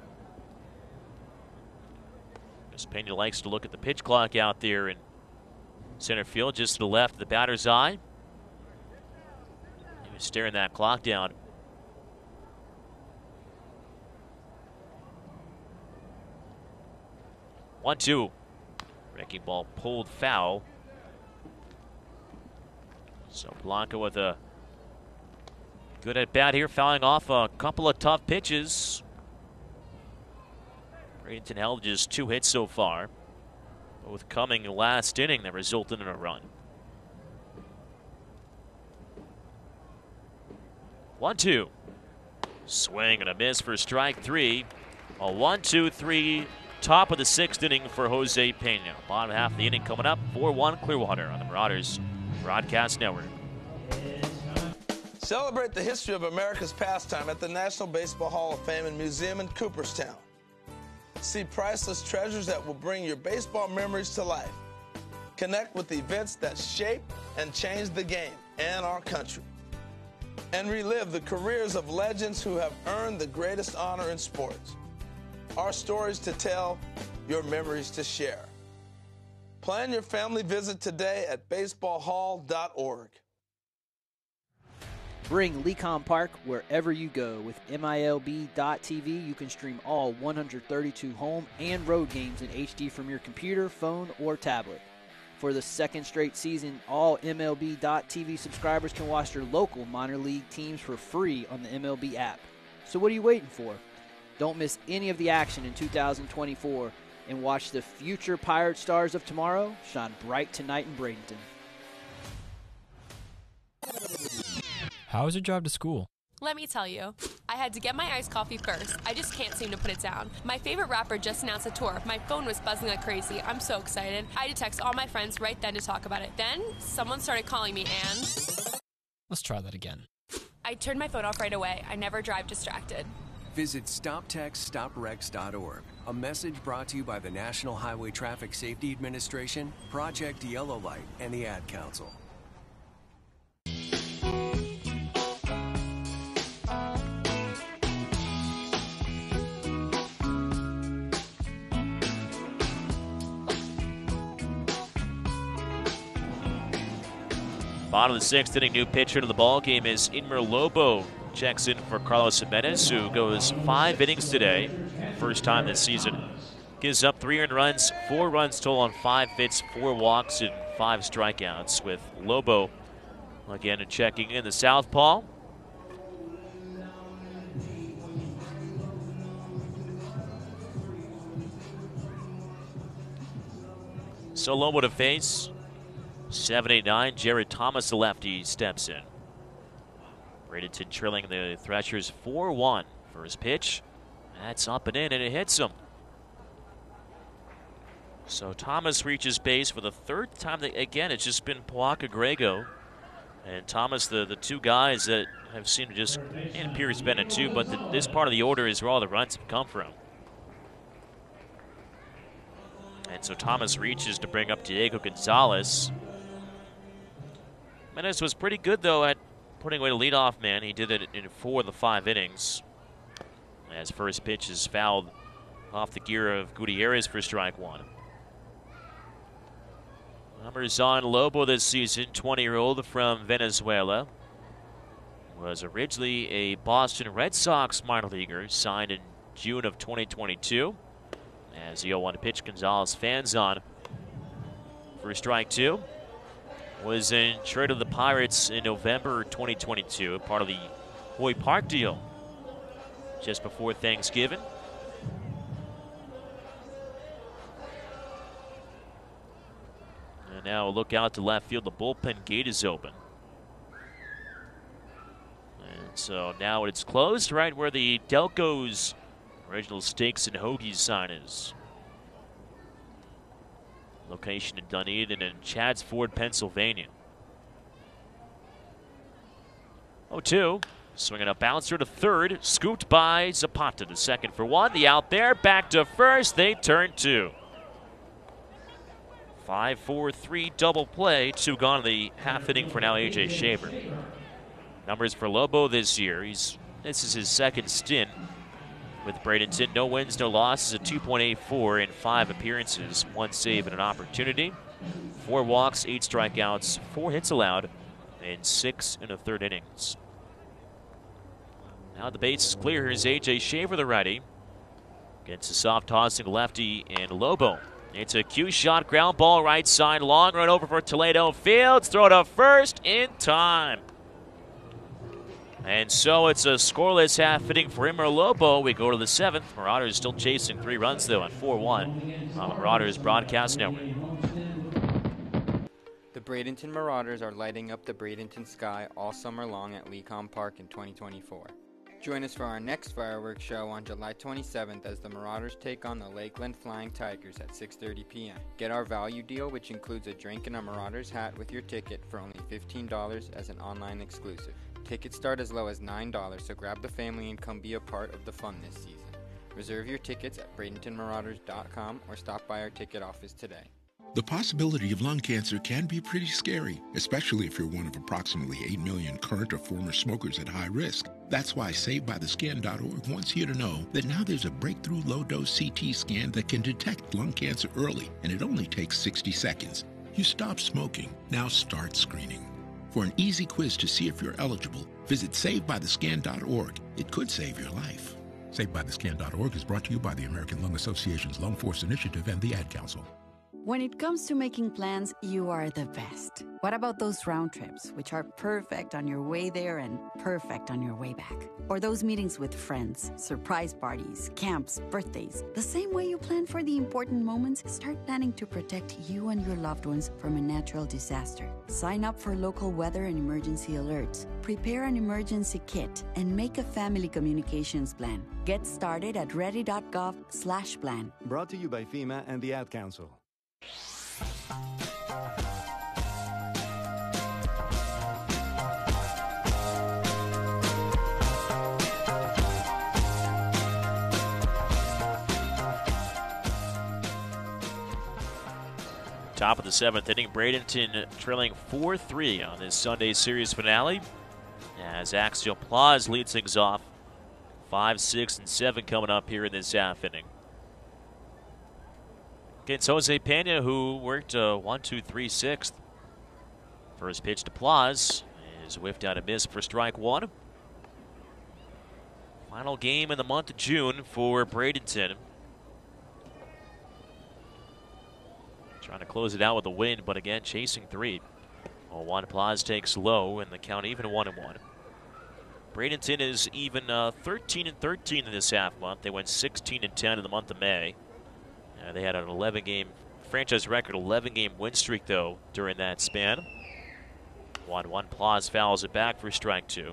As Pena likes to look at the pitch clock out there in center field, just to the left of the batter's eye. He was staring that clock down. One-two. Breaking ball pulled foul. So Polanco with a good at bat here, fouling off a couple of tough pitches. Bradenton held just 2 hits so far, both coming last inning that resulted in a run. 1-2. Swing and a miss for strike 3. A 1-2-3. Top of the 6th inning for Jose Pena. Bottom half of the inning coming up. 4-1 Clearwater on the Marauders Broadcast Network. Celebrate the history of America's pastime at the National Baseball Hall of Fame and Museum in Cooperstown. See priceless treasures that will bring your baseball memories to life. Connect with events that shape and change the game and our country. And relive the careers of legends who have earned the greatest honor in sports. Our stories to tell, your memories to share. Plan your family visit today at baseballhall.org. Bring Lecom Park wherever you go. With MILB.TV, you can stream all 132 home and road games in HD from your computer, phone, or tablet. For the 2nd straight season, all MLB.TV subscribers can watch their local minor league teams for free on the MLB app. So what are you waiting for? Don't miss any of the action in 2024 and watch the future Pirate stars of tomorrow shine bright tonight in Bradenton. How was your drive to school? Let me tell you, I had to get my iced coffee first. I just can't seem to put it down. My favorite rapper just announced a tour. My phone was buzzing like crazy. I'm so excited. I had to text all my friends right then to talk about it. Then, someone started calling me and... Let's try that again. I turned my phone off right away. I never drive distracted. Visit StopTextStopWrecks.org. A message brought to you by the National Highway Traffic Safety Administration, Project Yellow Light, and the Ad Council. Bottom of the sixth inning, new pitcher to the ball game is Inmer Lobo. Checks in for Carlos Jimenez, who goes 5 innings today, first time this season. Gives up 3 earned runs, 4 runs total on 5 hits, 4 walks, and 5 strikeouts. With Lobo again checking in the southpaw. So Lobo to face. 7-8-9, Jared Thomas, the lefty, steps in. Bradenton trailing the Threshers 4-1 for his pitch. That's up and in, and it hits him. So Thomas reaches base for the 3rd time. Again, it's just been Puaka Grego and Thomas, the 2 guys that have seemed to just, and Pierce Bennett too, but this part of the order is where all the runs have come from. And so Thomas reaches to bring up Diego Gonzalez. Menace was pretty good, though, at putting away the leadoff man. He did it in 4 of the 5 innings. As first pitch is fouled off the gear of Gutierrez for strike 1. Numbers on Lobo this season, 20-year-old from Venezuela. Was originally a Boston Red Sox minor leaguer, signed in June of 2022. As the 0-1 pitch, Gonzalez fans on for strike 2. Was in trade of the Pirates in November 2022, part of the Hoy Park deal just before Thanksgiving. And now look out to left field. The bullpen gate is open. And so now it's closed right where the Delco's original Steaks and Hoagies sign is. Location in Dunedin and Chadsford, Pennsylvania. 0-2. Swinging a bouncer to third. Scooped by Zapata to second for 1. The out there. Back to first. They turn 2. 5-4-3 double play. 2 gone in the half inning for now A.J. Shaver. Numbers for Lobo this year. This is his 2nd stint with Bradenton. No wins, no losses, a 2.84 in 5 appearances, 1 save and an opportunity. 4 walks, 8 strikeouts, 4 hits allowed, and 6 in the 3rd innings. Now the base is clear. Here's A.J. Shaver, the righty. Against a soft tossing lefty and Lobo. It's a cue shot, ground ball right side, long run over for Toledo. Fields, throw to first in time. And so it's a scoreless half inning for Inmer Lobo. We go to the 7th. Marauders still chasing 3 runs, though, at 4-1 on the Marauders Broadcast Network. The Bradenton Marauders are lighting up the Bradenton sky all summer long at Lecom Park in 2024. Join us for our next fireworks show on July 27th as the Marauders take on the Lakeland Flying Tigers at 6:30 p.m. Get our value deal, which includes a drink and a Marauders hat with your ticket for only $15 as an online exclusive. Tickets start as low as $9, so grab the family and come be a part of the fun this season. Reserve your tickets at BradentonMarauders.com or stop by our ticket office today. The possibility of lung cancer can be pretty scary, especially if you're one of approximately 8 million current or former smokers at high risk. That's why SaveByTheScan.org wants you to know that now there's a breakthrough low-dose CT scan that can detect lung cancer early, and it only takes 60 seconds. You stop smoking, now start screening. For an easy quiz to see if you're eligible, visit SaveByTheScan.org. It could save your life. SaveByTheScan.org is brought to you by the American Lung Association's Lung Force Initiative and the Ad Council. When it comes to making plans, you are the best. What about those round trips, which are perfect on your way there and perfect on your way back? Or those meetings with friends, surprise parties, camps, birthdays. The same way you plan for the important moments, start planning to protect you and your loved ones from a natural disaster. Sign up for local weather and emergency alerts. Prepare an emergency kit and make a family communications plan. Get started at ready.gov/plan. Brought to you by FEMA and the Ad Council. Top of the 7th inning, Bradenton trailing 4-3 on this Sunday series finale as Axial Plaza leads things off. 5, 6, and 7 coming up here in this half inning. Against Jose Pena, who worked 1-2-3-6. First pitch to Plaza is whiffed out a miss for strike one. Final game in the month of June for Bradenton. Trying to close it out with a win, but again, chasing 3. 0-1, Plaza takes low, and the count even 1-1. Bradenton is even 13-13 in this half month. They went 16-10 in the month of May. They had an 11-game franchise record, 11-game win streak, though, during that span. 1-1, Plaza fouls it back for strike 2.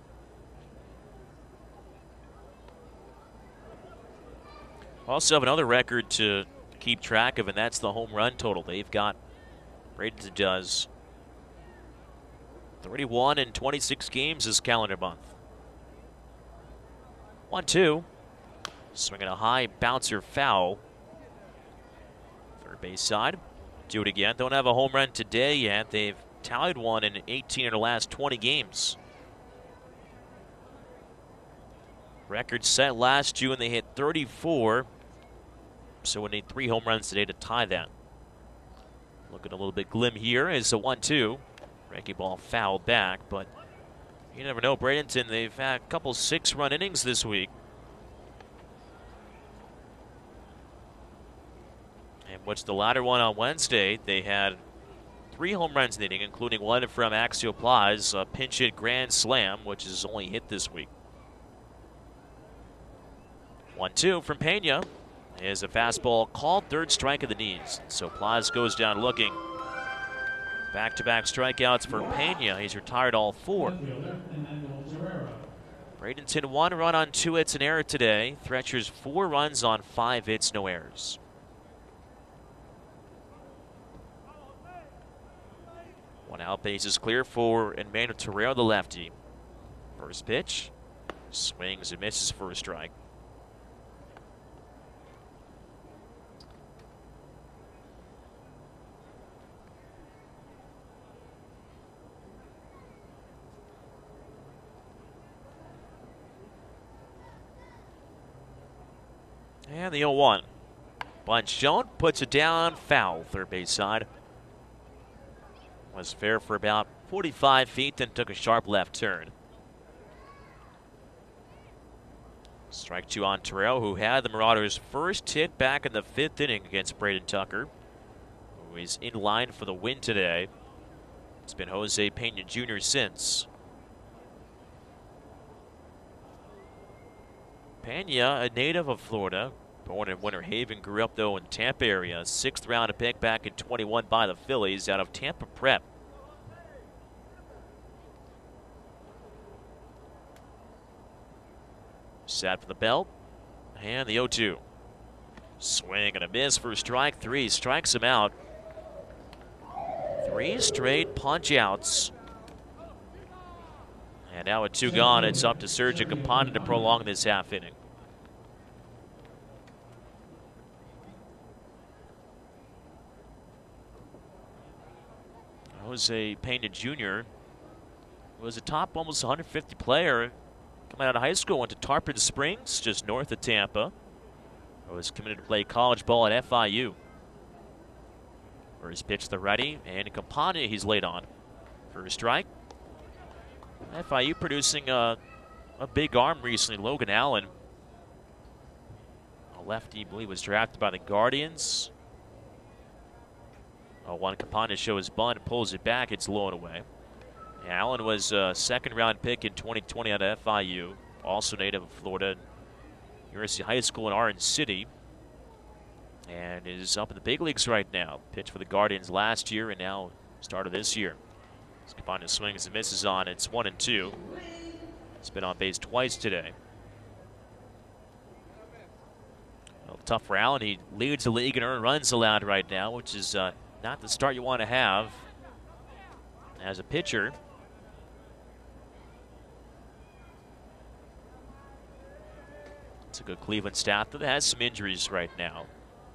Also have another record to keep track of, and that's the home run total. They've got, Bradenton does 31 in 26 games this calendar month. 1-2, swinging a high bouncer foul. Third base side, do it again. Don't have a home run today yet. They've tallied one in 18 of the last 20 games. Record set last June, they hit 34. So we'll need 3 home runs today to tie that. Looking a little bit glim here is a 1-2. Breaking ball fouled back, but you never know. Bradenton, they've had a couple 6-run innings this week. And what's the latter one on Wednesday? They had 3 home runs in the inning, including one from Axial Plaza, a pinch hit grand slam, which is only hit this week. 1-2 from Pena. Is a fastball called, third strike of the knees. So Plaza goes down looking. Back-to-back strikeouts for Pena. He's retired all 4. Bradenton 1 run on 2 hits, an error today. Threshers 4 runs on 5 hits, no errors. One out, base is clear for Emmanuel Terrero, the lefty. First pitch, swings and misses for a strike. And the 0-1. Bunch shown, puts it down, foul, third base side. Was fair for about 45 feet, then took a sharp left turn. Strike 2 on Terrell, who had the Marauders' first hit back in the 5th inning against Braden Tucker, who is in line for the win today. It's been Jose Pena Jr. since. Pena, a native of Florida, born in Winter Haven, grew up, though, in Tampa area. 6th round pick back in 21 by the Phillies out of Tampa Prep. Set for the belt. And the 0-2. Swing and a miss for strike 3. Strikes him out. 3 straight punch-outs. And now with 2 gone, it's up to Sergio Campana to prolong this half inning. Jose Pena Jr. was a top almost 150 player coming out of high school. Went to Tarpon Springs, just north of Tampa. Was committed to play college ball at FIU. For his pitch to the righty, and Campana he's laid on for a strike. FIU producing a big arm recently, Logan Allen. A lefty, I believe, was drafted by the Guardians. Juan Capon to show his bunt, pulls it back, it's low and away. Allen was a second-round pick in 2020 out of FIU, also native of Florida, University High School in Orange City, and is up in the big leagues right now. Pitched for the Guardians last year and now started this year. Capon swings and misses on. It's 1-2. It's been on base twice today. Well, tough for Allen. He leads the league in earned runs allowed right now, which is not the start you want to have as a pitcher. It's a good Cleveland staff that has some injuries right now.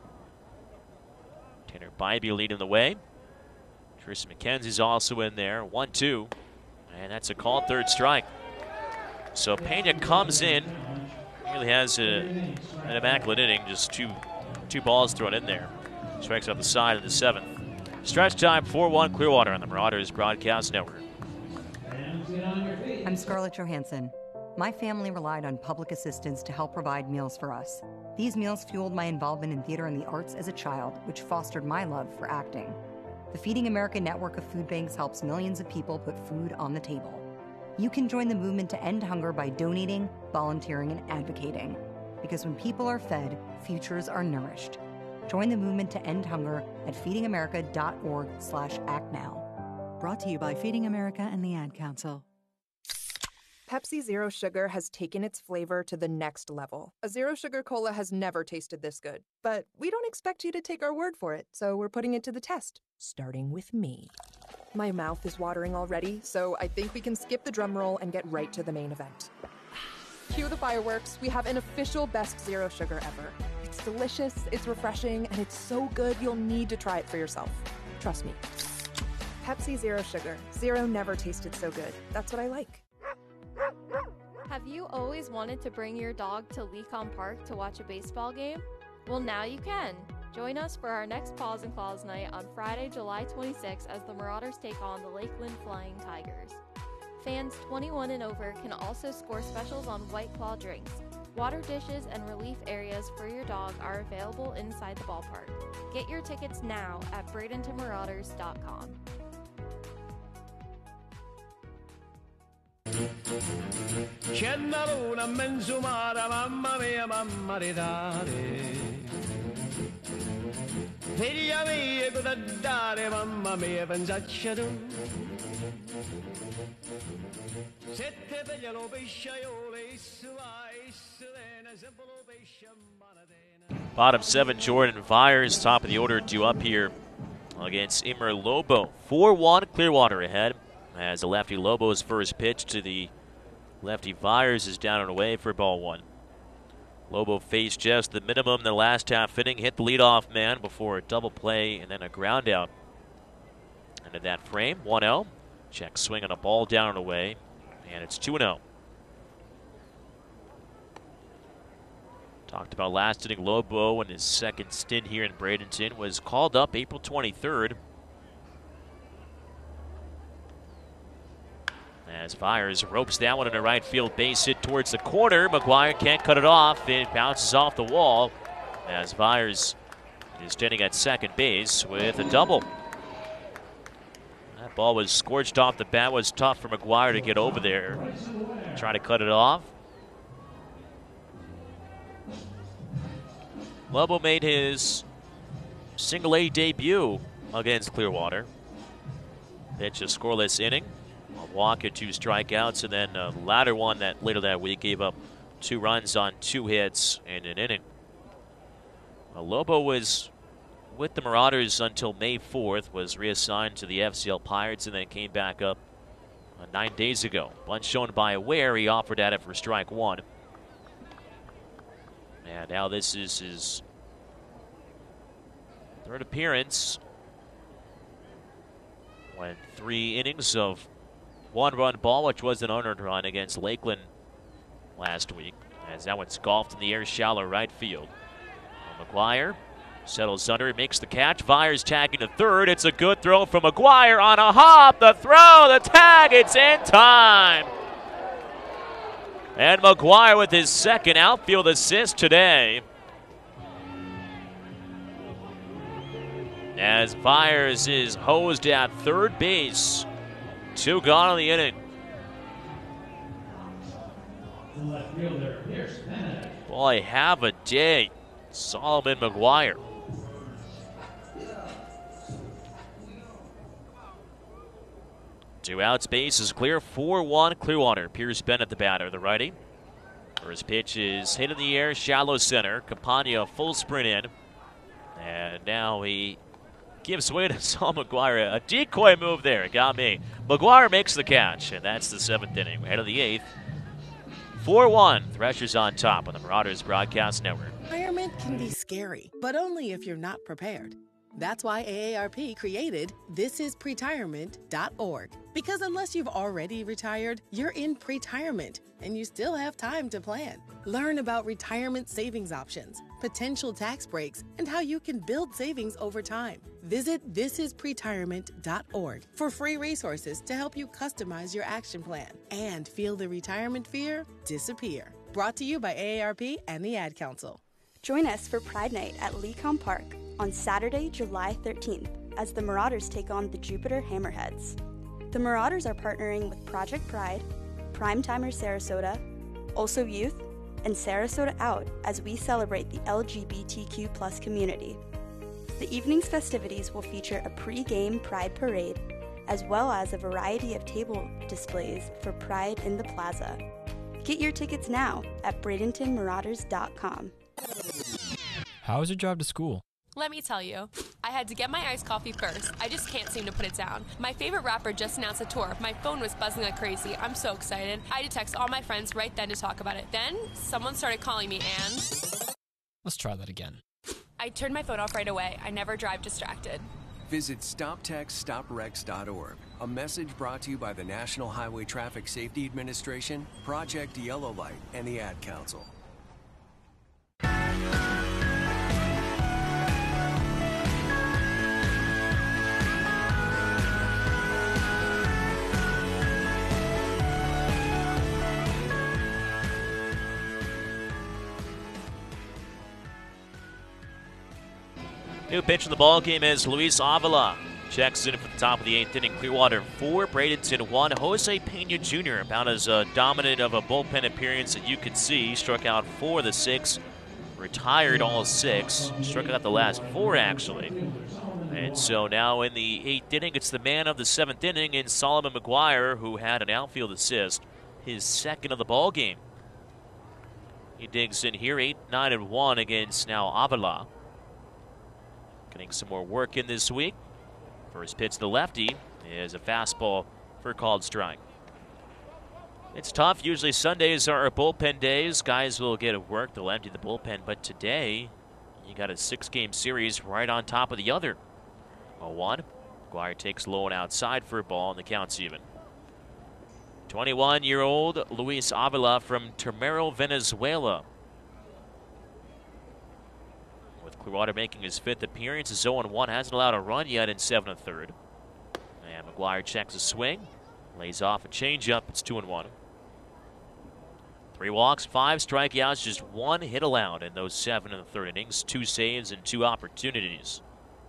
Tanner Bybee leading the way. Tristan McKenzie's also in there. 1-2. And that's a called third strike. So Pena comes in. He really has an immaculate inning. Just two balls thrown in there. Strikes out the side in the seventh. Stretch time 4-1 Clearwater on the Marauders Broadcast Network. I'm Scarlett Johansson. My family relied on public assistance to help provide meals for us. These meals fueled my involvement in theater and the arts as a child, which fostered my love for acting. The Feeding America network of food banks helps millions of people put food on the table. You can join the movement to end hunger by donating, volunteering, and advocating. Because when people are fed, futures are nourished. Join the movement to end hunger at feedingamerica.org/actnow. Brought to you by Feeding America and the Ad Council. Pepsi Zero Sugar has taken its flavor to the next level. A Zero Sugar Cola has never tasted this good. But we don't expect you to take our word for it, so we're putting it to the test, starting with me. My mouth is watering already, so I think we can skip the drum roll and get right to the main event. Cue the fireworks. We have an official best Zero Sugar ever. It's delicious, it's refreshing, and it's so good you'll need to try it for yourself. Trust me. Pepsi Zero Sugar. Zero never tasted so good. That's what I like. Have you always wanted to bring your dog to Lecom Park to watch a baseball game? Well, now you can. Join us for our next Paws and Claws night on Friday, July 26th as the Marauders take on the Lakeland Flying Tigers. Fans 21 and over can also score specials on White Claw drinks. Water dishes and relief areas for your dog are available inside the ballpark. Get your tickets now at BradentonMarauders.com. C'è una luna menzumara, mamma mia, mamma di dare. Figlia mia, cosa dare, mamma mia, pensaccia tu. Sette figlie lo pesciaiole, Isulena, sempre lo pesce manatena. Bottom seven, Jordan Vyers, top of the order, due up here against Immer Lobo. 4-1, Clearwater ahead. As the lefty Lobo's first pitch to the lefty Vyers is down and away for ball one. Lobo faced just the minimum in the last half inning, hit the leadoff man before a double play and then a ground out. Into that frame, 1-0. Check swing on a ball down and away, and it's 2-0. Talked about last inning, Lobo in his second stint here in Bradenton was called up April 23rd. As Vyers ropes that one in a right field base hit towards the corner. McGuire can't cut it off. It bounces off the wall as Vyers is standing at second base with a double. That ball was scorched off the bat. Was tough for McGuire to get over there. Try to cut it off. Lobo made his single A debut against Clearwater. Pitched a scoreless inning. A walk and 2 strikeouts, and then the latter one that later that week gave up 2 runs on 2 hits in an inning. Lobo was with the Marauders until May 4th, was reassigned to the FCL Pirates, and then came back up 9 days ago. Bunt shown by Ware, he offered at it for strike 1. And now this is his 3rd appearance. Went 3 innings of 1-run ball, which was an unearned run against Lakeland last week. As that one's golfed in the air, shallow right field. McGuire settles under, makes the catch. Vyers tagging to third. It's a good throw from McGuire on a hop. The throw, the tag, it's in time. And McGuire with his second outfield assist today. as Byers is hosed at third base. 2 gone in the inning. Boy, have a day, Solomon McGuire. Two outs, base is clear. 4-1 Clearwater. Pierce Bennett, the batter, the righty. First pitch is hit in the air, shallow center. Campagna full sprint in. And now he gives way to Saul McGuire. A decoy move there. It got me. McGuire makes the catch, and that's the 7th inning. Ahead of the 8th. 4-1. Threshers on top on the Marauders Broadcast Network. Retirement can be scary, but only if you're not prepared. That's why AARP created thisispretirement.org. Because unless you've already retired, you're in pretirement, and you still have time to plan. Learn about retirement savings options, potential tax breaks, and how you can build savings over time. Visit thisispretirement.org for free resources to help you customize your action plan and feel the retirement fear disappear. Brought to you by AARP and the Ad Council. Join us for Pride Night at Lecom Park on Saturday, July 13th, as the Marauders take on the Jupiter Hammerheads. The Marauders are partnering with Project Pride, Primetimers Sarasota, Also Youth, and Sarasota Out as we celebrate the LGBTQ+ community. The evening's festivities will feature a pre-game Pride parade, as well as a variety of table displays for Pride in the Plaza. Get your tickets now at BradentonMarauders.com. How was your drive to school? Let me tell you, I had to get my iced coffee first. I just can't seem to put it down. My favorite rapper just announced a tour. My phone was buzzing like crazy. I'm so excited. I had to text all my friends right then to talk about it. Then, someone started calling me and... Let's try that again. I turned my phone off right away. I never drive distracted. Visit StopTextStopWrecks.org. A message brought to you by the National Highway Traffic Safety Administration, Project Yellow Light, and the Ad Council. New pitch in the ball game is Luis Avila. Checks in for the top of the 8th inning. Clearwater 4, Bradenton 1. Jose Pena Jr. about as dominant of a bullpen appearance that you could see. Struck out 4 of the 6. Retired all 6. Struck out the last 4, actually. And so now in the 8th inning, it's the man of the 7th inning in Solomon McGuire, who had an outfield assist, his 2nd of the ball game. He digs in here, 8-9-1 against now Avila. Getting some more work in this week. First pitch to the lefty is a fastball for a called strike. It's tough. Usually Sundays are bullpen days. Guys will get work. They'll empty the bullpen. But today, you got a 6-game series right on top of the other. 0-1. McGuire takes low and outside for a ball, and the count's even. 21-year-old Luis Avila from Termero, Venezuela. Clearwater making his 5th appearance. Is 0-1. Hasn't allowed a run yet in 7 1/3. And McGuire checks a swing. Lays off a changeup. It's 2-1. 3 walks, 5 strikeouts, just 1 hit allowed in those 7 1/3 innings. 2 saves and 2 opportunities.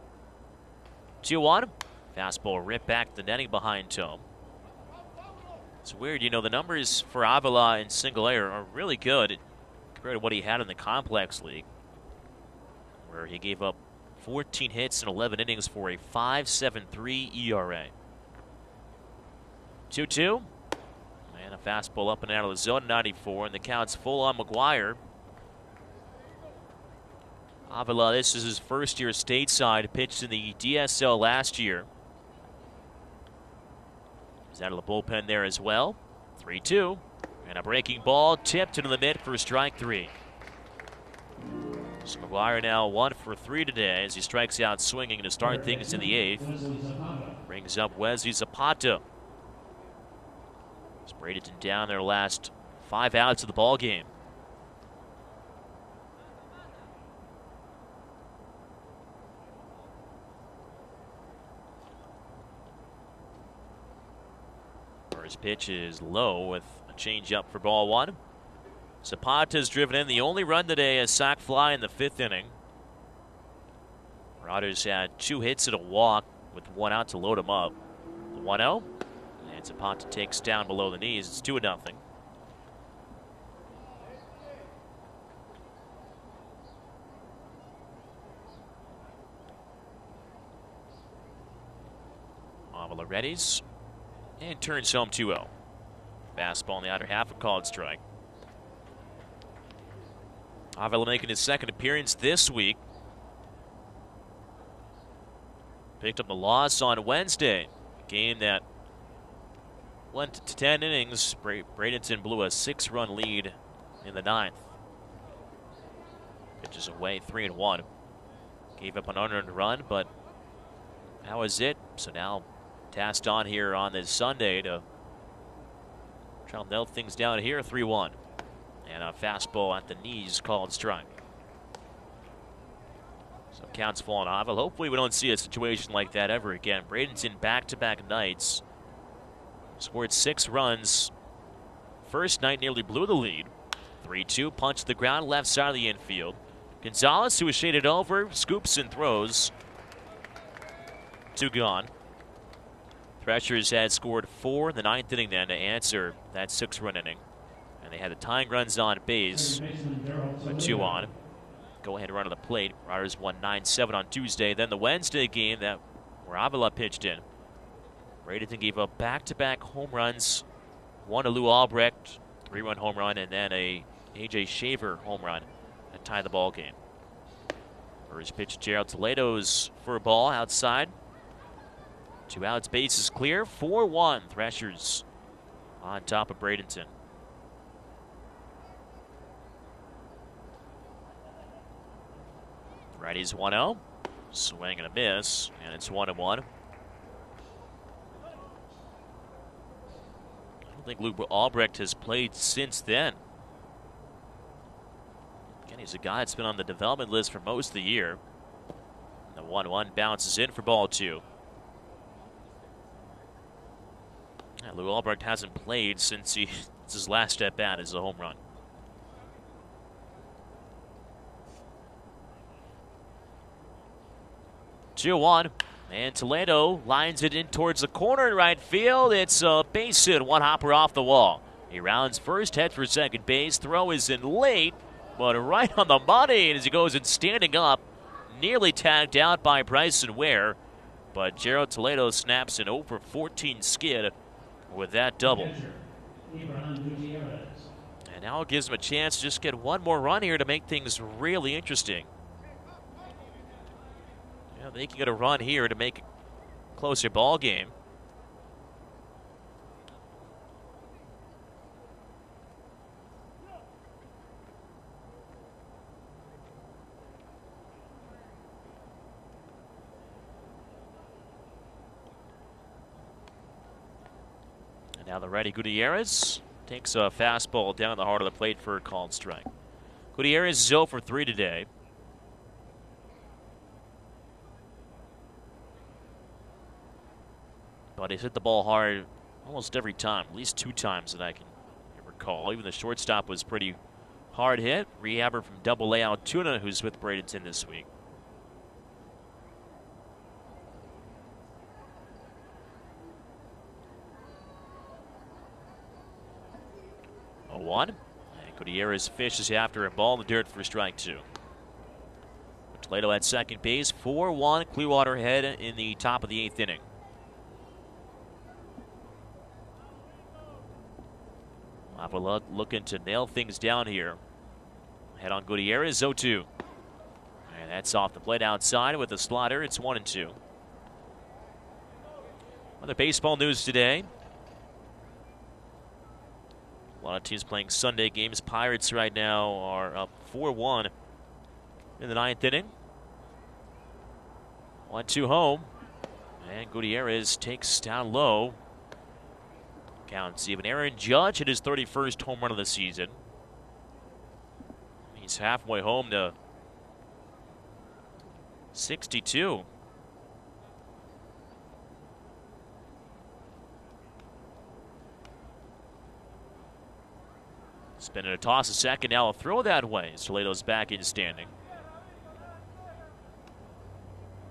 2-1. Fastball ripped back the netting behind Tome. It's weird, you know, the numbers for Avila in single A are really good compared to what he had in the Complex League, where he gave up 14 hits in 11 innings for a 5.73 ERA. 2-2. And a fastball up and out of the zone, 94, and the count's full on McGuire. Avila, this is his first year stateside, pitched in the DSL last year. He's out of the bullpen there as well. 3-2. And a breaking ball tipped into the mid for strike 3. So McGuire now 1 for 3 today as he strikes out swinging to start things in the 8th. Brings up Wesley Zapata. He's Bradenton down their last 5 outs of the ball game. First pitch is low with a changeup for ball 1. Zapata's driven in the only run today, a sac fly in the 5th inning. Marauders had 2 hits and a walk with 1 out to load them up. The 1-0. And Zapata takes down below the knees. It's 2-0. Avila readies and turns home 2-0. Fastball in the outer half, a called strike. Avila making his second appearance this week. Picked up the loss on Wednesday. A game that went to 10 innings. Bradenton blew a 6-run lead in the 9th. Pitches away 3-1. Gave up an unearned run, but that was it. So now tasked on here on this Sunday to try to nail things down here. 3-1. And a fastball at the knees called strike. So counts falling off. Well, hopefully we don't see a situation like that ever again. Bradenton back-to-back nights. Scored 6 runs. First night nearly blew the lead. 3-2, punch to the ground, left side of the infield. Gonzalez, who was shaded over, scoops and throws. 2 gone. Threshers had scored 4 in the 9th inning then to answer that 6-run inning. And they had the tying runs on base, but 2 on. Go ahead and run to the plate. Riders won 9-7 on Tuesday. Then the Wednesday game where Avila pitched in. Bradenton gave up back-to-back home runs. One to Lou Albrecht, 3-run home run, and then a A.J. Shaver home run that tied the ball game. First pitch, Gerald Toledo's for a ball outside. 2 outs, base is clear. 4-1, Threshers on top of Bradenton. Righty's 1-0. Swing and a miss, and it's 1-1. I don't think Luke Albrecht has played since then. Again, he's a guy that's been on the development list for most of the year. The 1-1 bounces in for ball 2. Yeah, Luke Albrecht hasn't played since his last at bat as a home run. Two-one, and Toledo lines it in towards the corner in right field. It's a base hit, 1 hopper off the wall. He rounds first, heads for second base. Throw is in late, but right on the money as he goes in standing up. Nearly tagged out by Bryson Ware, but Gerald Toledo snaps an 0-for-14 skid with that double. And now it gives him a chance to just get one more run here to make things really interesting. Yeah, they can get a run here to make a closer ball game. And now the righty Gutierrez takes a fastball down the heart of the plate for a called strike. Gutierrez is 0-for-3 today. But he's hit the ball hard almost every time, at least 2 times that I can recall. Even the shortstop was pretty hard hit. Rehabber from Double-A Altoona, who's with Bradenton this week. A 1. And Gutierrez fishes after a ball in the dirt for strike 2. Toledo at second base, 4-1, Clearwater ahead in the top of the 8th inning. Avila looking to nail things down here. Head on Gutierrez, 0-2. And that's off the plate outside with a slider. It's 1-2. Other baseball news today. A lot of teams playing Sunday games. Pirates right now are up 4-1 in the 9th inning. 1-2 home. And Gutierrez takes down low. Counts even. Aaron Judge hit his 31st home run of the season. He's halfway home to 62. Spinning a toss a second. Now a throw that way. Toledo's back in standing.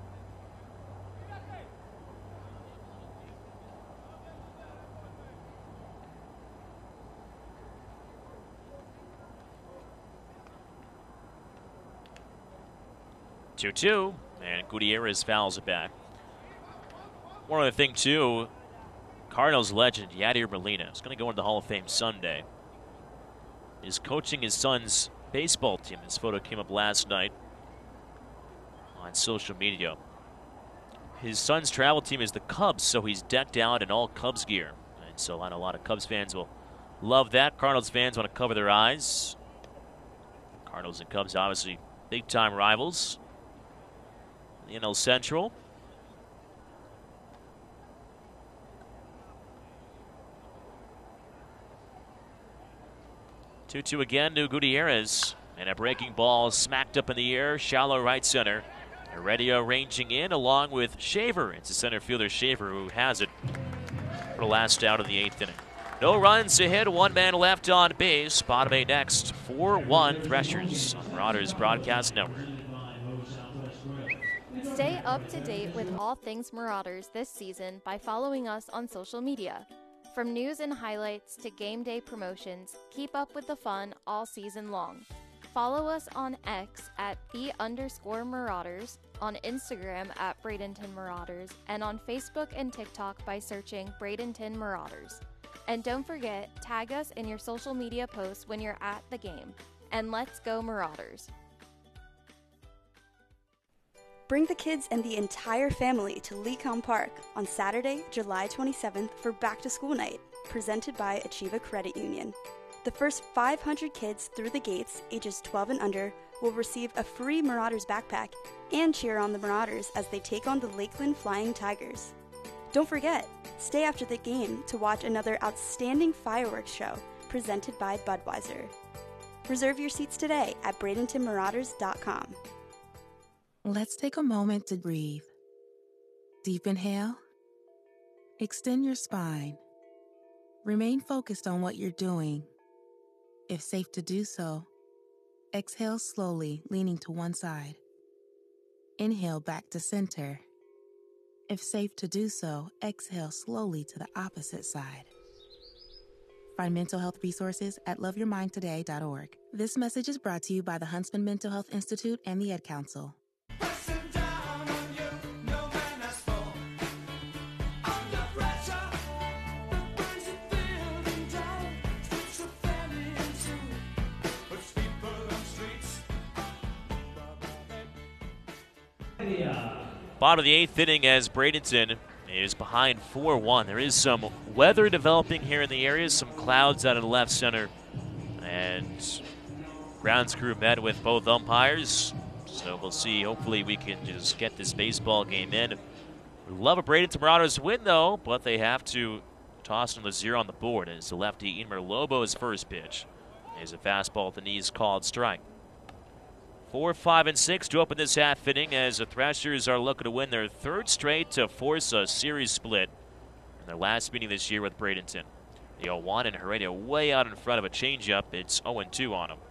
2-2, and Gutierrez fouls it back. One other thing, too, Cardinals legend Yadier Molina is going to go into the Hall of Fame Sunday. He's coaching his son's baseball team. This photo came up last night on social media. His son's travel team is the Cubs, so he's decked out in all Cubs gear. And so I know a lot of Cubs fans will love that. Cardinals fans want to cover their eyes. Cardinals and Cubs, obviously, big-time rivals. The NL Central. Two again to Gutierrez. And a breaking ball smacked up in the air, shallow right center. Heredia ranging in along with Shaver. It's the center fielder Shaver who has it for the last out of the 8th inning. No runs ahead, one man left on base. Bottom 8 next, 4-1 Threshers on Marauders Broadcast Network. Stay up to date with all things Marauders this season by following us on social media. From news and highlights to game day promotions, keep up with the fun all season long. Follow us on X at @the_Marauders, on Instagram at Bradenton Marauders, and on Facebook and TikTok by searching Bradenton Marauders. And don't forget, tag us in your social media posts when you're at the game. And let's go Marauders. Bring the kids and the entire family to Lecom Park on Saturday, July 27th for Back to School Night, presented by Achieva Credit Union. The first 500 kids through the gates, ages 12 and under, will receive a free Marauders backpack and cheer on the Marauders as they take on the Lakeland Flying Tigers. Don't forget, stay after the game to watch another outstanding fireworks show presented by Budweiser. Reserve your seats today at BradentonMarauders.com. Let's take a moment to breathe. Deep inhale. Extend your spine. Remain focused on what you're doing. If safe to do so, exhale slowly, leaning to one side. Inhale back to center. If safe to do so, exhale slowly to the opposite side. Find mental health resources at loveyourmindtoday.org. This message is brought to you by the Huntsman Mental Health Institute and the Ad Council. Bottom of the 8th inning as Bradenton is behind 4-1. There is some weather developing here in the area, some clouds out of the left center. And grounds crew met with both umpires. So we'll see. Hopefully we can just get this baseball game in. We love a Bradenton Marauders win, though, but they have to toss another 0 on the board. As the lefty Emer Lobo's first pitch is a fastball at the knees called strike. 4, 5, and 6 to open this half inning as the Threshers are looking to win their 3rd straight to force a series split in their last meeting this year with Bradenton. The 0-1 and Heredia way out in front of a changeup. It's 0-2 on him.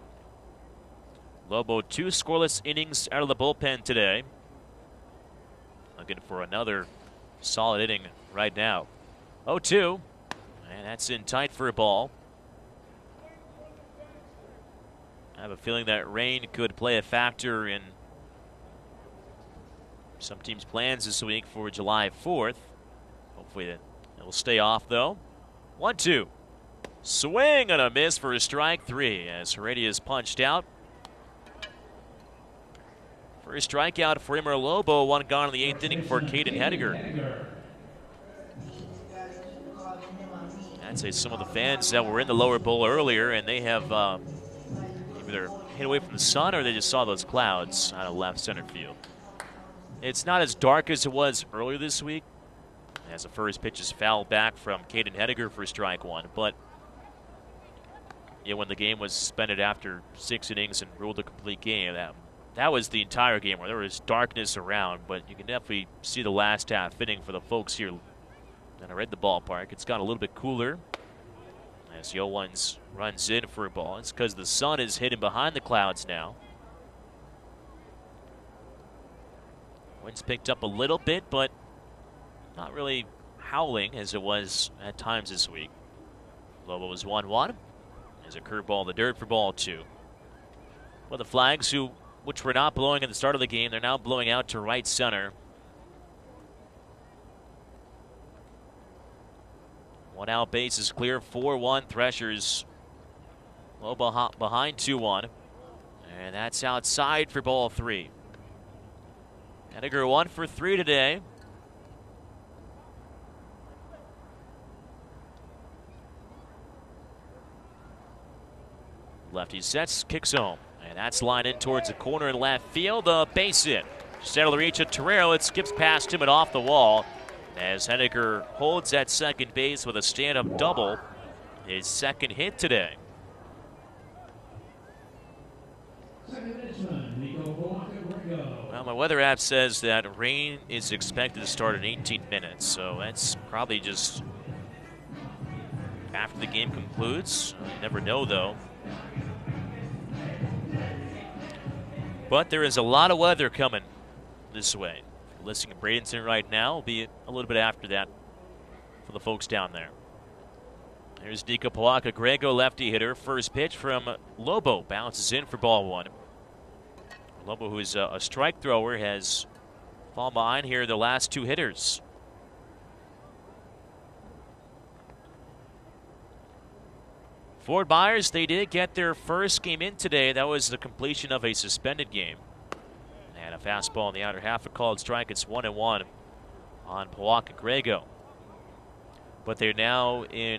Lobo 2 scoreless innings out of the bullpen today. Looking for another solid inning right now. 0-2, and that's in tight for a ball. I have a feeling that rain could play a factor in some teams' plans this week for July 4th. Hopefully it will stay off, though. 1-2. Swing and a miss for a strike 3 as Heredia is punched out. First strikeout for Emer Lobo, 1 gone in the 8th inning for Caden Hediger. I'd say some of the fans that were in the lower bowl earlier, and they have either hit away from the sun or they just saw those clouds out of left center field. It's not as dark as it was earlier this week, as the first pitch is fouled back from Caden Hediger for strike 1. But when the game was suspended after 6 innings and ruled a complete game, that was the entire game where there was darkness around. But you can definitely see the last half inning for the folks here that are at the ballpark. It's got a little bit cooler as the 0-1 runs in for a ball. It's because the sun is hidden behind the clouds now. Wind's picked up a little bit, but not really howling as it was at times this week. Lobo is 1-1. There's a curveball in the dirt for ball 2. Well, the Flags, who which were not blowing at the start of the game. They're now blowing out to right center. One out, base is clear. 4-1 Threshers. Low behind 2-1. And that's outside for ball 3. Henniger 1 for 3 today. Lefty sets, kicks home. And that's lined in towards the corner in left field. A base hit. Settle to reach a Torero. It skips past him and off the wall. As Henniger holds at second base with a stand-up double. His second hit today. Well, my weather app says that rain is expected to start in 18 minutes, so that's probably just after the game concludes. You never know, though. But there is a lot of weather coming this way. If you're listening to Bradenton right now, it'll be a little bit after that for the folks down there. Here's Nico Palaka, Grego lefty hitter. First pitch from Lobo, bounces in for ball 1. Lobo, who is a strike thrower, has fallen behind here the last 2 hitters. Fort Myers, they did get their first game in today. That was the completion of a suspended game. And a fastball in the outer half, a called strike. It's 1-1 on Palaka Grego. But they're now in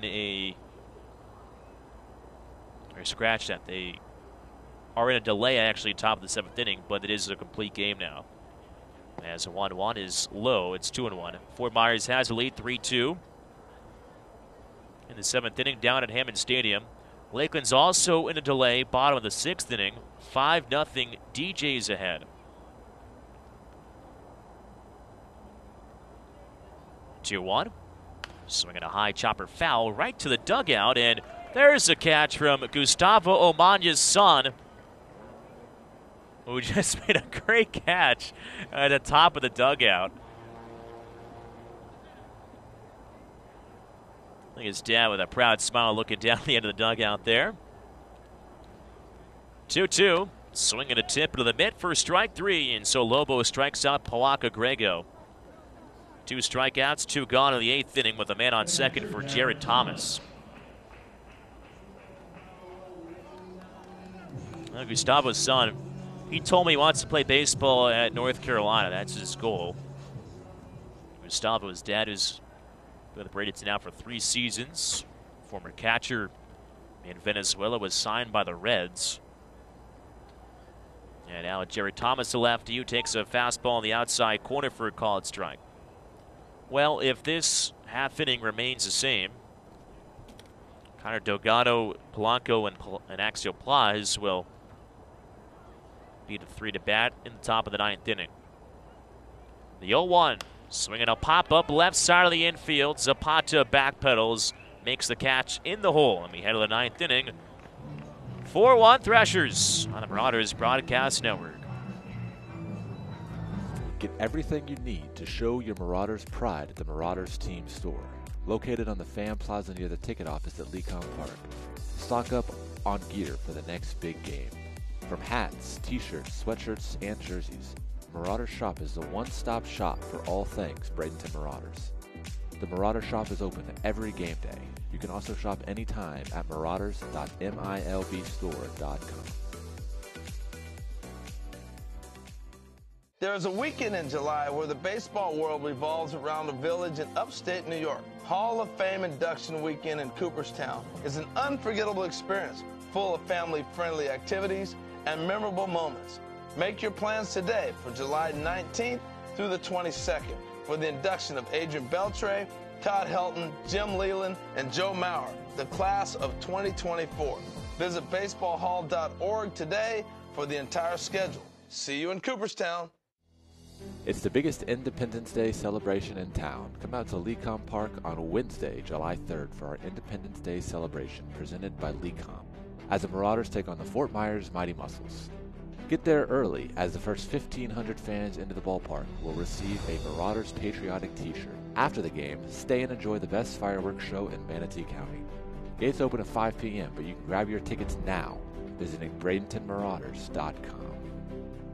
scratch that. They are in a delay, actually, top of the 7th inning, but it is a complete game now. As a 1-1 is low, it's 2-1. Fort Myers has a lead, 3-2. In the 7th inning, down at Hammond Stadium. Lakeland's also in a delay, bottom of the 6th inning. 5-0, DJ's ahead. 2-1. Swinging a high chopper foul right to the dugout, and there's a catch from Gustavo Omanya's son, who just made a great catch at the top of the dugout. I think his dad with a proud smile looking down the end of the dugout there. 2-2. Swinging a tip into the mitt for strike 3, and so Lobo strikes out Palaka Grego. 2 strikeouts, 2 gone in the 8th inning with a man on second for Jared Thomas. Gustavo's son, he told me he wants to play baseball at North Carolina. That's his goal. Gustavo's dad is with Bradenton now for 3 seasons. Former catcher in Venezuela, was signed by the Reds. And now Jared Thomas, the lefty, who takes a fastball in the outside corner for a called strike. Well, if this half inning remains the same, Connor Delgado, Polanco, and Axel Plaz will be the 3 to bat in the top of the 9th inning. The 0-1, swinging a pop-up left side of the infield. Zapata backpedals, makes the catch in the hole, and we head to the 9th inning. 4-1 Threshers on the Marauders Broadcast Network. Get everything you need to show your Marauders pride at the Marauders Team Store, located on the Fan Plaza near the ticket office at Lecom Park. Stock up on gear for the next big game. From hats, t-shirts, sweatshirts, and jerseys, Marauders Shop is the one-stop shop for all things Bradenton Marauders. The Marauders Shop is open every game day. You can also shop anytime at marauders.milbstore.com. There's a weekend in July where the baseball world revolves around a village in upstate New York. Hall of Fame induction weekend in Cooperstown is an unforgettable experience, full of family-friendly activities and memorable moments. Make your plans today for July 19th through the 22nd for the induction of Adrian Beltre, Todd Helton, Jim Leland, and Joe Maurer, the class of 2024. Visit baseballhall.org today for the entire schedule. See you in Cooperstown. It's the biggest Independence Day celebration in town. Come out to Lecom Park on Wednesday, July 3rd for our Independence Day celebration presented by Lecom, as the Marauders take on the Fort Myers Mighty Muscles. Get there early, as the first 1,500 fans into the ballpark will receive a Marauders patriotic t-shirt. After the game, stay and enjoy the best fireworks show in Manatee County. Gates open at 5 p.m., but you can grab your tickets now visiting BradentonMarauders.com.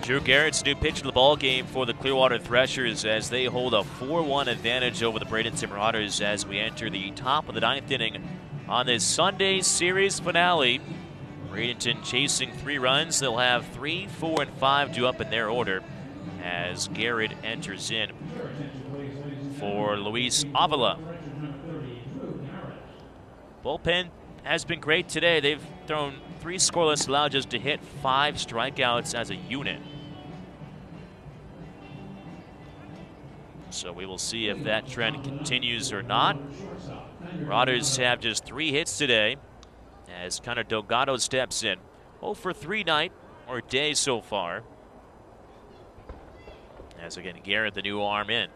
Drew Garrett's new pitch of the ball game for the Clearwater Threshers as they hold a 4-1 advantage over the Bradenton Marauders as we enter the top of the 9th inning on this Sunday series finale. Bradenton chasing 3 runs. They'll have 3, 4, and 5 due up in their order as Garrett enters in for Luis Avila. Bullpen has been great today. They've thrown 3 scoreless, allowed just to hit 5 strikeouts as a unit. So we will see if that trend continues or not. Marauders have just 3 hits today as Connor Delgado steps in. 0 for 3 night or day so far. As again, Garrett, the new arm in.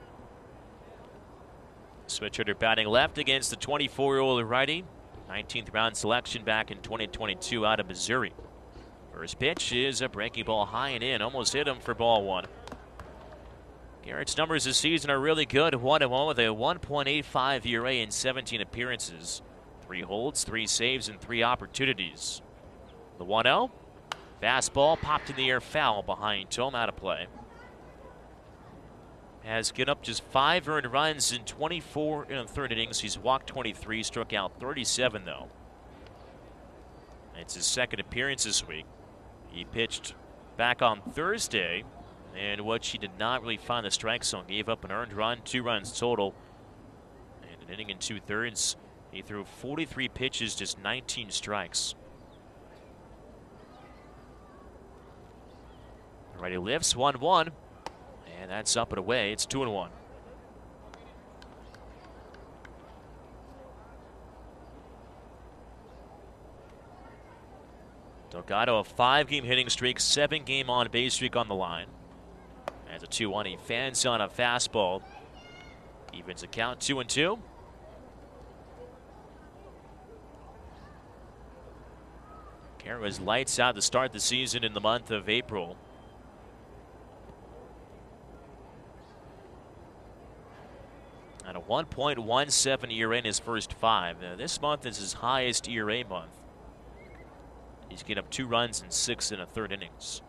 Switch hitter batting left against the 24-year-old righty. 19th round selection back in 2022 out of Missouri. First pitch is a breaking ball high and in. Almost hit him for ball 1. Garrett's numbers this season are really good. 1-1 with a 1.85 ERA in 17 appearances. 3 holds, 3 saves, and 3 opportunities. The 1-0. Fastball popped in the air, foul behind Tome, out of play. Has given up just 5 earned runs in 24 in the 3rd innings. He's walked 23, struck out 37 though. It's his 2nd appearance this week. He pitched back on Thursday, and what he did not really find the strike zone. Gave up an earned run, 2 runs total, and an inning and 2/3. He threw 43 pitches, just 19 strikes. Alrighty, lifts 1-1. And that's up and away. It's 2-1. Delgado, a 5-game hitting streak, 7-game on-base streak on the line. As a 2-1, he fans on a fastball. Evens the count, 2-2. Garrett was lights out to start the season in the month of April. At a 1.17 ERA in his first 5. This month is his highest ERA month. He's getting up 2 runs and 6 in the 3rd innings.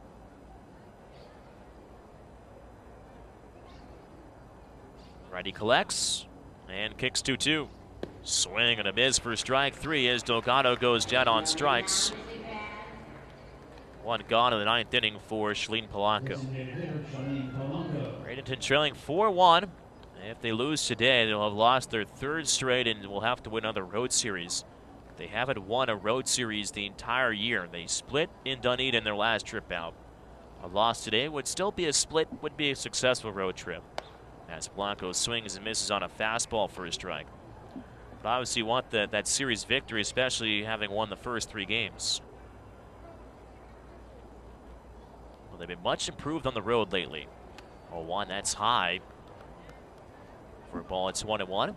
Righty collects and kicks 2-2. Swing and a miss for strike 3 as Delgado goes down on strikes. 1 gone in the 9th inning for Shalene Polanco. Bradenton trailing 4-1. If they lose today, they'll have lost their 3rd straight and will have to win another road series. They haven't won a road series the entire year. They split in Dunedin their last trip out. A loss today would still be a split, would be a successful road trip. As Blanco swings and misses on a fastball for a strike. But obviously you want that series victory, especially having won the first 3 games. Well, they've been much improved on the road lately. 0-1, that's high. For a ball, it's 1-1.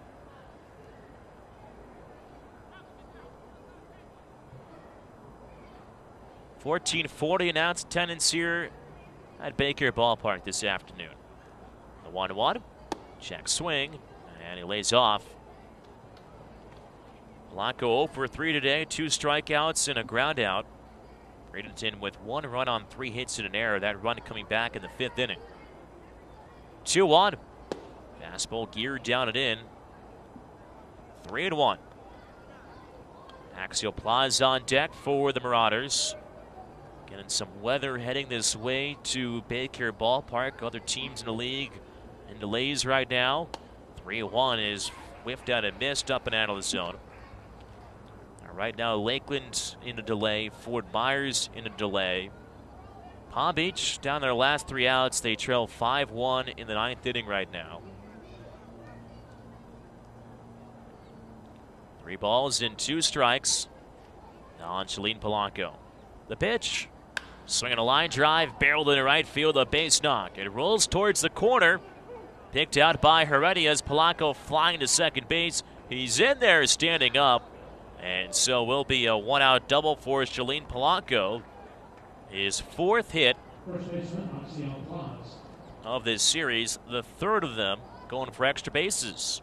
.1440 announced attendance here at Baker Ballpark this afternoon. The 1-1, check swing, and he lays off. Polanco 0 for 3 today, 2 strikeouts and a ground out. Bradenton with 1 run on 3 hits and an error. That run coming back in the 5th inning. 2-1. Fastball geared down and in. 3-1. Axial Plaza on deck for the Marauders. Getting some weather heading this way to Baker Ballpark. Other teams in the league in delays right now. 3-1 is whiffed out and missed up and out of the zone. Right now, Lakeland in a delay. Fort Myers in a delay. Palm Beach down their last 3 outs. They trail 5-1 in the 9th inning right now. 3 balls and 2 strikes. Now on Shalene Polanco. The pitch. Swinging a line drive, barreled into right field, a base knock. It rolls towards the corner. Picked out by Heredia. Polanco flying to second base. He's in there standing up. And so will be a 1-out double for Shalene Polanco. His 4th hit of this series, the 3rd of them going for extra bases.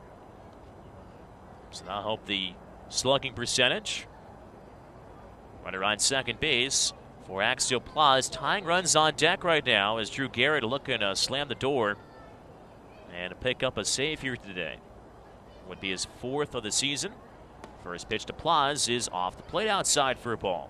So I hope the slugging percentage. Runner on second base, for Axial Plaza. Tying runs on deck right now as Drew Garrett looking to slam the door and pick up a save here today. Would be his 4th of the season. First pitch to Plaza is off the plate outside for a ball.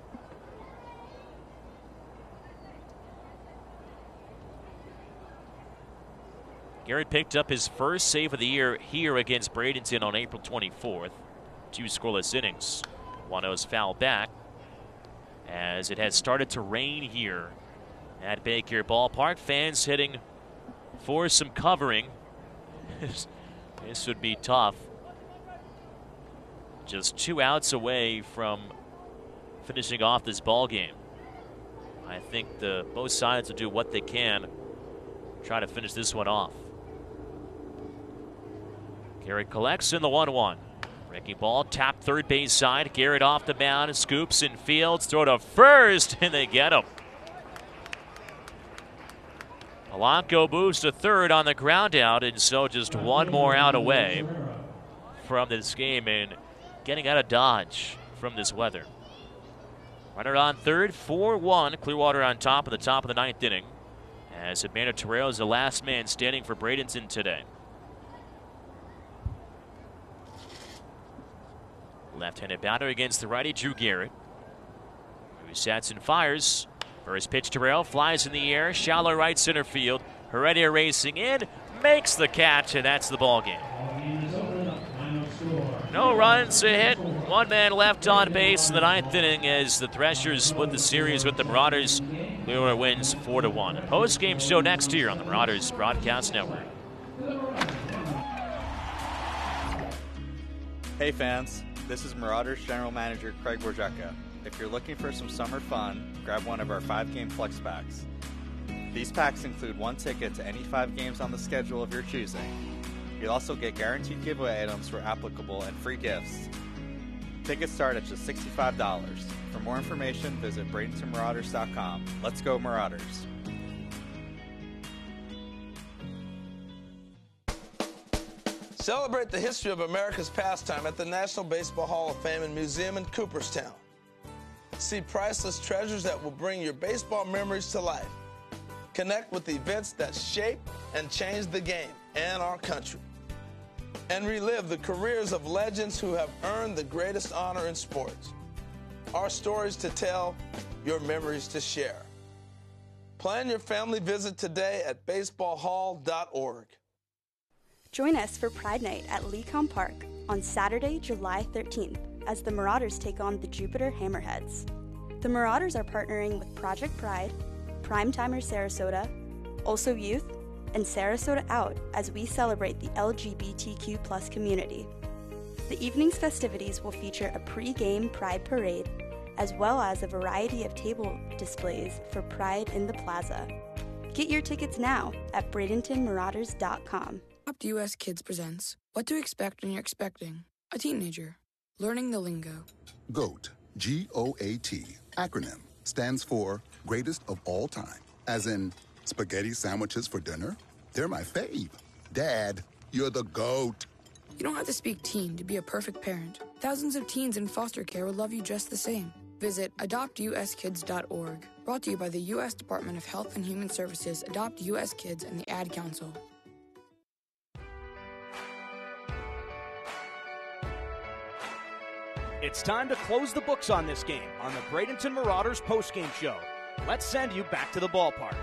Garrett picked up his first save of the year here against Bradenton on April 24th. 2 scoreless innings. 1-0's foul back as it has started to rain here at Baycare Ballpark. Fans hitting for some covering. This would be tough. Just 2 outs away from finishing off this ball game. I think both sides will do what they can, try to finish this one off. Garrett collects in the 1-1. Breaking ball, tapped third base side. Garrett off the mound, scoops and fields, throw to first, and they get him. Polanco moves to third on the ground out, and so just 1 more out away from this game and getting out of Dodge from this weather. Runner on third, 4-1. Clearwater on top of the 9th inning as Amanda Terrell is the last man standing for Bradenton today. Left-handed batter against the righty Drew Garrett, who sets and fires. First pitch, Terrell flies in the air, shallow right center field. Heredia racing in, makes the catch, and that's the ball game. No runs, a hit, 1 man left on base in the 9th inning as the Threshers split the series with the Marauders. Clearwater wins 4-1. Post-game show next year on the Marauders Broadcast Network. Hey fans. This is Marauders General Manager Craig Borjeka. If you're looking for some summer fun, grab one of our 5-game flex packs. These packs include 1 ticket to any 5 games on the schedule of your choosing. You'll also get guaranteed giveaway items where applicable and free gifts. Tickets start at just $65. For more information, visit BradentonMarauders.com. Let's go Marauders! Celebrate the history of America's pastime at the National Baseball Hall of Fame and Museum in Cooperstown. See priceless treasures that will bring your baseball memories to life. Connect with events that shape and change the game and our country. And relive the careers of legends who have earned the greatest honor in sports. Our stories to tell, your memories to share. Plan your family visit today at baseballhall.org. Join us for Pride Night at Lecom Park on Saturday, July 13th, as the Marauders take on the Jupiter Hammerheads. The Marauders are partnering with Project Pride, Primetimer Sarasota, Also Youth, and Sarasota Out as we celebrate the LGBTQ+ community. The evening's festivities will feature a pre-game Pride Parade, as well as a variety of table displays for Pride in the Plaza. Get your tickets now at BradentonMarauders.com. Adopt US Kids presents What to Expect When You're Expecting a Teenager. Learning the lingo. GOAT, G-O-A-T, acronym, stands for Greatest of All Time. As in, spaghetti sandwiches for dinner? They're my fave. Dad, you're the GOAT. You don't have to speak teen to be a perfect parent. Thousands of teens in foster care will love you just the same. Visit adoptuskids.org. Brought to you by the U.S. Department of Health and Human Services, Adopt U.S. Kids, and the Ad Council. It's time to close the books on this game on the Bradenton Marauders postgame show. Let's send you back to the ballpark.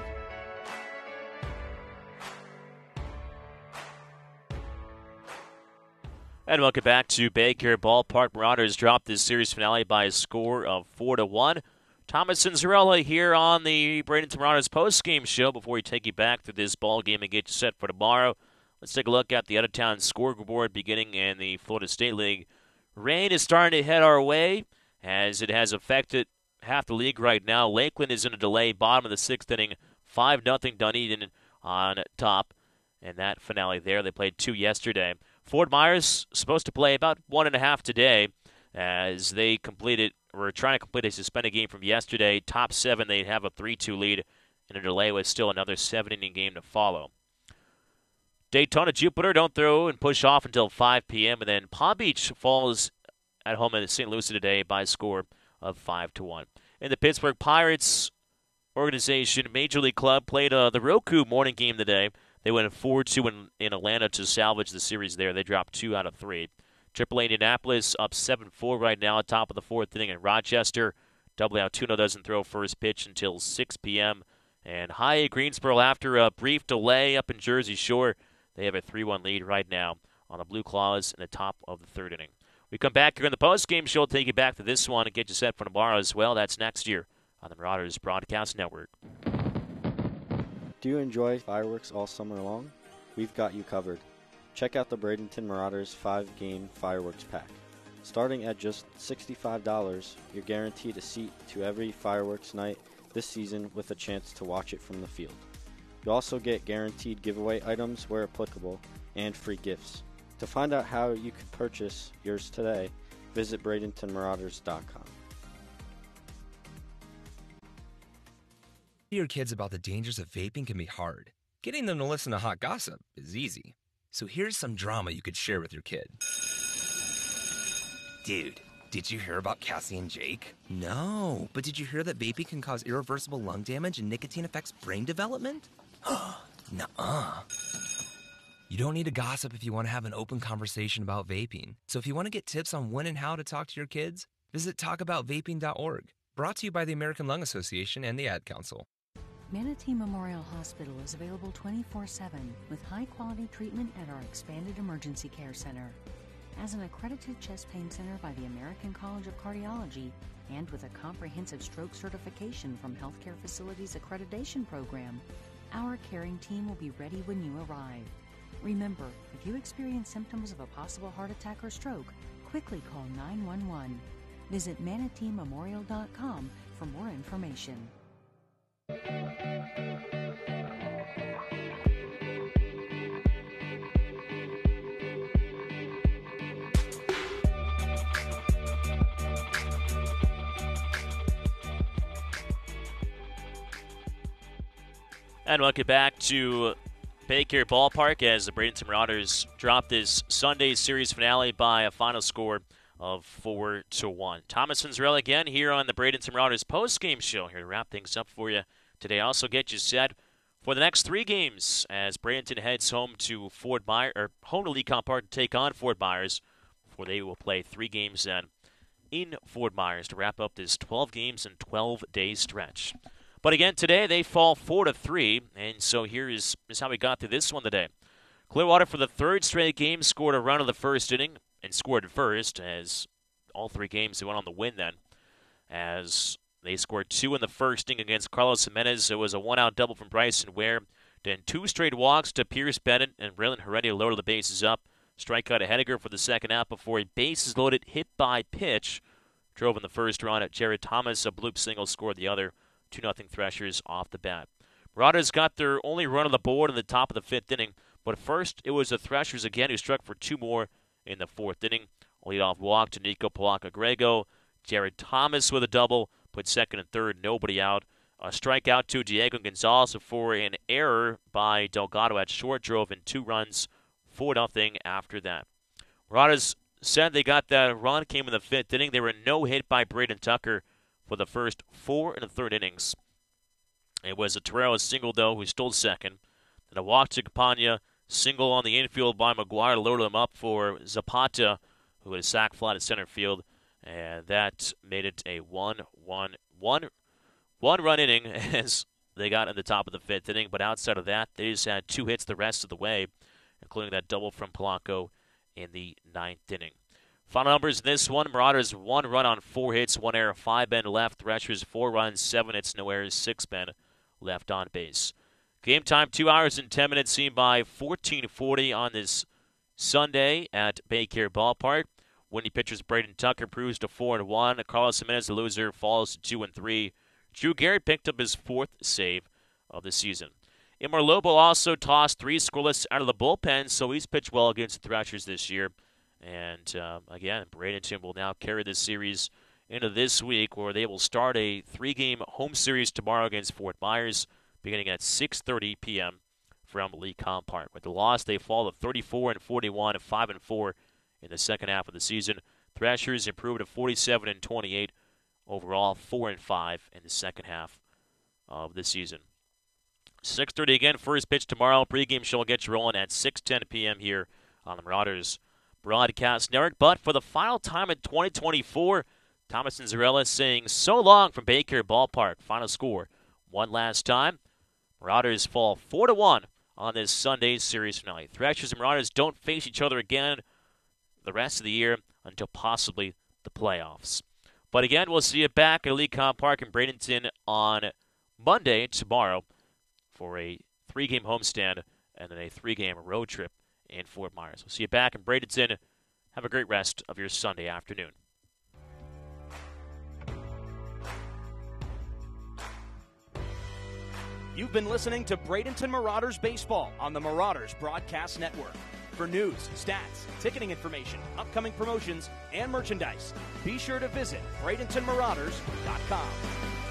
And welcome back to Baycare Ballpark. Marauders dropped this series finale by a score of 4-1. Thomas and Zarella here on the Bradenton Marauders postgame show before we take you back through this ball game and get you set for tomorrow. Let's take a look at the out-of-town scoreboard beginning in the Florida State League. Rain is starting to head our way as it has affected half the league right now. Lakeland is in a delay, bottom of the 6th inning, 5-0 Dunedin on top. And that finale there, they played 2 yesterday. Fort Myers supposed to play about 1.5 today as they were trying to complete a suspended game from yesterday. Top 7, they have a 3-2 lead, and a delay with still another 7-inning game to follow. Daytona Jupiter don't throw and push off until 5 p.m. And then Palm Beach falls at home in St. Lucie today by a score of 5-1. And the Pittsburgh Pirates organization, Major League Club, played the Roku morning game today. They went 4-2 in Atlanta to salvage the series there. They dropped 2 out of 3. AAA Indianapolis up 7-4 right now at top of the 4th inning in Rochester. Double Altuno doesn't throw first pitch until 6 p.m. And high A Greensboro, after a brief delay up in Jersey Shore, they have a 3-1 lead right now on the Blue Claws in the top of the 3rd inning. We come back here in the post-game show, take you back to this one and get you set for tomorrow as well. That's next year on the Marauders Broadcast Network. Do you enjoy fireworks all summer long? We've got you covered. Check out the Bradenton Marauders 5-game fireworks pack. Starting at just $65, you're guaranteed a seat to every fireworks night this season with a chance to watch it from the field. You also get guaranteed giveaway items where applicable and free gifts. To find out how you can purchase yours today, visit BradentonMarauders.com. Your kids about the dangers of vaping can be hard. Getting them to listen to hot gossip is easy. So here's some drama you could share with your kid. Dude, did you hear about Cassie and Jake? No, but did you hear that vaping can cause irreversible lung damage and nicotine affects brain development? Nuh-uh. You don't need to gossip if you want to have an open conversation about vaping. So if you want to get tips on when and how to talk to your kids, visit talkaboutvaping.org. Brought to you by the American Lung Association and the Ad Council. Manatee Memorial Hospital is available 24/7 with high-quality treatment at our expanded emergency care center. As an accredited chest pain center by the American College of Cardiology and with a comprehensive stroke certification from Healthcare Facilities Accreditation Program, our caring team will be ready when you arrive. Remember, if you experience symptoms of a possible heart attack or stroke, quickly call 911. Visit manateememorial.com for more information. And welcome back to Baycare Ballpark as the Bradenton Marauders drop this Sunday series finale by a final score of 4-1. Thomas Finzarella again here on the Bradenton Marauders post-game show here to wrap things up for you today. Also get you set for the next 3 games as Bradenton heads home to home to Lecon Park to take on Fort Myers, before they will play 3 games then in Fort Myers to wrap up this 12 games and 12-day stretch. But again, today they fall 4-3, and so here is how we got to this one today. Clearwater, for the 3rd straight game, scored a run in the first inning and scored first, as all 3 games they went on the win then, as they scored 2 in the first inning against Carlos Jimenez. It was a 1-out double from Bryson Ware, then 2 straight walks to Pierce Bennett, and Braylon Heredia loaded the bases up. Strikeout to Henniger for the second out before a bases-loaded hit by pitch drove in the first run at Jared Thomas. A bloop single scored the other. 2-0 Threshers off the bat. Marauders got their only run on the board in the top of the 5th inning, but first it was the Threshers again who struck for 2 more in the 4th inning. A leadoff walk to Nico Palaka-Grego. Jared Thomas with a double, put second and third, nobody out. A strikeout to Diego Gonzalez before an error by Delgado at short drove in 2 runs, 4-0 after that. Marauders said they got that run, came in the 5th inning. They were no hit by Braden Tucker for the first 4 and a third innings. It was a Torero single, though, who stole second. Then a walk to Campagna, single on the infield by McGuire, loaded him up for Zapata, who had a sac fly to center field, and that made it a one-run inning as they got in the top of the 5th inning. But outside of that, they just had 2 hits the rest of the way, including that double from Polanco in the 9th inning. Final numbers in this one: Marauders 1 run on 4 hits, 1 error, 5 men left. Threshers 4 runs, 7 hits, no errors, 6 men left on base. Game time 2 hours and 10 minutes, seen by 14:40 on this Sunday at Baycare Ballpark. Winning pitchers Braden Tucker proves to 4-1. Carlos Jimenez, the loser, falls to 2-3. Drew Garrett picked up his 4th save of the season. Imar Lobo also tossed 3 scoreless out of the bullpen, so he's pitched well against the Threshers this year. And again, Bradenton will now carry this series into this week, where they will start a 3-game home series tomorrow against Fort Myers, beginning at 6:30 p.m. from Lecon Park. With the loss, they fall to 34-41 and 5-4 in the second half of the season. Threshers improved to 47-28 overall, 4-5 in the second half of the season. 6:30 again, first pitch tomorrow. Pregame show will get you rolling at 6:10 p.m. here on the Marauders Broadcast Network. But for the final time in 2024, Thomas and Zarella saying so long from Baycare Ballpark. Final score, one last time. Marauders fall 4-1 on this Sunday's series finale. Thrashers and Marauders don't face each other again the rest of the year until possibly the playoffs. But again, we'll see you back at Lecom Park in Bradenton on Monday, tomorrow, for a 3-game homestand and then a 3-game road trip in Fort Myers. We'll see you back in Bradenton. Have a great rest of your Sunday afternoon. You've been listening to Bradenton Marauders Baseball on the Marauders Broadcast Network. For news, stats, ticketing information, upcoming promotions, and merchandise, be sure to visit BradentonMarauders.com.